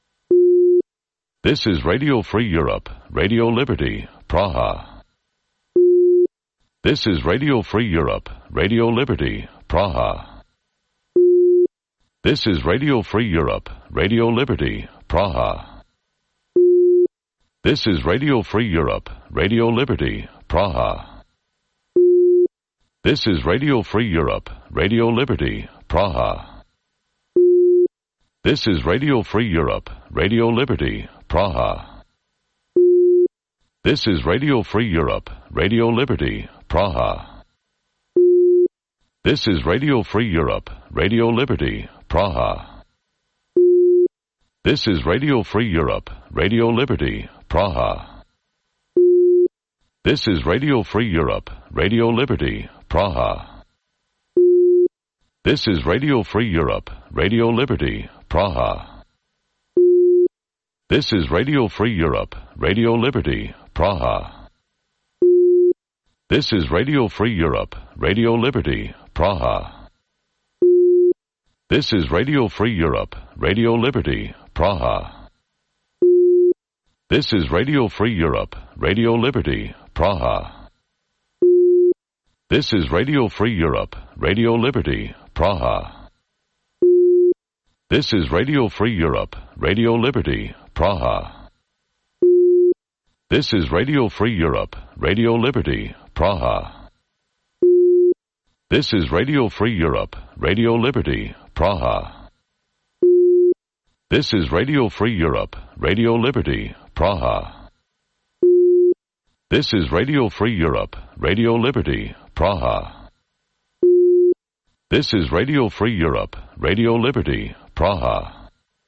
This is Radio Free Europe, Radio Liberty, Praha. This is Radio Free Europe, Radio Liberty, Praha. This is Radio Free Europe, Radio Liberty, Praha. This is Radio Free Europe, Radio Liberty, Praha. This is Radio Free Europe, Radio Liberty, Praha. This is Radio Free Europe, Radio Liberty, Praha. This is Radio Free Europe, Radio Liberty, Praha. This is Radio Free Europe, Radio Liberty, Praha. This is Radio Free Europe, Radio Liberty, Praha. This is Radio Free Europe, Radio Liberty, Praha. This is Radio Free Europe, Radio Liberty, Praha. This is Radio Free Europe, Radio Liberty, Praha. This is Radio Free Europe, Radio Liberty, Praha. This is Radio Free Europe, Radio Liberty, Praha. This is Radio Free Europe, Radio Liberty, Praha. This is Radio Free Europe, Radio Liberty, Praha. This is Radio Free Europe, Radio Liberty, Praha. This is Radio Free Europe, Radio Liberty, Praha. This is Radio Free Europe, Radio Liberty, Praha. This is Radio Free Europe, Radio Liberty, Praha. This is Radio Free Europe, Radio Liberty, Praha. This is Radio Free Europe, Radio Liberty, Praha.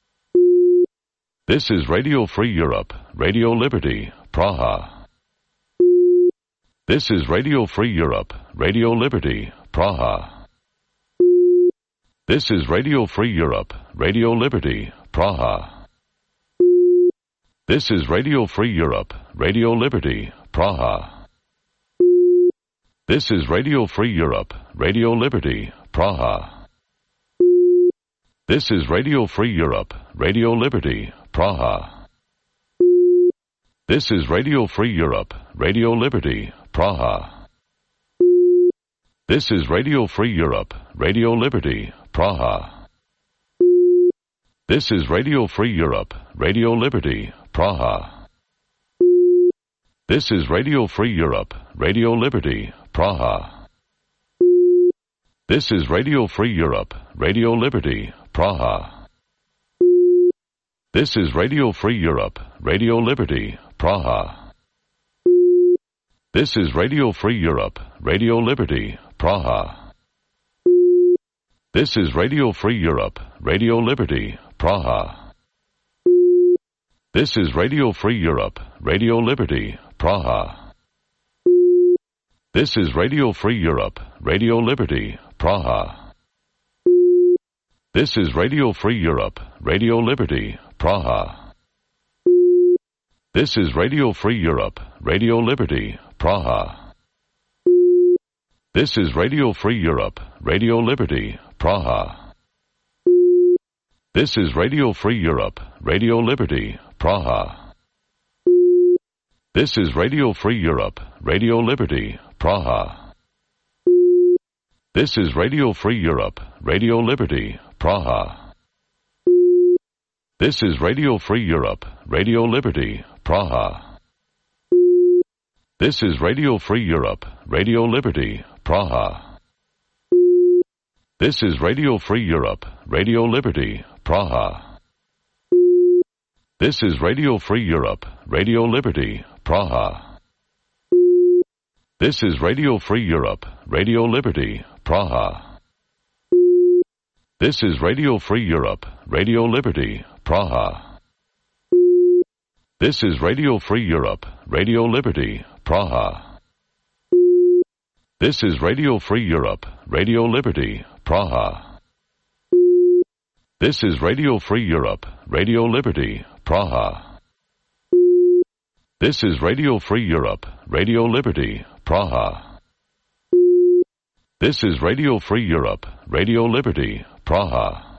This is Radio Free Europe, Radio Liberty, Praha. This is Radio Free Europe, Radio Liberty, Praha. This is Radio Free Europe, Radio Liberty, Praha. This is Radio Free Europe, Radio Liberty, Praha. This is Radio Free Europe, Radio Liberty, Praha. This is Radio Free Europe, Radio Liberty, Praha. This is Radio Free Europe, Radio Liberty, Praha. This is Radio Free Europe, Radio Liberty, Praha. This is Radio Free Europe, Radio Liberty, Praha. This is Radio Free Europe, Radio Liberty, Praha. This is Radio Free Europe, Radio Liberty, Praha. This is Radio Free Europe, Radio Liberty, Praha. This is Radio Free Europe, Radio Liberty, Praha. This is Radio Free Europe, Radio Liberty, Praha. This is Radio Free Europe, Radio Liberty, Praha. This is Radio Free Europe, Radio Liberty, Praha. This is Radio Free Europe, Radio Liberty, Praha. This is Radio Free Europe, Radio Liberty, Praha. This is Radio Free Europe, Radio Liberty, Praha. This is Radio Free Europe, Radio Liberty, Praha. This is Radio Free Europe, Radio Liberty, Praha. This is Radio Free Europe, Radio Liberty, Praha. This is Radio Free Europe, Radio Liberty, Praha. This is Radio Free Europe, Radio Liberty, Praha. This is Radio Free Europe, Radio Liberty, Praha. This is Radio Free Europe, Radio Liberty, Praha. This is Radio Free Europe, Radio Liberty, Praha. This is Radio Free Europe, Radio Liberty, Praha. This is Radio Free Europe, Radio Liberty, Praha. This is Radio Free Europe, Radio Liberty, Praha. This is Radio Free Europe, Radio Liberty, Praha. This is Radio Free Europe, Radio Liberty, Praha. This is Radio Free Europe, Radio Liberty, Praha.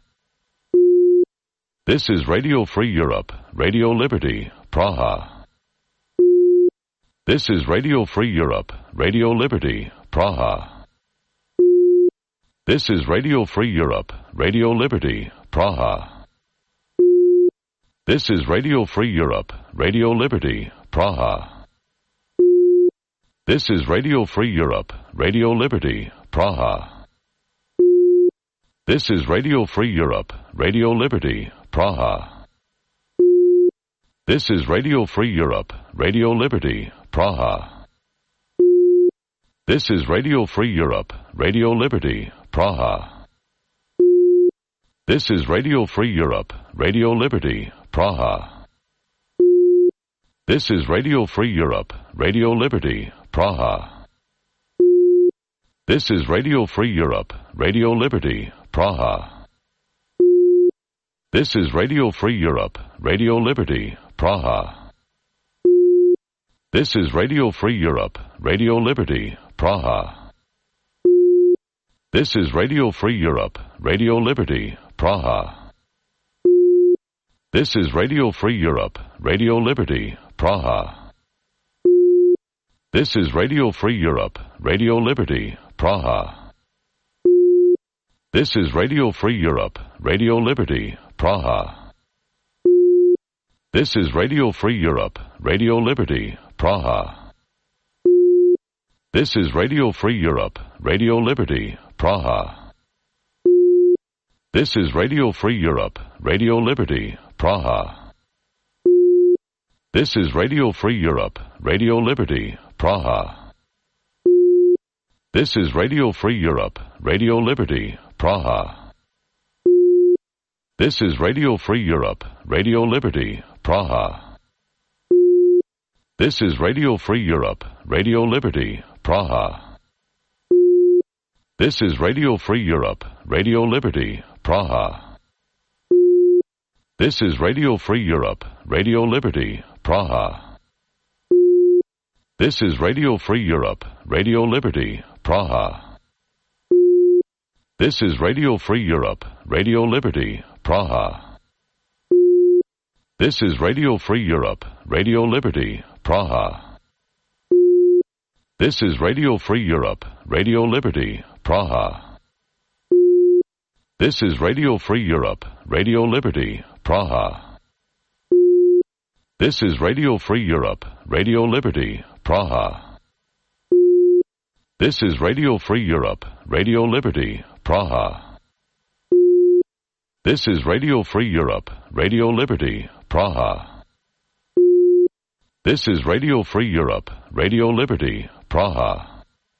This is Radio Free Europe, Radio Liberty, Praha. This is Radio Free Europe, Radio Liberty, Praha. This is Radio Free Europe, Radio Liberty, Praha. This is Radio Free Europe, Radio Liberty, Praha. This is Radio Free Europe, Radio Liberty, Praha. This is Radio Free Europe, Radio Liberty, Praha. This is Radio Free Europe, Radio Liberty, Praha. This is Radio Free Europe, Radio Liberty, Praha. This is Radio Free Europe, Radio Liberty, Praha. This is Radio Free Europe, Radio Liberty, Praha. This is Radio Free Europe, Radio Liberty, Praha. This is Radio Free Europe, Radio Liberty, Praha. This is Radio Free Europe, Radio Liberty, Praha. This is Radio Free Europe, Radio Liberty, Praha. This is Radio Free Europe, Radio Liberty, Praha. This is Radio Free Europe, Radio Liberty, Praha. This is Radio Free Europe, Radio Liberty, Praha. This is Radio Free Europe, Radio Liberty, Praha. This is Radio Free Europe, Radio Liberty, Praha. This is Radio Free Europe, Radio Liberty, Praha. This is Radio Free Europe, Radio Liberty, Praha. This is Radio Free Europe, Radio Liberty, Praha. This is Radio Free Europe, Radio Liberty, Praha. This is Radio Free Europe, Radio Liberty, Praha. This is Radio Free Europe, Radio Liberty, Praha. This is Radio Free Europe, Radio Liberty, Praha. This is Radio Free Europe, Radio Liberty, Praha. This is Radio Free Europe, Radio Liberty, Praha. This is Radio Free Europe, Radio Liberty, Praha. This is Radio Free Europe, Radio Liberty, Praha. This is Radio Free Europe, Radio Liberty, Praha. This is Radio Free Europe, Radio Liberty, Praha. This is Radio Free Europe, Radio Liberty, Praha. This is Radio Free Europe, Radio Liberty, Praha. This is Radio Free Europe, Radio Liberty, Praha.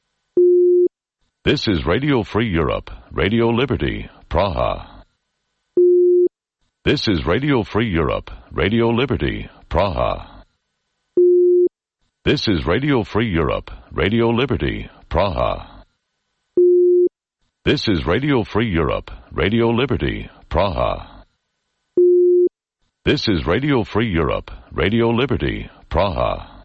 This is Radio Free Europe, Radio Liberty, Praha. This is Radio Free Europe, Radio Liberty, Praha. This is Radio Free Europe, Radio Liberty, Praha. This is Radio Free Europe, Radio Liberty, Praha. This is Radio Free Europe, Radio Liberty, Praha.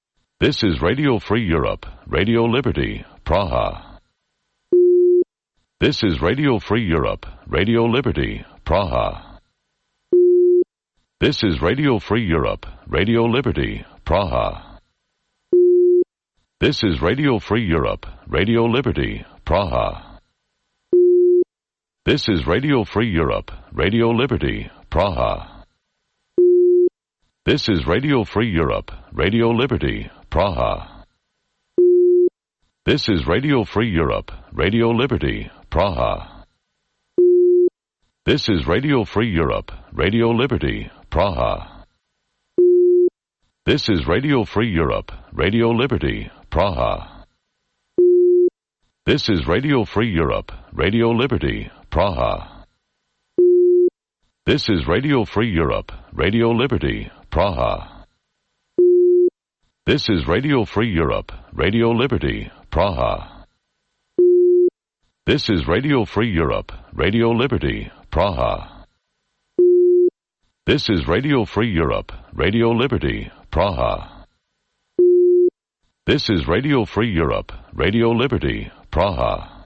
This is Radio Free Europe, Radio Liberty, Praha. This is Radio Free Europe, Radio Liberty, Praha. This is Radio Free Europe, Radio Liberty, Praha. This is Radio Free Europe, Radio Liberty, Praha. This is Radio Free Europe, Radio Liberty, Praha. This is Radio Free Europe, Radio Liberty, Praha. This is Radio Free Europe, Radio Liberty, Praha. This is Radio Free Europe, Radio Liberty, Praha. This is Radio Free Europe, Radio Liberty, Praha. This is Radio Free Europe, Radio Liberty, Praha. This is Radio Free Europe, Radio Liberty, Praha. This is Radio Free Europe, Radio Liberty, Praha. This is Radio Free Europe, Radio Liberty, Praha. This is Radio Free Europe, Radio Liberty, Praha. This is Radio Free Europe, Radio Liberty, Praha.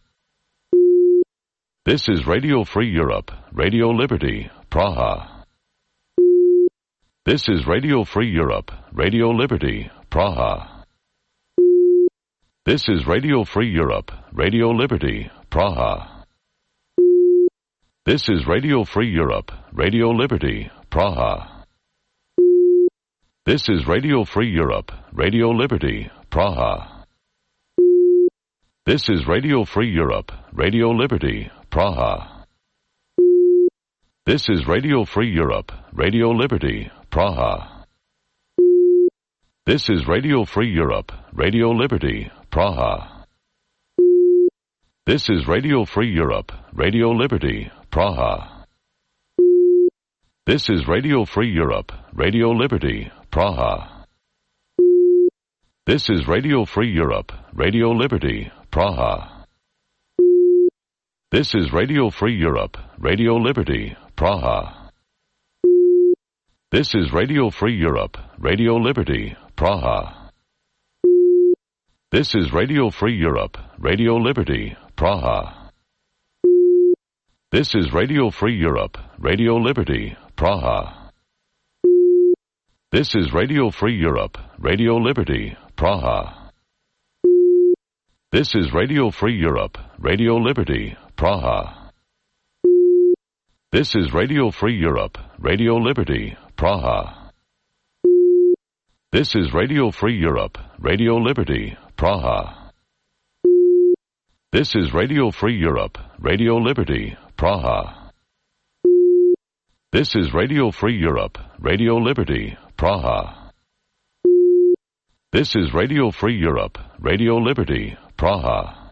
This is Radio Free Europe, Radio Liberty, Praha. This is Radio Free Europe, Radio Liberty, Praha. This is Radio Free Europe, Radio Liberty, Praha. This is Radio Free Europe, Radio Liberty, Praha. This is Radio Free Europe, Radio Liberty, Praha. This is Radio Free Europe, Radio Liberty, Praha. This is Radio Free Europe, Radio Liberty, Praha. This is Radio Free Europe, Radio Liberty, Praha. This is Radio Free Europe, Radio Liberty, Praha. This is Radio Free Europe, Radio Liberty, Praha. This is Radio Free Europe, Radio Liberty, Praha. This is Radio Free Europe, Radio Liberty, Praha. This is Radio Free Europe, Radio Liberty, Praha. This is Radio Free Europe, Radio Liberty, Praha. This is Radio Free Europe, Radio Liberty, Praha. This is Radio Free Europe, Radio Liberty, Praha. This is Radio Free Europe, Radio Liberty, Praha. This is Radio Free Europe, Radio Liberty, Praha. This is Radio Free Europe, Radio Liberty, Praha. This is Radio Free Europe, Radio Liberty, Praha. This is Radio Free Europe, Radio Liberty, Praha. This is Radio Free Europe, Radio Liberty, Praha.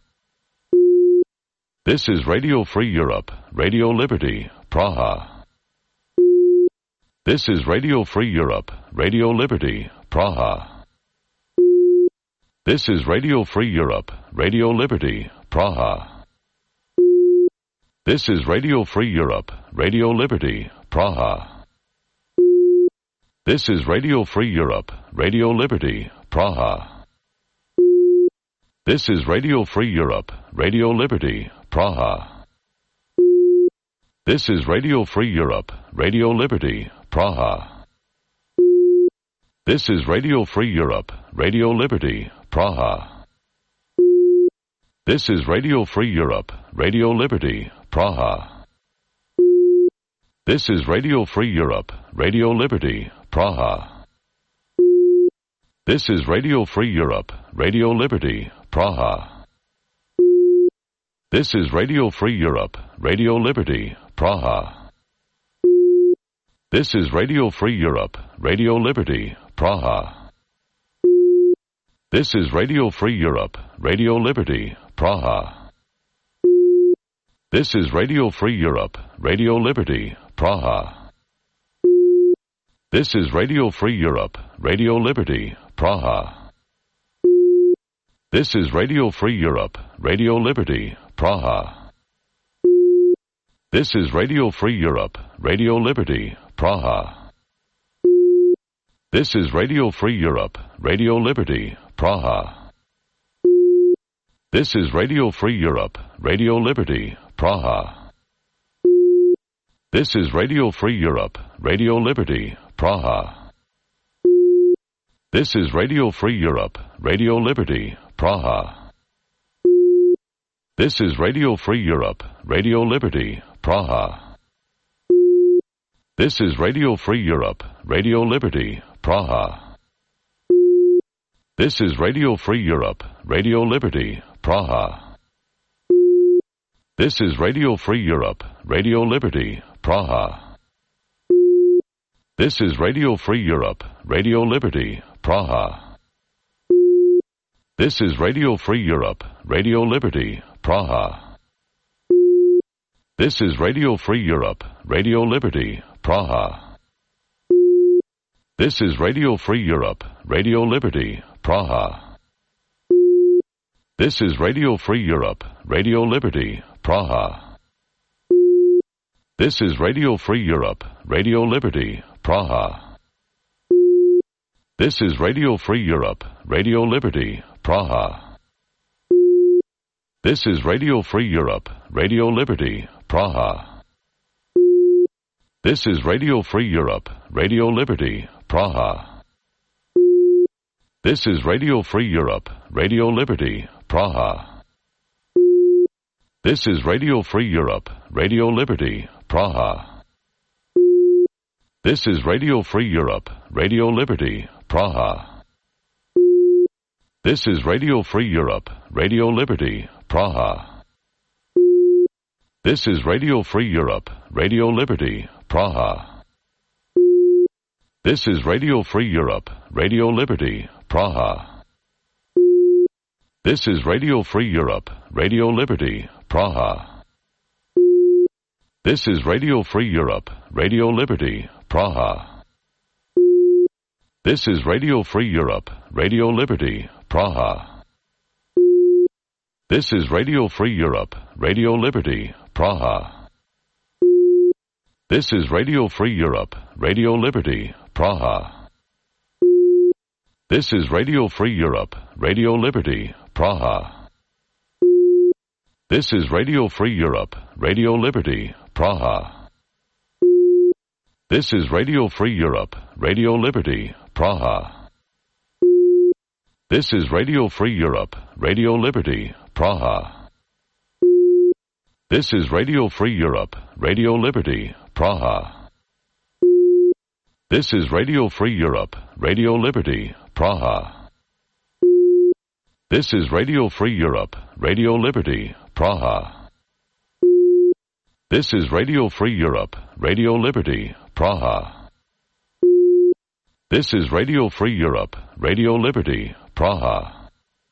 This is Radio Free Europe, Radio Liberty, Praha. This is Radio Free Europe, Radio Liberty, Praha. This is Radio Free Europe, Radio Liberty, Praha. This is Radio Free Europe, Radio Liberty, Praha. This is Radio Free Europe, Radio Liberty, Praha. This is Radio Free Europe, Radio Liberty, Praha. This is Radio Free Europe, Radio Liberty, Praha. This is Radio Free Europe, Radio Liberty, Praha. This is Radio Free Europe, Radio Liberty, Praha. This is Radio Free Europe, Radio Liberty, Praha. This is Radio Free Europe, Radio Liberty, Praha. This is Radio Free Europe, Radio Liberty, Praha. This is Radio Free Europe, Radio Liberty, Praha. This is Radio Free Europe, Radio Liberty, Praha. This is Radio Free Europe, Radio Liberty, Praha. This is Radio Free Europe, Radio Liberty, Praha. This is Radio Free Europe, Radio Liberty, Praha. This is Radio Free Europe, Radio Liberty, Praha. This is Radio Free Europe, Radio Liberty, Praha. This is Radio Free Europe, Radio Liberty, Praha. This is Radio Free Europe, Radio Liberty, Praha. This is Radio Free Europe, Radio Liberty, Praha. This is Radio Free Europe, Radio Liberty, Praha. This is Radio Free Europe, Radio Liberty, Praha. This is Radio Free Europe, Radio Liberty, Praha. This is Radio Free Europe, Radio Liberty, Praha. This is Radio Free Europe, Radio Liberty, Praha. This is Radio Free Europe, Radio Liberty, Praha. This is Radio Free Europe, Radio Liberty, Praha. This is Radio Free Europe, Radio Liberty, Praha. This is Radio Free Europe, Radio Liberty, Praha. This is Radio Free Europe, Radio Liberty, Praha. This is Radio Free Europe, Radio Liberty, Praha. This is Radio Free Europe, Radio Liberty, Praha. This is Radio Free Europe, Radio Liberty, Praha. This is Radio Free Europe, Radio Liberty, Praha. This is Radio Free Europe, Radio Liberty, Praha. This is Radio Free Europe, Radio Liberty, Praha. This is Radio Free Europe, Radio Liberty, Praha. This is Radio Free Europe, Radio Liberty, Praha. This is Radio Free Europe, Radio Liberty, Praha. This is Radio Free Europe, Radio Liberty, Praha. This is Radio Free Europe, Radio Liberty, Praha. This is Radio Free Europe, Radio Liberty, Praha. This is Radio Free Europe, Radio Liberty, Praha. This is Radio Free Europe, Radio Liberty, Praha. This is Radio Free Europe, Radio Liberty, Praha. This is Radio Free Europe, Radio Liberty, Praha. This is Radio Free Europe, Radio Liberty, Praha. This is Radio Free Europe, Radio Liberty, Praha. This is Radio Free Europe, Radio Liberty, Praha. This is Radio Free Europe, Radio Liberty, Praha. This is Radio Free Europe, Radio Liberty, Praha. This is Radio Free Europe, Radio Liberty, Praha. This is Radio Free Europe, Radio Liberty, Praha.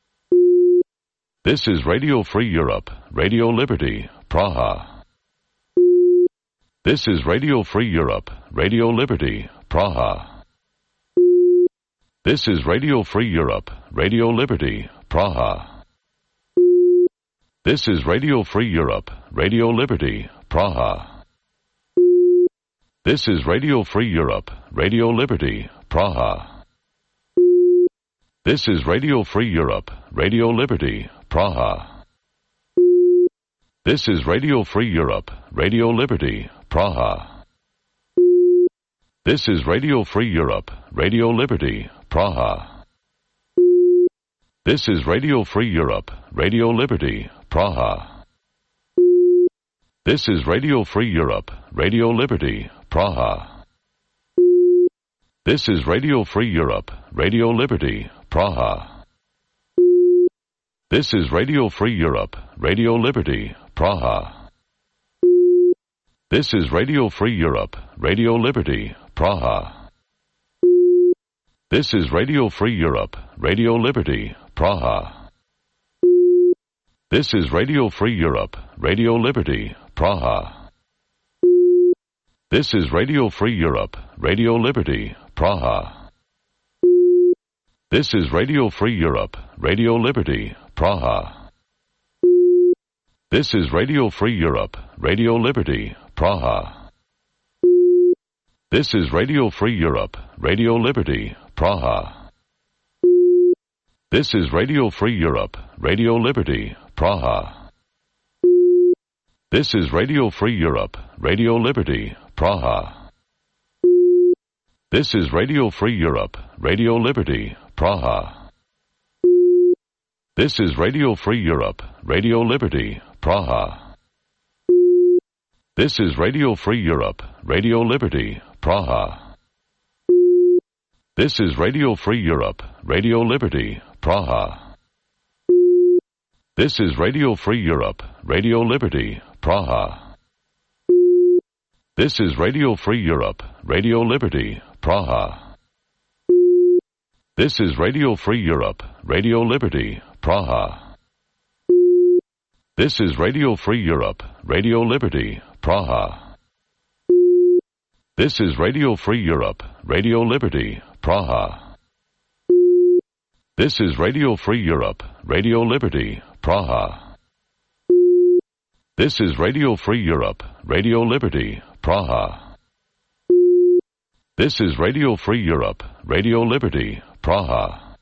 This is Radio Free Europe, Radio Liberty, Praha. This is Radio Free Europe, Radio Liberty, Praha. This is Radio Free Europe, Radio Liberty, Praha. This is Radio Free Europe, Radio Liberty, Praha. This is Radio Free Europe, Radio Liberty, Praha. This is Radio Free Europe, Radio Liberty, Praha. This is Radio Free Europe, Radio Liberty, Praha. This is Radio Free Europe, Radio Liberty, Praha. This is Radio Free Europe, Radio Liberty, Praha. This is Radio Free Europe, Radio Liberty, Praha. This is Radio Free Europe, Radio Liberty, Praha. This is Radio Free Europe, Radio Liberty, Praha. This is Radio Free Europe, Radio Liberty, Praha. This is Radio Free Europe, Radio Liberty, Praha. This is Radio Free Europe, Radio Liberty, Praha. This is Radio Free Europe, Radio Liberty, Praha. This is Radio Free Europe, Radio Liberty, Praha. This is Radio Free Europe, Radio Liberty, Praha. This is Radio Free Europe, Radio Liberty, Praha. This is Radio Free Europe, Radio Liberty, Praha. This is Radio Free Europe, Radio Liberty, Praha. This is Radio Free Europe, Radio Liberty, Praha. This is Radio Free Europe, Radio Liberty, Praha. This is Radio Free Europe, Radio Liberty, Praha. This is Radio Free Europe, Radio Liberty, Praha. This is Radio Free Europe, Radio Liberty, Praha. This is Radio Free Europe, Radio Liberty, Praha. This is Radio Free Europe, Radio Liberty, Praha. This is Radio Free Europe, Radio Liberty, Praha. This is Radio Free Europe, Radio Liberty, Praha. This is Radio Free Europe, Radio Liberty, Praha. This is Radio Free Europe, Radio Liberty, Praha. This is Radio Free Europe, Radio Liberty, Praha.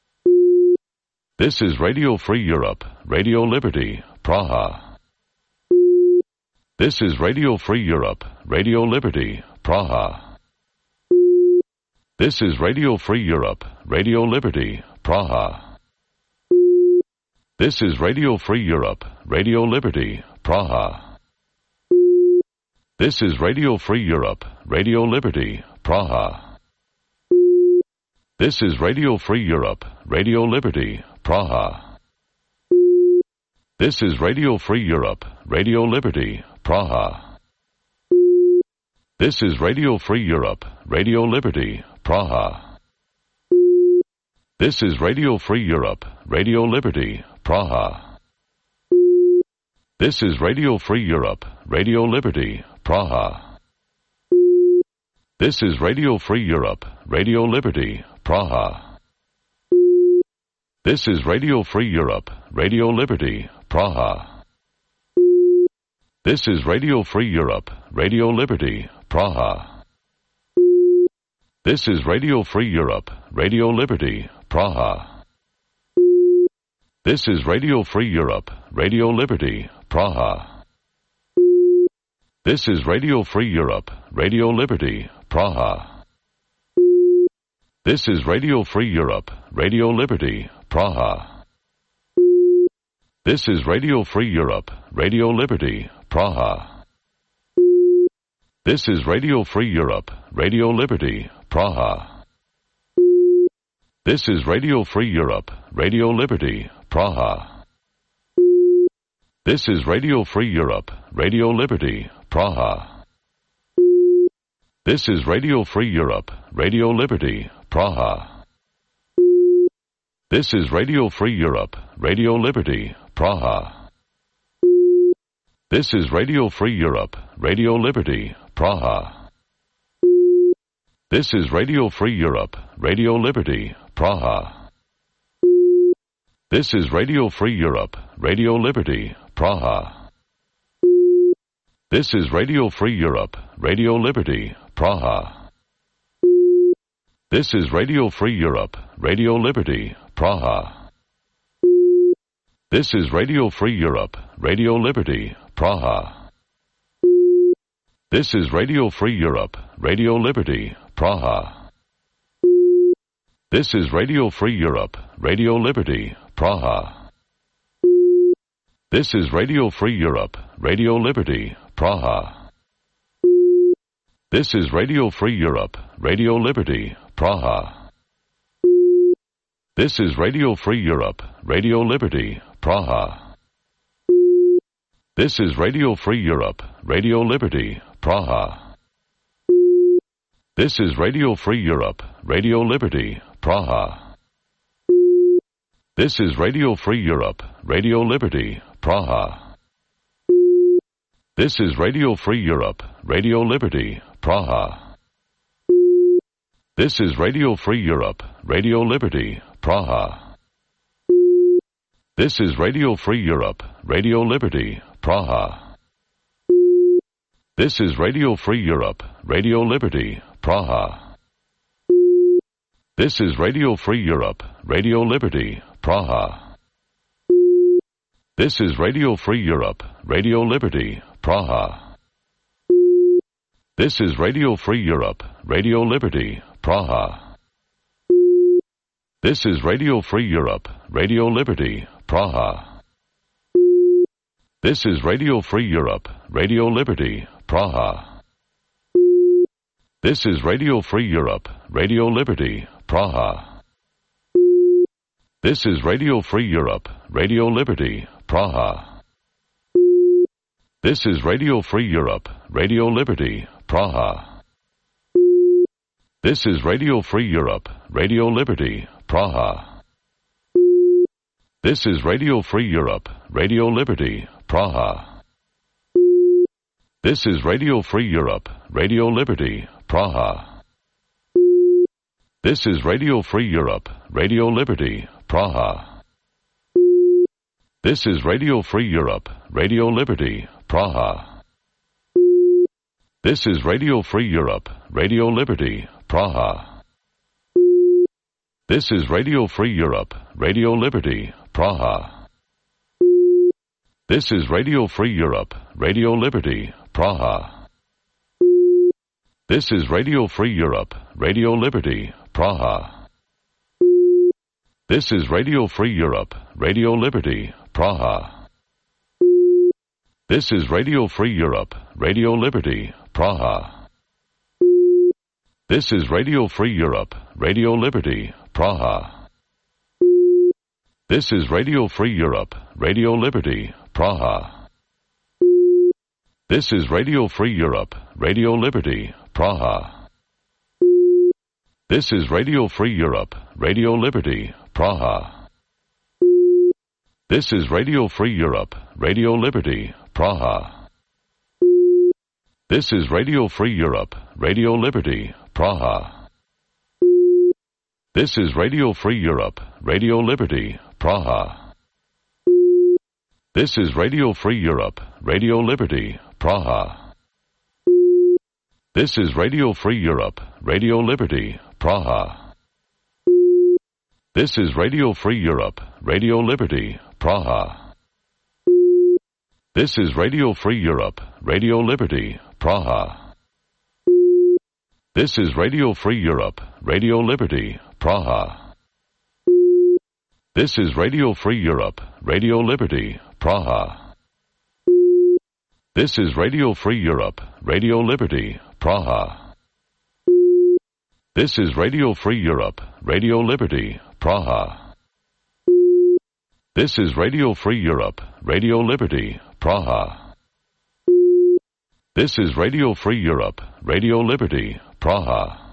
This is Radio Free Europe, Radio Liberty, Praha. This is Radio Free Europe, Radio Liberty, Praha. This is Radio Free Europe, Radio Liberty, Praha. This is Radio Free Europe, Radio Liberty, Praha. This is Radio Free Europe, Radio Liberty, Praha. This is Radio Free Europe, Radio Liberty, Praha. This is Radio Free Europe, Radio Liberty, Praha. This is Radio Free Europe, Radio Liberty, Praha. This is Radio Free Europe, Radio Liberty, Praha. This is Radio Free Europe, Radio Liberty, Praha. This is Radio Free Europe, Radio Liberty, Praha. This is Radio Free Europe, Radio Liberty, Praha. This is Radio Free Europe, Radio Liberty, Praha. This is Radio Free Europe, Radio Liberty, Praha. This is Radio Free Europe, Radio Liberty, Praha. This is Radio Free Europe, Radio Liberty, Praha. This is Radio Free Europe, Radio Liberty, Praha. This is Radio Free Europe, Radio Liberty, Praha. This is Radio Free Europe, Radio Liberty, Praha. This is Radio Free Europe, Radio Liberty, Praha. This is Radio Free Europe, Radio Liberty, Praha. This is Radio Free Europe, Radio Liberty, Praha. This is Radio Free Europe, Radio Liberty, Praha. This is Radio Free Europe, Radio Liberty, Praha. This is Radio Free Europe, Radio Liberty, Praha. This is Radio Free Europe, Radio Liberty, Praha. This is Radio Free Europe, Radio Liberty, Praha. This is Radio Free Europe, Radio Liberty, Praha. This is Radio Free Europe, Radio Liberty, Praha. This is Radio Free Europe, Radio Liberty, Praha. This is Radio Free Europe, Radio Liberty, Praha. This is Radio Free Europe, Radio Liberty, Praha. This is Radio Free Europe, Radio Liberty, Praha. This is Radio Free Europe, Radio Liberty, Praha. This is Radio Free Europe, Radio Liberty, Praha. This is Radio Free Europe, Radio Liberty, Praha. This is Radio Free Europe, Radio Liberty, Praha. This is Radio Free Europe, Radio Liberty, Praha. This is Radio Free Europe, Radio Liberty, Praha. This is Radio Free Europe, Radio Liberty, Praha. This is Radio Free Europe, Radio Liberty, Praha. This is Radio Free Europe, Radio Liberty, Praha. This is Radio Free Europe, Radio Liberty, Praha. This is Radio Free Europe, Radio Liberty, Praha. This is Radio Free Europe, Radio Liberty, Praha. This is Radio Free Europe, Radio Liberty, Praha. This is Radio Free Europe, Radio Liberty, Praha. This is Radio Free Europe, Radio Liberty, Praha. This is Radio Free Europe, Radio Liberty, Praha. This is Radio Free Europe, Radio Liberty, Praha. This is Radio Free Europe, Radio Liberty, Praha. This is Radio Free Europe, Radio Liberty, Praha. This is Radio Free Europe, Radio Liberty, Praha. This is Radio Free Europe, Radio Liberty, Praha. This is Radio Free Europe, Radio Liberty, Praha. This is Radio Free Europe, Radio Liberty, Praha. This is Radio Free Europe, Radio Liberty, Praha. This is Radio Free Europe, Radio Liberty, Praha. This is Radio Free Europe, Radio Liberty, Praha. This is Radio Free Europe, Radio Liberty, Praha. This is Radio Free Europe, Radio Liberty, Praha. This is Radio Free Europe, Radio Liberty, Praha. This is Radio Free Europe, Radio Liberty, Praha. This is Radio Free Europe, Radio Liberty, Praha. This is Radio Free Europe, Radio Liberty, Praha. This is Radio Free Europe, Radio Liberty, Praha. This is Radio Free Europe, Radio Liberty, Praha. This is Radio Free Europe, Radio Liberty, Praha. This is Radio Free Europe, Radio Liberty, Praha. This is Radio Free Europe, Radio Liberty, Praha. This is Radio Free Europe, Radio Liberty, Praha. This is Radio Free Europe, Radio Liberty, Praha. This is Radio Free Europe, Radio Liberty, Praha. This is Radio Free Europe, Radio Liberty, Praha. This is Radio Free Europe, Radio Liberty, Praha. This is Radio Free Europe, Radio Liberty, Praha. This is Radio Free Europe, Radio Liberty, Praha.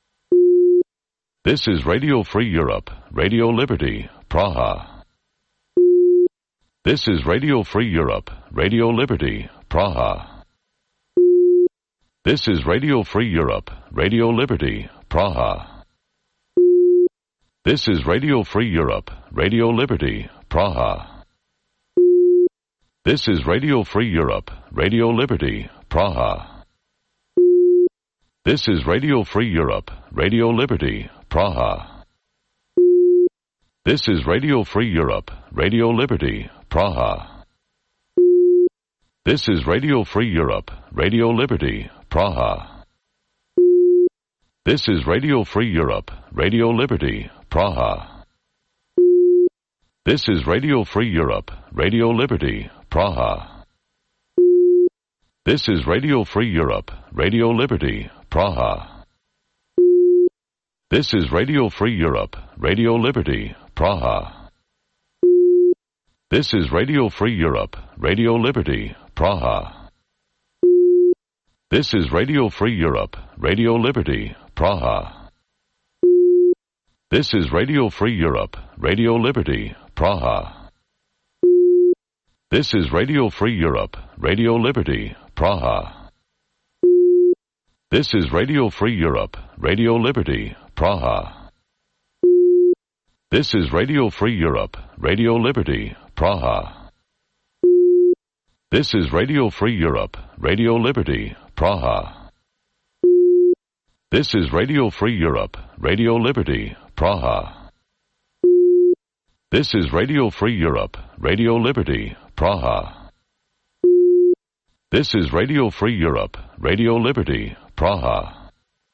This is Radio Free Europe, Radio Liberty, Praha. This is Radio Free Europe, Radio Liberty, Praha. This is Radio Free Europe, Radio Liberty, Praha. This is Radio Free Europe, Radio Liberty, Praha. This is Radio Free Europe, Radio Liberty, Praha. This is Radio Free Europe, Radio Liberty, Praha. This is Radio Free Europe, Radio Liberty, Praha. This is Radio Free Europe, Radio Liberty, Praha. This is Radio Free Europe, Radio Liberty, Praha. This is Radio Free Europe, Radio Liberty, Praha. This is Radio Free Europe, Radio Liberty, Praha. This is Radio Free Europe, Radio Liberty, Praha. This is Radio Free Europe, Radio Liberty, Praha. This is Radio Free Europe, Radio Liberty, Praha. This is Radio Free Europe, Radio Liberty, Praha. This is Radio Free Europe, Radio Liberty, Praha. This is Radio Free Europe, Radio Liberty, Praha. This is Radio Free Europe, Radio Liberty, Praha. This is Radio Free Europe, Radio Liberty, Praha. This is Radio Free Europe, Radio Liberty, Praha. This is Radio Free Europe, Radio Liberty, Praha. This is Radio Free Europe, Radio Liberty, Praha.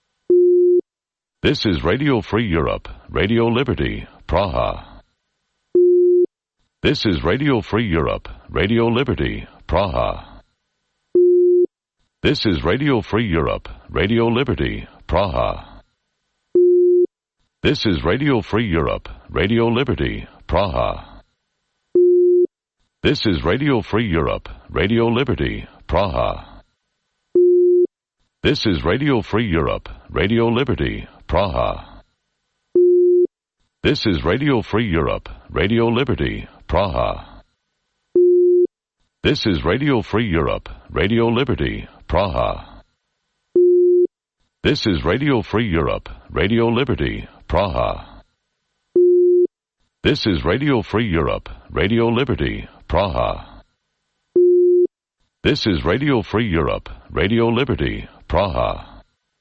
This is Radio Free Europe, Radio Liberty, Praha. This is Radio Free Europe, Radio Liberty, Praha. This is Radio Free Europe, Radio Liberty, Praha. This is Radio Free Europe, Radio Liberty, Praha. This is Radio Free Europe, Radio Liberty, Praha. This is Radio Free Europe, Radio Liberty, Praha. This is Radio Free Europe, Radio Liberty, Praha. This is Radio Free Europe, Radio Liberty, Praha. This is Radio Free Europe, Radio Liberty, Praha. This is Radio Free Europe, Radio Liberty, Praha. This is Radio Free Europe, Radio Liberty, Praha.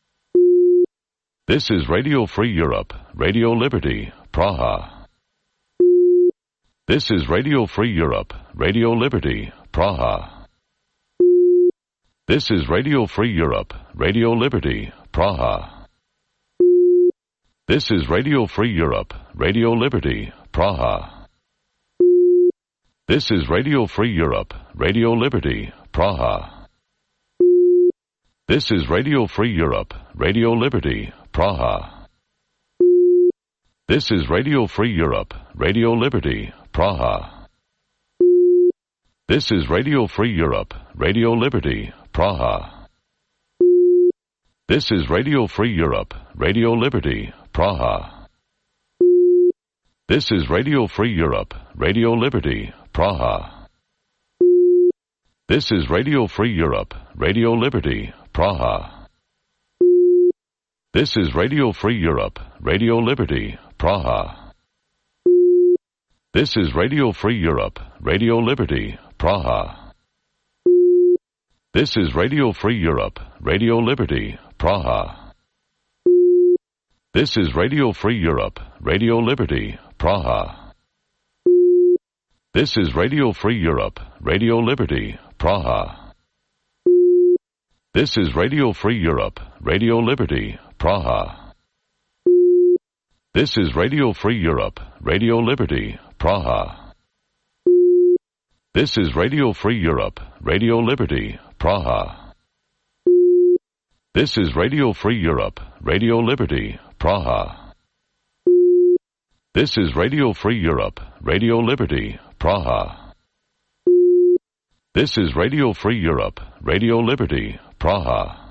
This is Radio Free Europe, Radio Liberty, Praha. This is Radio Free Europe, Radio Liberty, Praha. This is Radio Free Europe, Radio Liberty, Praha. This is Radio Free Europe, Radio Liberty, Praha. This is Radio Free Europe, Radio Liberty, Praha. This is Radio Free Europe, Radio Liberty, Praha. This is Radio Free Europe, Radio Liberty, Praha. This is Radio Free Europe, Radio Liberty, Praha. This is Radio Free Europe, Radio Liberty, Praha. This is Radio Free Europe, Radio Liberty, Praha. This is Radio Free Europe, Radio Liberty, Praha. This is Radio Free Europe, Radio Liberty, Praha. This is Radio Free Europe, Radio Liberty, Praha. This is Radio Free Europe, Radio Liberty, Praha. This is Radio Free Europe, Radio Liberty, Praha. This is Radio Free Europe, Radio Liberty, Praha. This is Radio Free Europe, Radio Liberty, Praha. This is Radio Free Europe, Radio Liberty, Praha. This is Radio Free Europe, Radio Liberty, Praha. This is Radio Free Europe, Radio Liberty, Praha. This is Radio Free Europe, Radio Liberty, Praha. This is Radio Free Europe, Radio Liberty, Praha.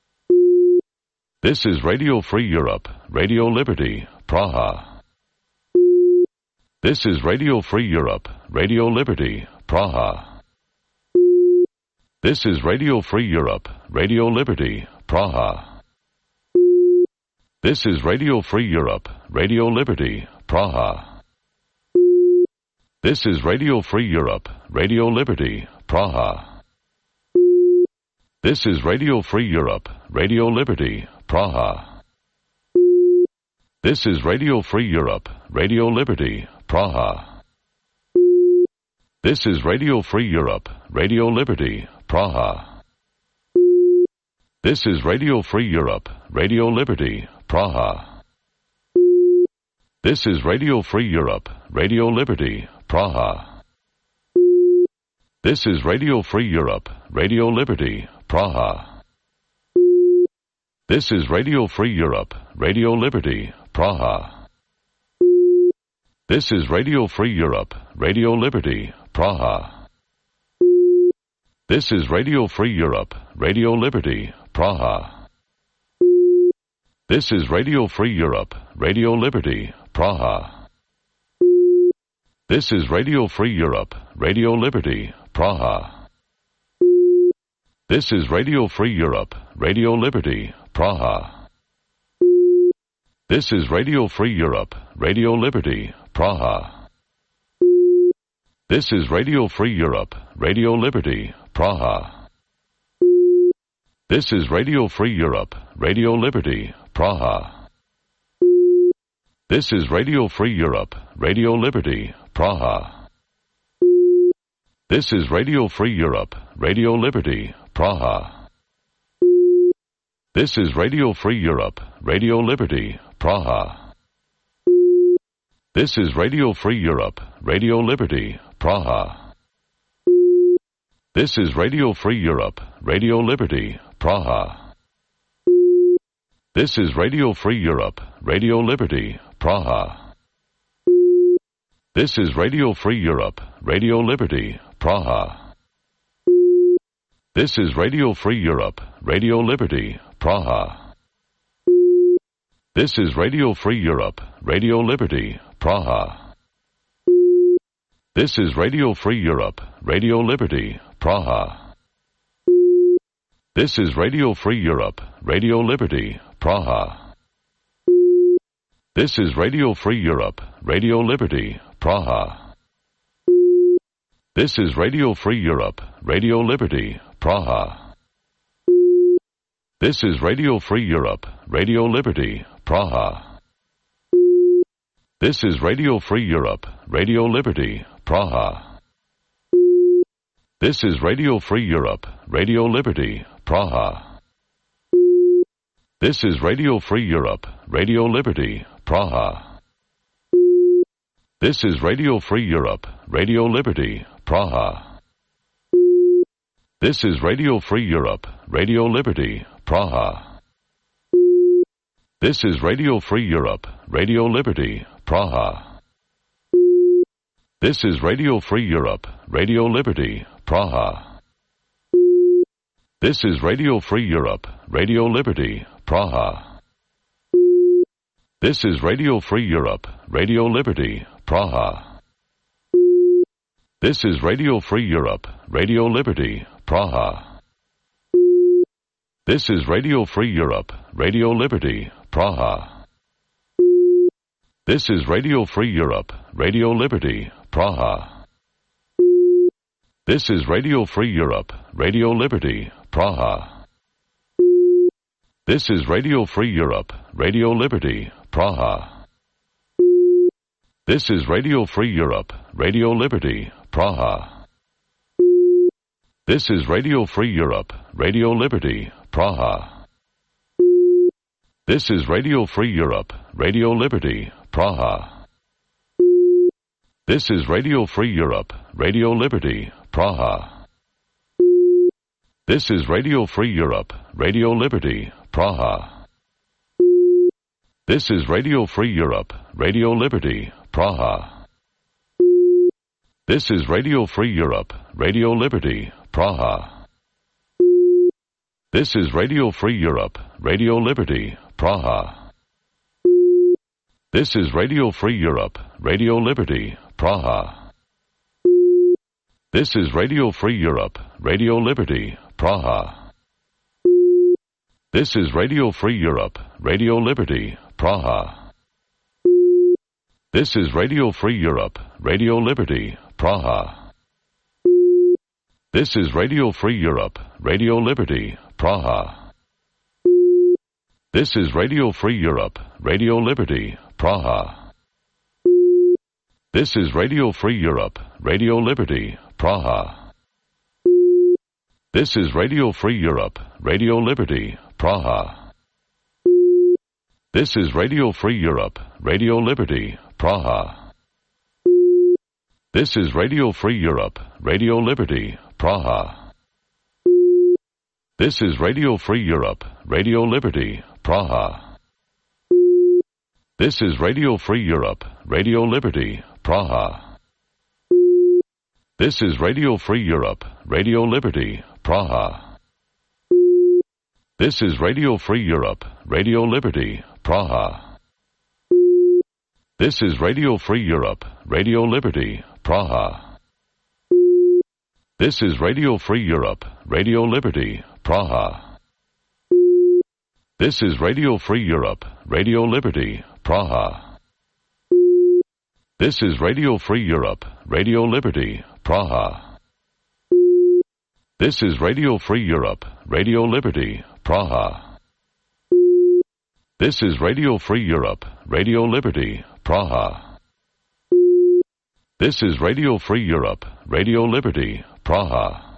This is Radio Free Europe, Radio Liberty, Praha. This is Radio Free Europe, Radio Liberty, Praha. This is Radio Free Europe, Radio Liberty, Praha. This is Radio Free Europe, Radio Liberty, Praha. This is Radio Free Europe, Radio Liberty, Praha. This is Radio Free Europe, Radio Liberty, Praha. This is Radio Free Europe, Radio Liberty, Praha. This is Radio Free Europe, Radio Liberty, Praha. This is Radio Free Europe, Radio Liberty, Praha. This is Radio Free Europe, Radio Liberty, Praha. This is Radio Free Europe, Radio Liberty, Praha. This is Radio Free Europe, Radio Liberty, Praha. This is Radio Free Europe, Radio Liberty, Praha. This is Radio Free Europe, Radio Liberty, Praha. This is Radio Free Europe, Radio Liberty, Praha. This is Radio Free Europe, Radio Liberty, Praha. This is Radio Free Europe, Radio Liberty, Praha. This is Radio Free Europe, Radio Liberty, Praha. This is Radio Free Europe, Radio Liberty, Praha. This is Radio Free Europe, Radio Liberty, Praha. This is Radio Free Europe, Radio Liberty, Praha. This is Radio Free Europe, Radio Liberty, Praha. This is Radio Free Europe, Radio Liberty, Praha. This is Radio Free Europe, Radio Liberty, Praha. This is Radio Free Europe, Radio Liberty, Praha. This is Radio Free Europe, Radio Liberty, Praha. This is Radio Free Europe, Radio Liberty, Praha. This is Radio Free Europe, Radio Liberty, Praha. This is Radio Free Europe, Radio Liberty, Praha. This is Radio Free Europe, Radio Liberty, Praha. This is Radio Free Europe, Radio Liberty, Praha. This is Radio Free Europe, Radio Liberty, Praha. This is Radio Free Europe, Radio Liberty, Praha. This is Radio Free Europe, Radio Liberty, Praha. This is Radio Free Europe, Radio Liberty, Praha. This is Radio Free Europe, Radio Liberty, Praha. This is Radio Free Europe, Radio Liberty, Praha. This is Radio Free Europe, Radio Liberty, Praha. This is Radio Free Europe, Radio Liberty, Praha. This is Radio Free Europe, Radio Liberty, Praha. This is Radio Free Europe, Radio Liberty, Praha. This is Radio Free Europe, Radio Liberty, Praha. This is Radio Free Europe, Radio Liberty, Praha. This is Radio Free Europe, Radio Liberty, Praha. This is Radio Free Europe, Radio Liberty, Praha. This is Radio Free Europe, Radio Liberty, Praha. This is Radio Free Europe, Radio Liberty, Praha. This is Radio Free Europe, Radio Liberty, Praha. This is Radio Free Europe, Radio Liberty, Praha. This is Radio Free Europe, Radio Liberty, Praha. This is Radio Free Europe, Radio Liberty, Praha. This is Radio Free Europe, Radio Liberty, Praha. This is Radio Free Europe, Radio Liberty, Praha. This is Radio Free Europe, Radio Liberty, Praha. This is Radio Free Europe, Radio Liberty, Praha. This is Radio Free Europe, Radio Liberty, Praha. This is Radio Free Europe, Radio Liberty, Praha. This is Radio Free Europe, Radio Liberty, Praha. This is Radio Free Europe, Radio Liberty, Praha. This is Radio Free Europe, Radio Liberty, Praha. This is Radio Free Europe, Radio Liberty, Praha. This is Radio Free Europe, Radio Liberty, Praha. This is Radio Free Europe, Radio Liberty, Praha. This is Radio Free Europe, Radio Liberty, Praha. This is Radio Free Europe, Radio Liberty, Praha. This is Radio Free Europe, Radio Liberty, Praha. This is Radio Free Europe, Radio Liberty, Praha. This is Radio Free Europe, Radio Liberty, Praha. This is Radio Free Europe, Radio Liberty, Praha. This is Radio Free Europe, Radio Liberty, Praha. This is Radio Free Europe, Radio Liberty, Praha. This is Radio Free Europe, Radio Liberty, Praha. This is Radio Free Europe, Radio Liberty, Praha. This is Radio Free Europe, Radio Liberty, Praha. This is Radio Free Europe, Radio Liberty, Praha. This is Radio Free Europe, Radio Liberty, Praha. This is Radio Free Europe, Radio Liberty, Praha.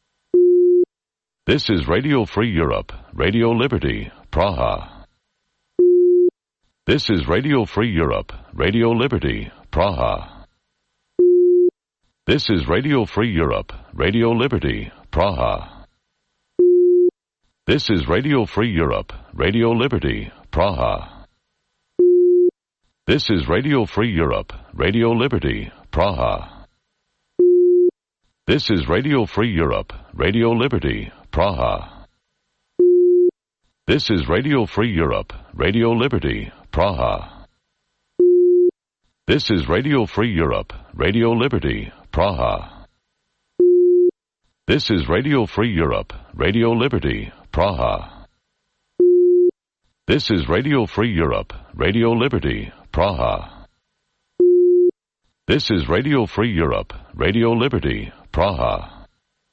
This is Radio Free Europe, Radio Liberty, Praha. This is Radio Free Europe, Radio Liberty, Praha. This is Radio Free Europe, Radio Liberty, Praha. This is Radio Free Europe, Radio Liberty, Praha. This is Radio Free Europe, Radio Liberty, Praha. This is Radio Free Europe, Radio Liberty, Praha. This is Radio Free Europe, Radio Liberty, Praha. This is Radio Free Europe, Radio Liberty, Praha. This is Radio Free Europe, Radio Liberty, Praha. This is Radio Free Europe, Radio Liberty, Praha. This is Radio Free Europe, Radio Liberty, Praha.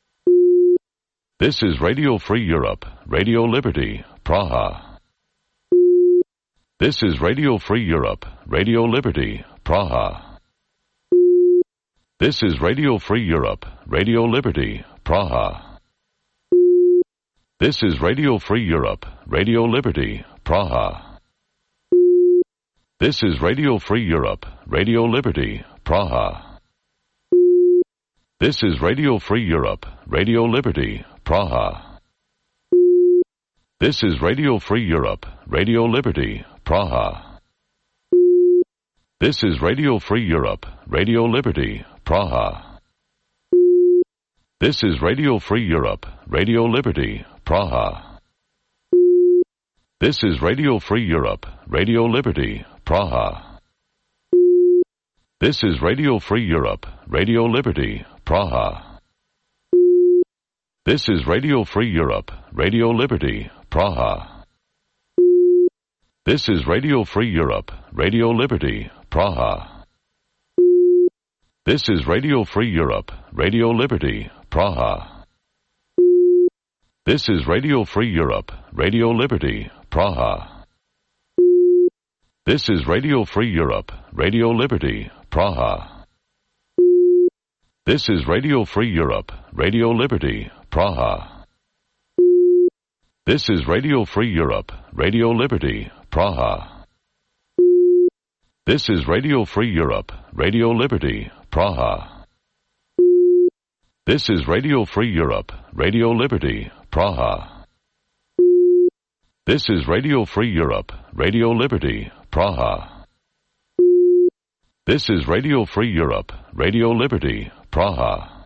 This is Radio Free Europe, Radio Liberty, Praha. This is Radio Free Europe, Radio Liberty, Praha. This is Radio Free Europe, Radio Liberty, Praha. This is Radio Free Europe, Radio Liberty, Praha. This is Radio Free Europe, Radio Liberty, Praha. This is Radio Free Europe, Radio Liberty, Praha. This is Radio Free Europe, Radio Liberty, Praha. This is Radio Free Europe, Radio Liberty, Praha. This is Radio Free Europe, Radio Liberty, Praha. This is Radio Free Europe, Radio Liberty, Praha. This is Radio Free Europe, Radio Liberty, Praha. This is Radio Free Europe, Radio Liberty, Praha. This is Radio Free Europe, Radio Liberty, Praha. This is Radio Free Europe, Radio Liberty, Praha. This is Radio Free Europe, Radio Liberty, Praha. This is Radio Free Europe, Radio Liberty, Praha. This is Radio Free Europe, Radio Liberty, Praha. This is Radio Free Europe, Radio Liberty, Praha. This is Radio Free Europe, Radio Liberty, Praha. This is Radio Free Europe, Radio Liberty, Praha. This is Radio Free Europe, Radio Liberty, Praha. This is Radio Free Europe, Radio Liberty, Praha.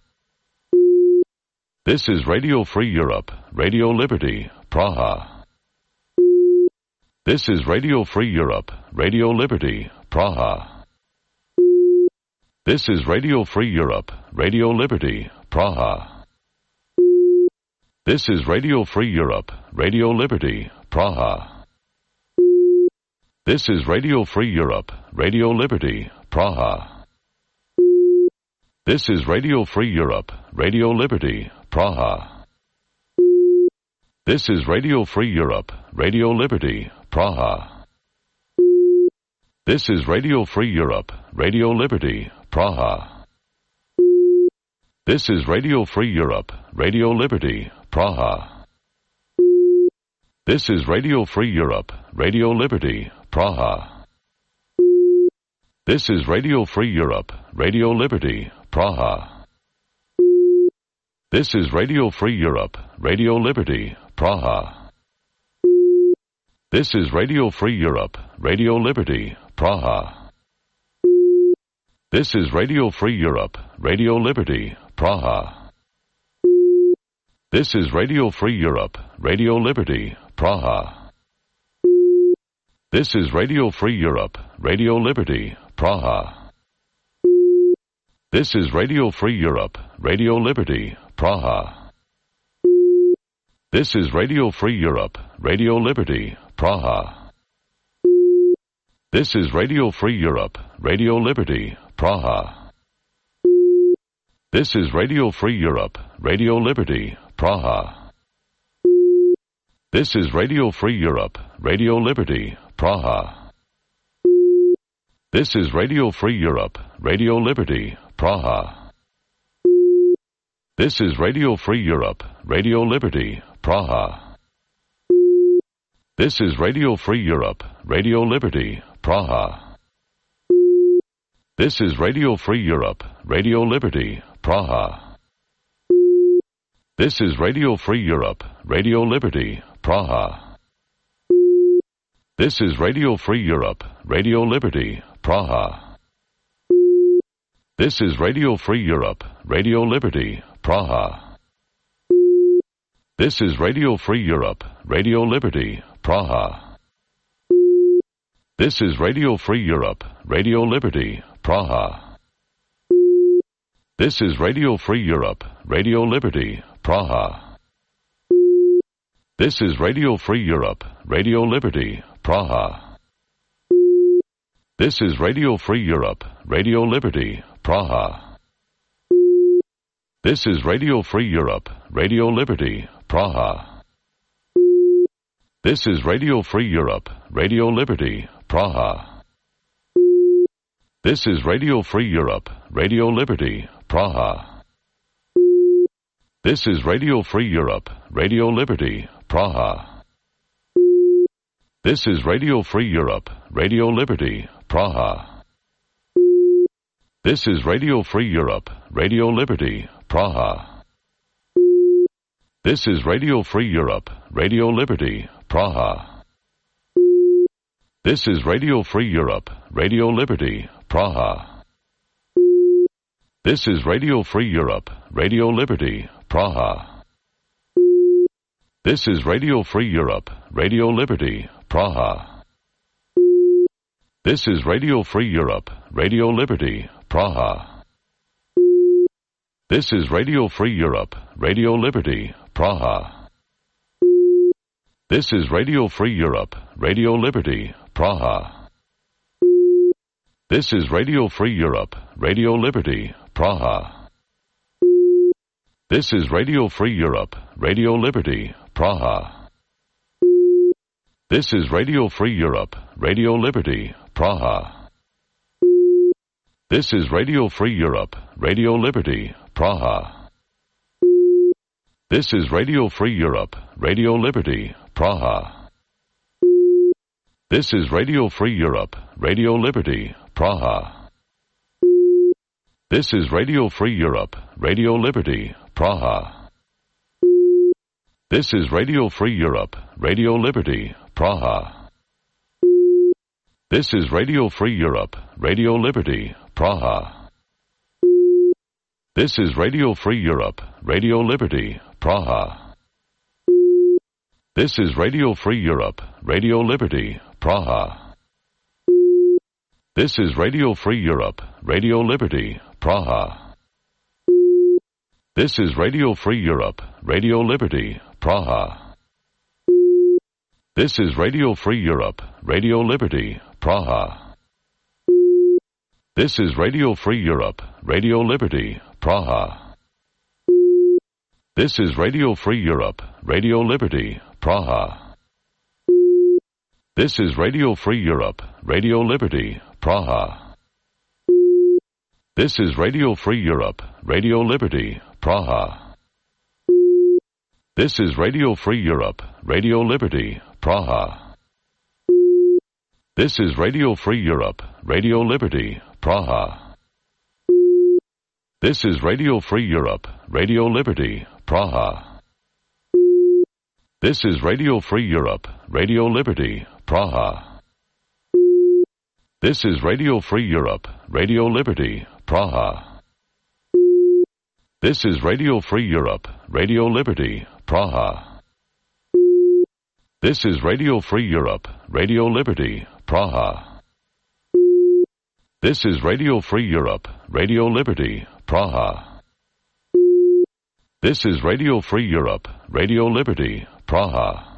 This is Radio Free Europe, Radio Liberty, Praha. This is Radio Free Europe, Radio Liberty, Praha. This is Radio Free Europe, Radio Liberty, Praha. This is Radio Free Europe, Radio Liberty, Praha. This is Radio Free Europe, Radio Liberty, Praha. This is Radio Free Europe, Radio Liberty, Praha. This is Radio Free Europe, Radio Liberty, Praha. This is Radio Free Europe, Radio Liberty, Praha. This is Radio Free Europe, Radio Liberty, Praha. This is Radio Free Europe, Radio Liberty, Praha. This is Radio Free Europe, Radio Liberty, Praha. This is Radio Free Europe, Radio Liberty, Praha. This is Radio Free Europe, Radio Liberty, Praha. This is Radio Free Europe, Radio Liberty, Praha. This is Radio Free Europe, Radio Liberty, Praha. This is Radio Free Europe, Radio Liberty, Praha. This is Radio Free Europe, Radio Liberty, Praha. This is Radio Free Europe, Radio Liberty, Praha. This is Radio Free Europe, Radio Liberty, Praha. This is Radio Free Europe, Radio Liberty, Praha. This is Radio Free Europe, Radio Liberty, Praha. This is Radio Free Europe, Radio Liberty, Praha. This is Radio Free Europe, Radio Liberty, Praha. This is Radio Free Europe, Radio Liberty, Praha. This is Radio Free Europe, Radio Liberty, Praha. This is Radio Free Europe, Radio Liberty, Praha. This is Radio Free Europe, Radio Liberty, Praha. This is Radio Free Europe, Radio Liberty, Praha. This is Radio Free Europe, Radio Liberty, Praha. This is Radio Free Europe, Radio Liberty, Praha. This is Radio Free Europe, Radio Liberty, Praha. This is Radio Free Europe, Radio Liberty, Praha. This is Radio Free Europe, Radio Liberty, Praha. This is Radio Free Europe, Radio Liberty, Praha. This is Radio Free Europe, Radio Liberty, Praha. This is Radio Free Europe, Radio Liberty, Praha. This is Radio Free Europe, Radio Liberty, Praha. This is Radio Free Europe, Radio Liberty, Praha. This is Radio Free Europe, Radio Liberty, Praha. This is Radio Free Europe, Radio Liberty, Praha. This is Radio Free Europe, Radio Liberty, Praha. This is Radio Free Europe, Radio Liberty, Praha. This is Radio Free Europe, Radio Liberty, Praha. This is Radio Free Europe, Radio Liberty, Praha. This is Radio Free Europe, Radio Liberty, Praha. This is Radio Free Europe, Radio Liberty, Praha. This is Radio Free Europe, Radio Liberty, Praha. This is Radio Free Europe, Radio Liberty, Praha. This is Radio Free Europe, Radio Liberty, Praha. This is Radio Free Europe, Radio Liberty, Praha. This is Radio Free Europe, Radio Liberty, Praha. This is Radio Free Europe, Radio Liberty, Praha. This is Radio Free Europe, Radio Liberty, Praha. This is Radio Free Europe, Radio Liberty, Praha. This is Radio Free Europe, Radio Liberty, Praha. This is Radio Free Europe, Radio Liberty, Praha. This is Radio Free Europe, Radio Liberty, Praha. This is Radio Free Europe, Radio Liberty, Praha. This is Radio Free Europe, Radio Liberty, Praha. This is Radio Free Europe, Radio Liberty, Praha. This is Radio Free Europe, Radio Liberty, Praha. This is Radio Free Europe, Radio Liberty, Praha. This is Radio Free Europe, Radio Liberty, Praha. This is Radio Free Europe, Radio Liberty, Praha. This is Radio Free Europe, Radio Liberty, Praha. This is Radio Free Europe, Radio Liberty, Praha. This is Radio Free Europe, Radio Liberty, Praha. This is Radio Free Europe, Radio Liberty, Praha. This is Radio Free Europe, Radio Liberty, Praha. This is Radio Free Europe, Radio Liberty, Praha. This is Radio Free Europe, Radio Liberty, Praha. This is Radio Free Europe, Radio Liberty, Praha. This is Radio Free Europe, Radio Liberty, Praha.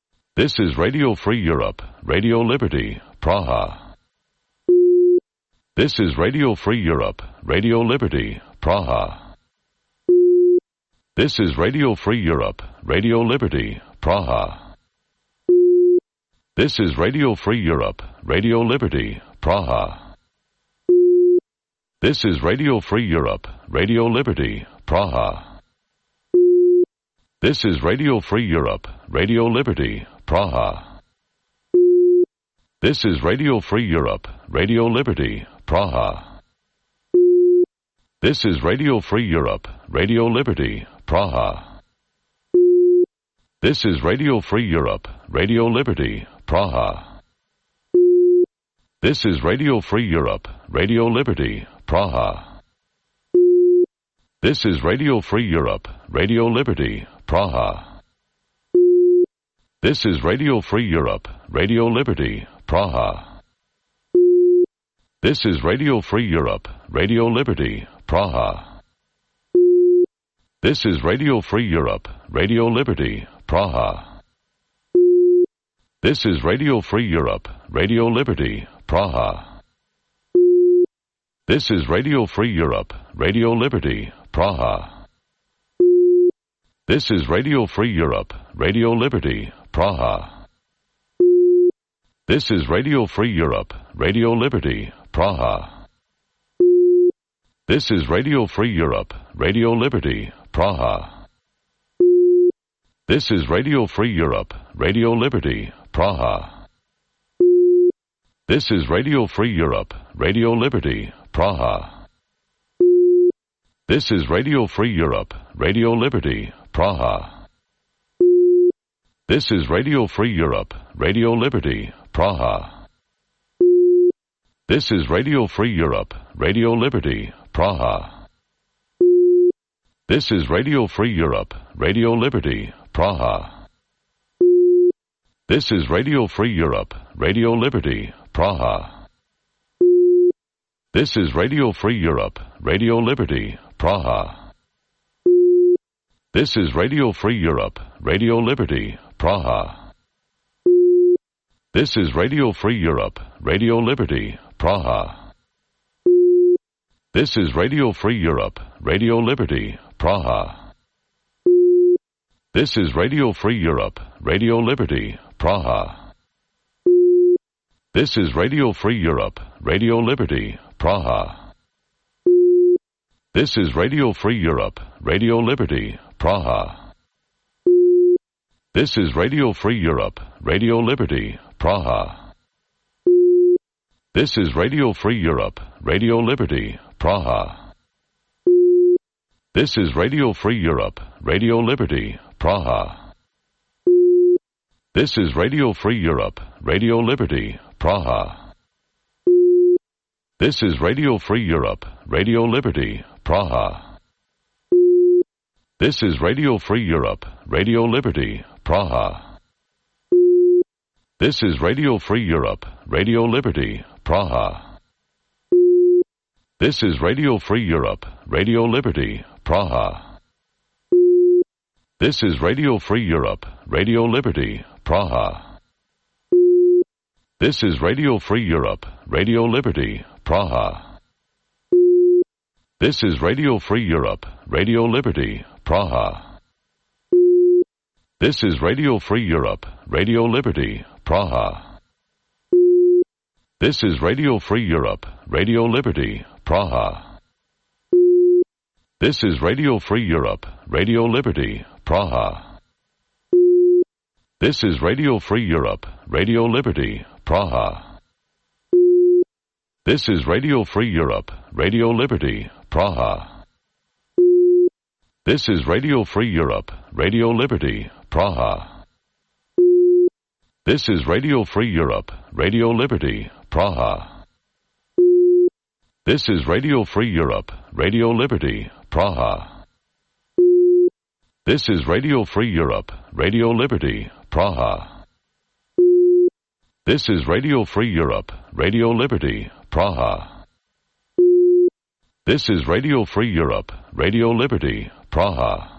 This is Radio Free Europe, Radio Liberty, Praha. This is Radio Free Europe, Radio Liberty, Praha. This is Radio Free Europe, Radio Liberty, Praha. This is Radio Free Europe, Radio Liberty, Praha. This is Radio Free Europe, Radio Liberty, Praha. This is Radio Free Europe, Radio Liberty, Praha. This is Radio Free Europe, Radio Liberty, Praha. This is Radio Free Europe, Radio Liberty, Praha. This is Radio Free Europe, Radio Liberty, Praha. This is Radio Free Europe, Radio Liberty, Praha. This is Radio Free Europe, Radio Liberty, Praha. This is Radio Free Europe, Radio Liberty, Praha. This is Radio Free Europe, Radio Liberty, Praha. This is Radio Free Europe, Radio Liberty, Praha. This is Radio Free Europe, Radio Liberty, Praha. This is Radio Free Europe, Radio Liberty, Praha. This is Radio Free Europe, Radio Liberty, Praha. This is Radio Free Europe, Radio Liberty, Praha. This is Radio Free Europe, Radio Liberty, Praha. This is Radio Free Europe, Radio Liberty, Praha. This is Radio Free Europe, Radio Liberty, Praha. This is Radio Free Europe, Radio Liberty, Praha. This is Radio Free Europe, Radio Liberty, Praha. This is Radio Free Europe, Radio Liberty, Praha. This is Radio Free Europe, Radio Liberty, Praha. This is Radio Free Europe, Radio Liberty, Praha. This is Radio Free Europe, Radio Liberty, Praha. This is Radio Free Europe, Radio Liberty, Praha. This is Radio Free Europe, Radio Liberty, Praha. This is Radio Free Europe, Radio Liberty, Praha. This is Radio Free Europe, Radio Liberty, Praha. This is Radio Free Europe, Radio Liberty, Praha. This is Radio Free Europe, Radio Liberty, Praha. This is Radio Free Europe, Radio Liberty, Praha. This is Radio Free Europe, Radio Liberty, Praha. This is Radio Free Europe, Radio Liberty, Praha. This is Radio Free Europe, Radio Liberty, Praha. This is Radio Free Europe, Radio Liberty, Praha. This is Radio Free Europe, Radio Liberty, Praha. This is Radio Free Europe, Radio Liberty, Praha. This is Radio Free Europe, Radio Liberty, Praha. This is Radio Free Europe, Radio Liberty, Praha. This is Radio Free Europe, Radio Liberty, Praha. This is Radio Free Europe, Radio Liberty, Praha. This is Radio Free Europe, Radio Liberty, Praha. This is Radio Free Europe, Radio Liberty, Praha. This is Radio Free Europe, Radio Liberty, Praha. This is Radio Free Europe, Radio Liberty, Praha. This is Radio Free Europe, Radio Liberty, Praha. This is Radio Free Europe, Radio Liberty, Praha. This is Radio Free Europe, Radio Liberty, Praha. This is Radio Free Europe, Radio Liberty, Praha. This is Radio Free Europe, Radio Liberty, Praha. This is Radio Free Europe, Radio Liberty, Praha. This is Radio Free Europe, Radio Liberty, Praha.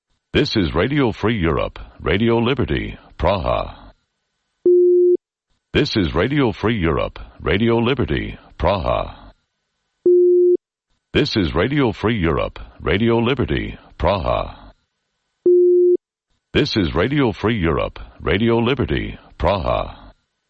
This is Radio Free Europe, Radio Liberty, Praha. This is Radio Free Europe, Radio Liberty, Praha. This is Radio Free Europe, Radio Liberty, Praha. This is Radio Free Europe, Radio Liberty, Praha.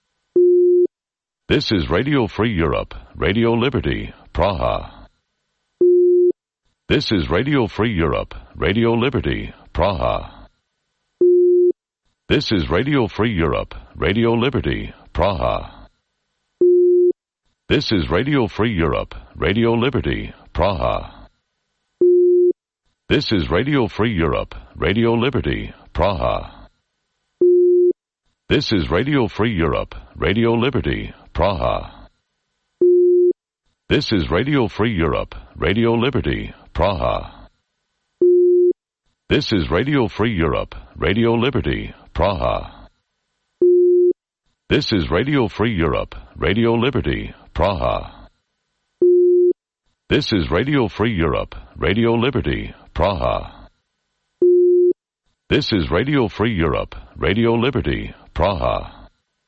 This is Radio Free Europe, Radio Liberty, Praha. This is Radio Free Europe, Radio Liberty, Praha. This is Radio Free Europe, Radio Liberty, Praha. This is Radio Free Europe, Radio Liberty, Praha. This is Radio Free Europe, Radio Liberty, Praha. This is Radio Free Europe, Radio Liberty, Praha. This is Radio Free Europe, Radio Liberty, Praha. This is Radio Free Europe, Radio Liberty, Praha. This is Radio Free Europe, Radio Liberty, Praha. This is Radio Free Europe, Radio Liberty, Praha. This is Radio Free Europe, Radio Liberty, Praha.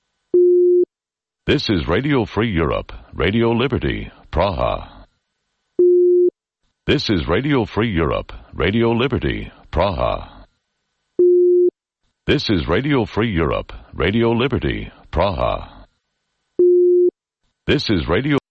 This is Radio Free Europe, Radio Liberty, Praha. This is Radio Free Europe, Radio Liberty, Praha. This is Radio Free Europe, Radio Liberty, Praha. This is Radio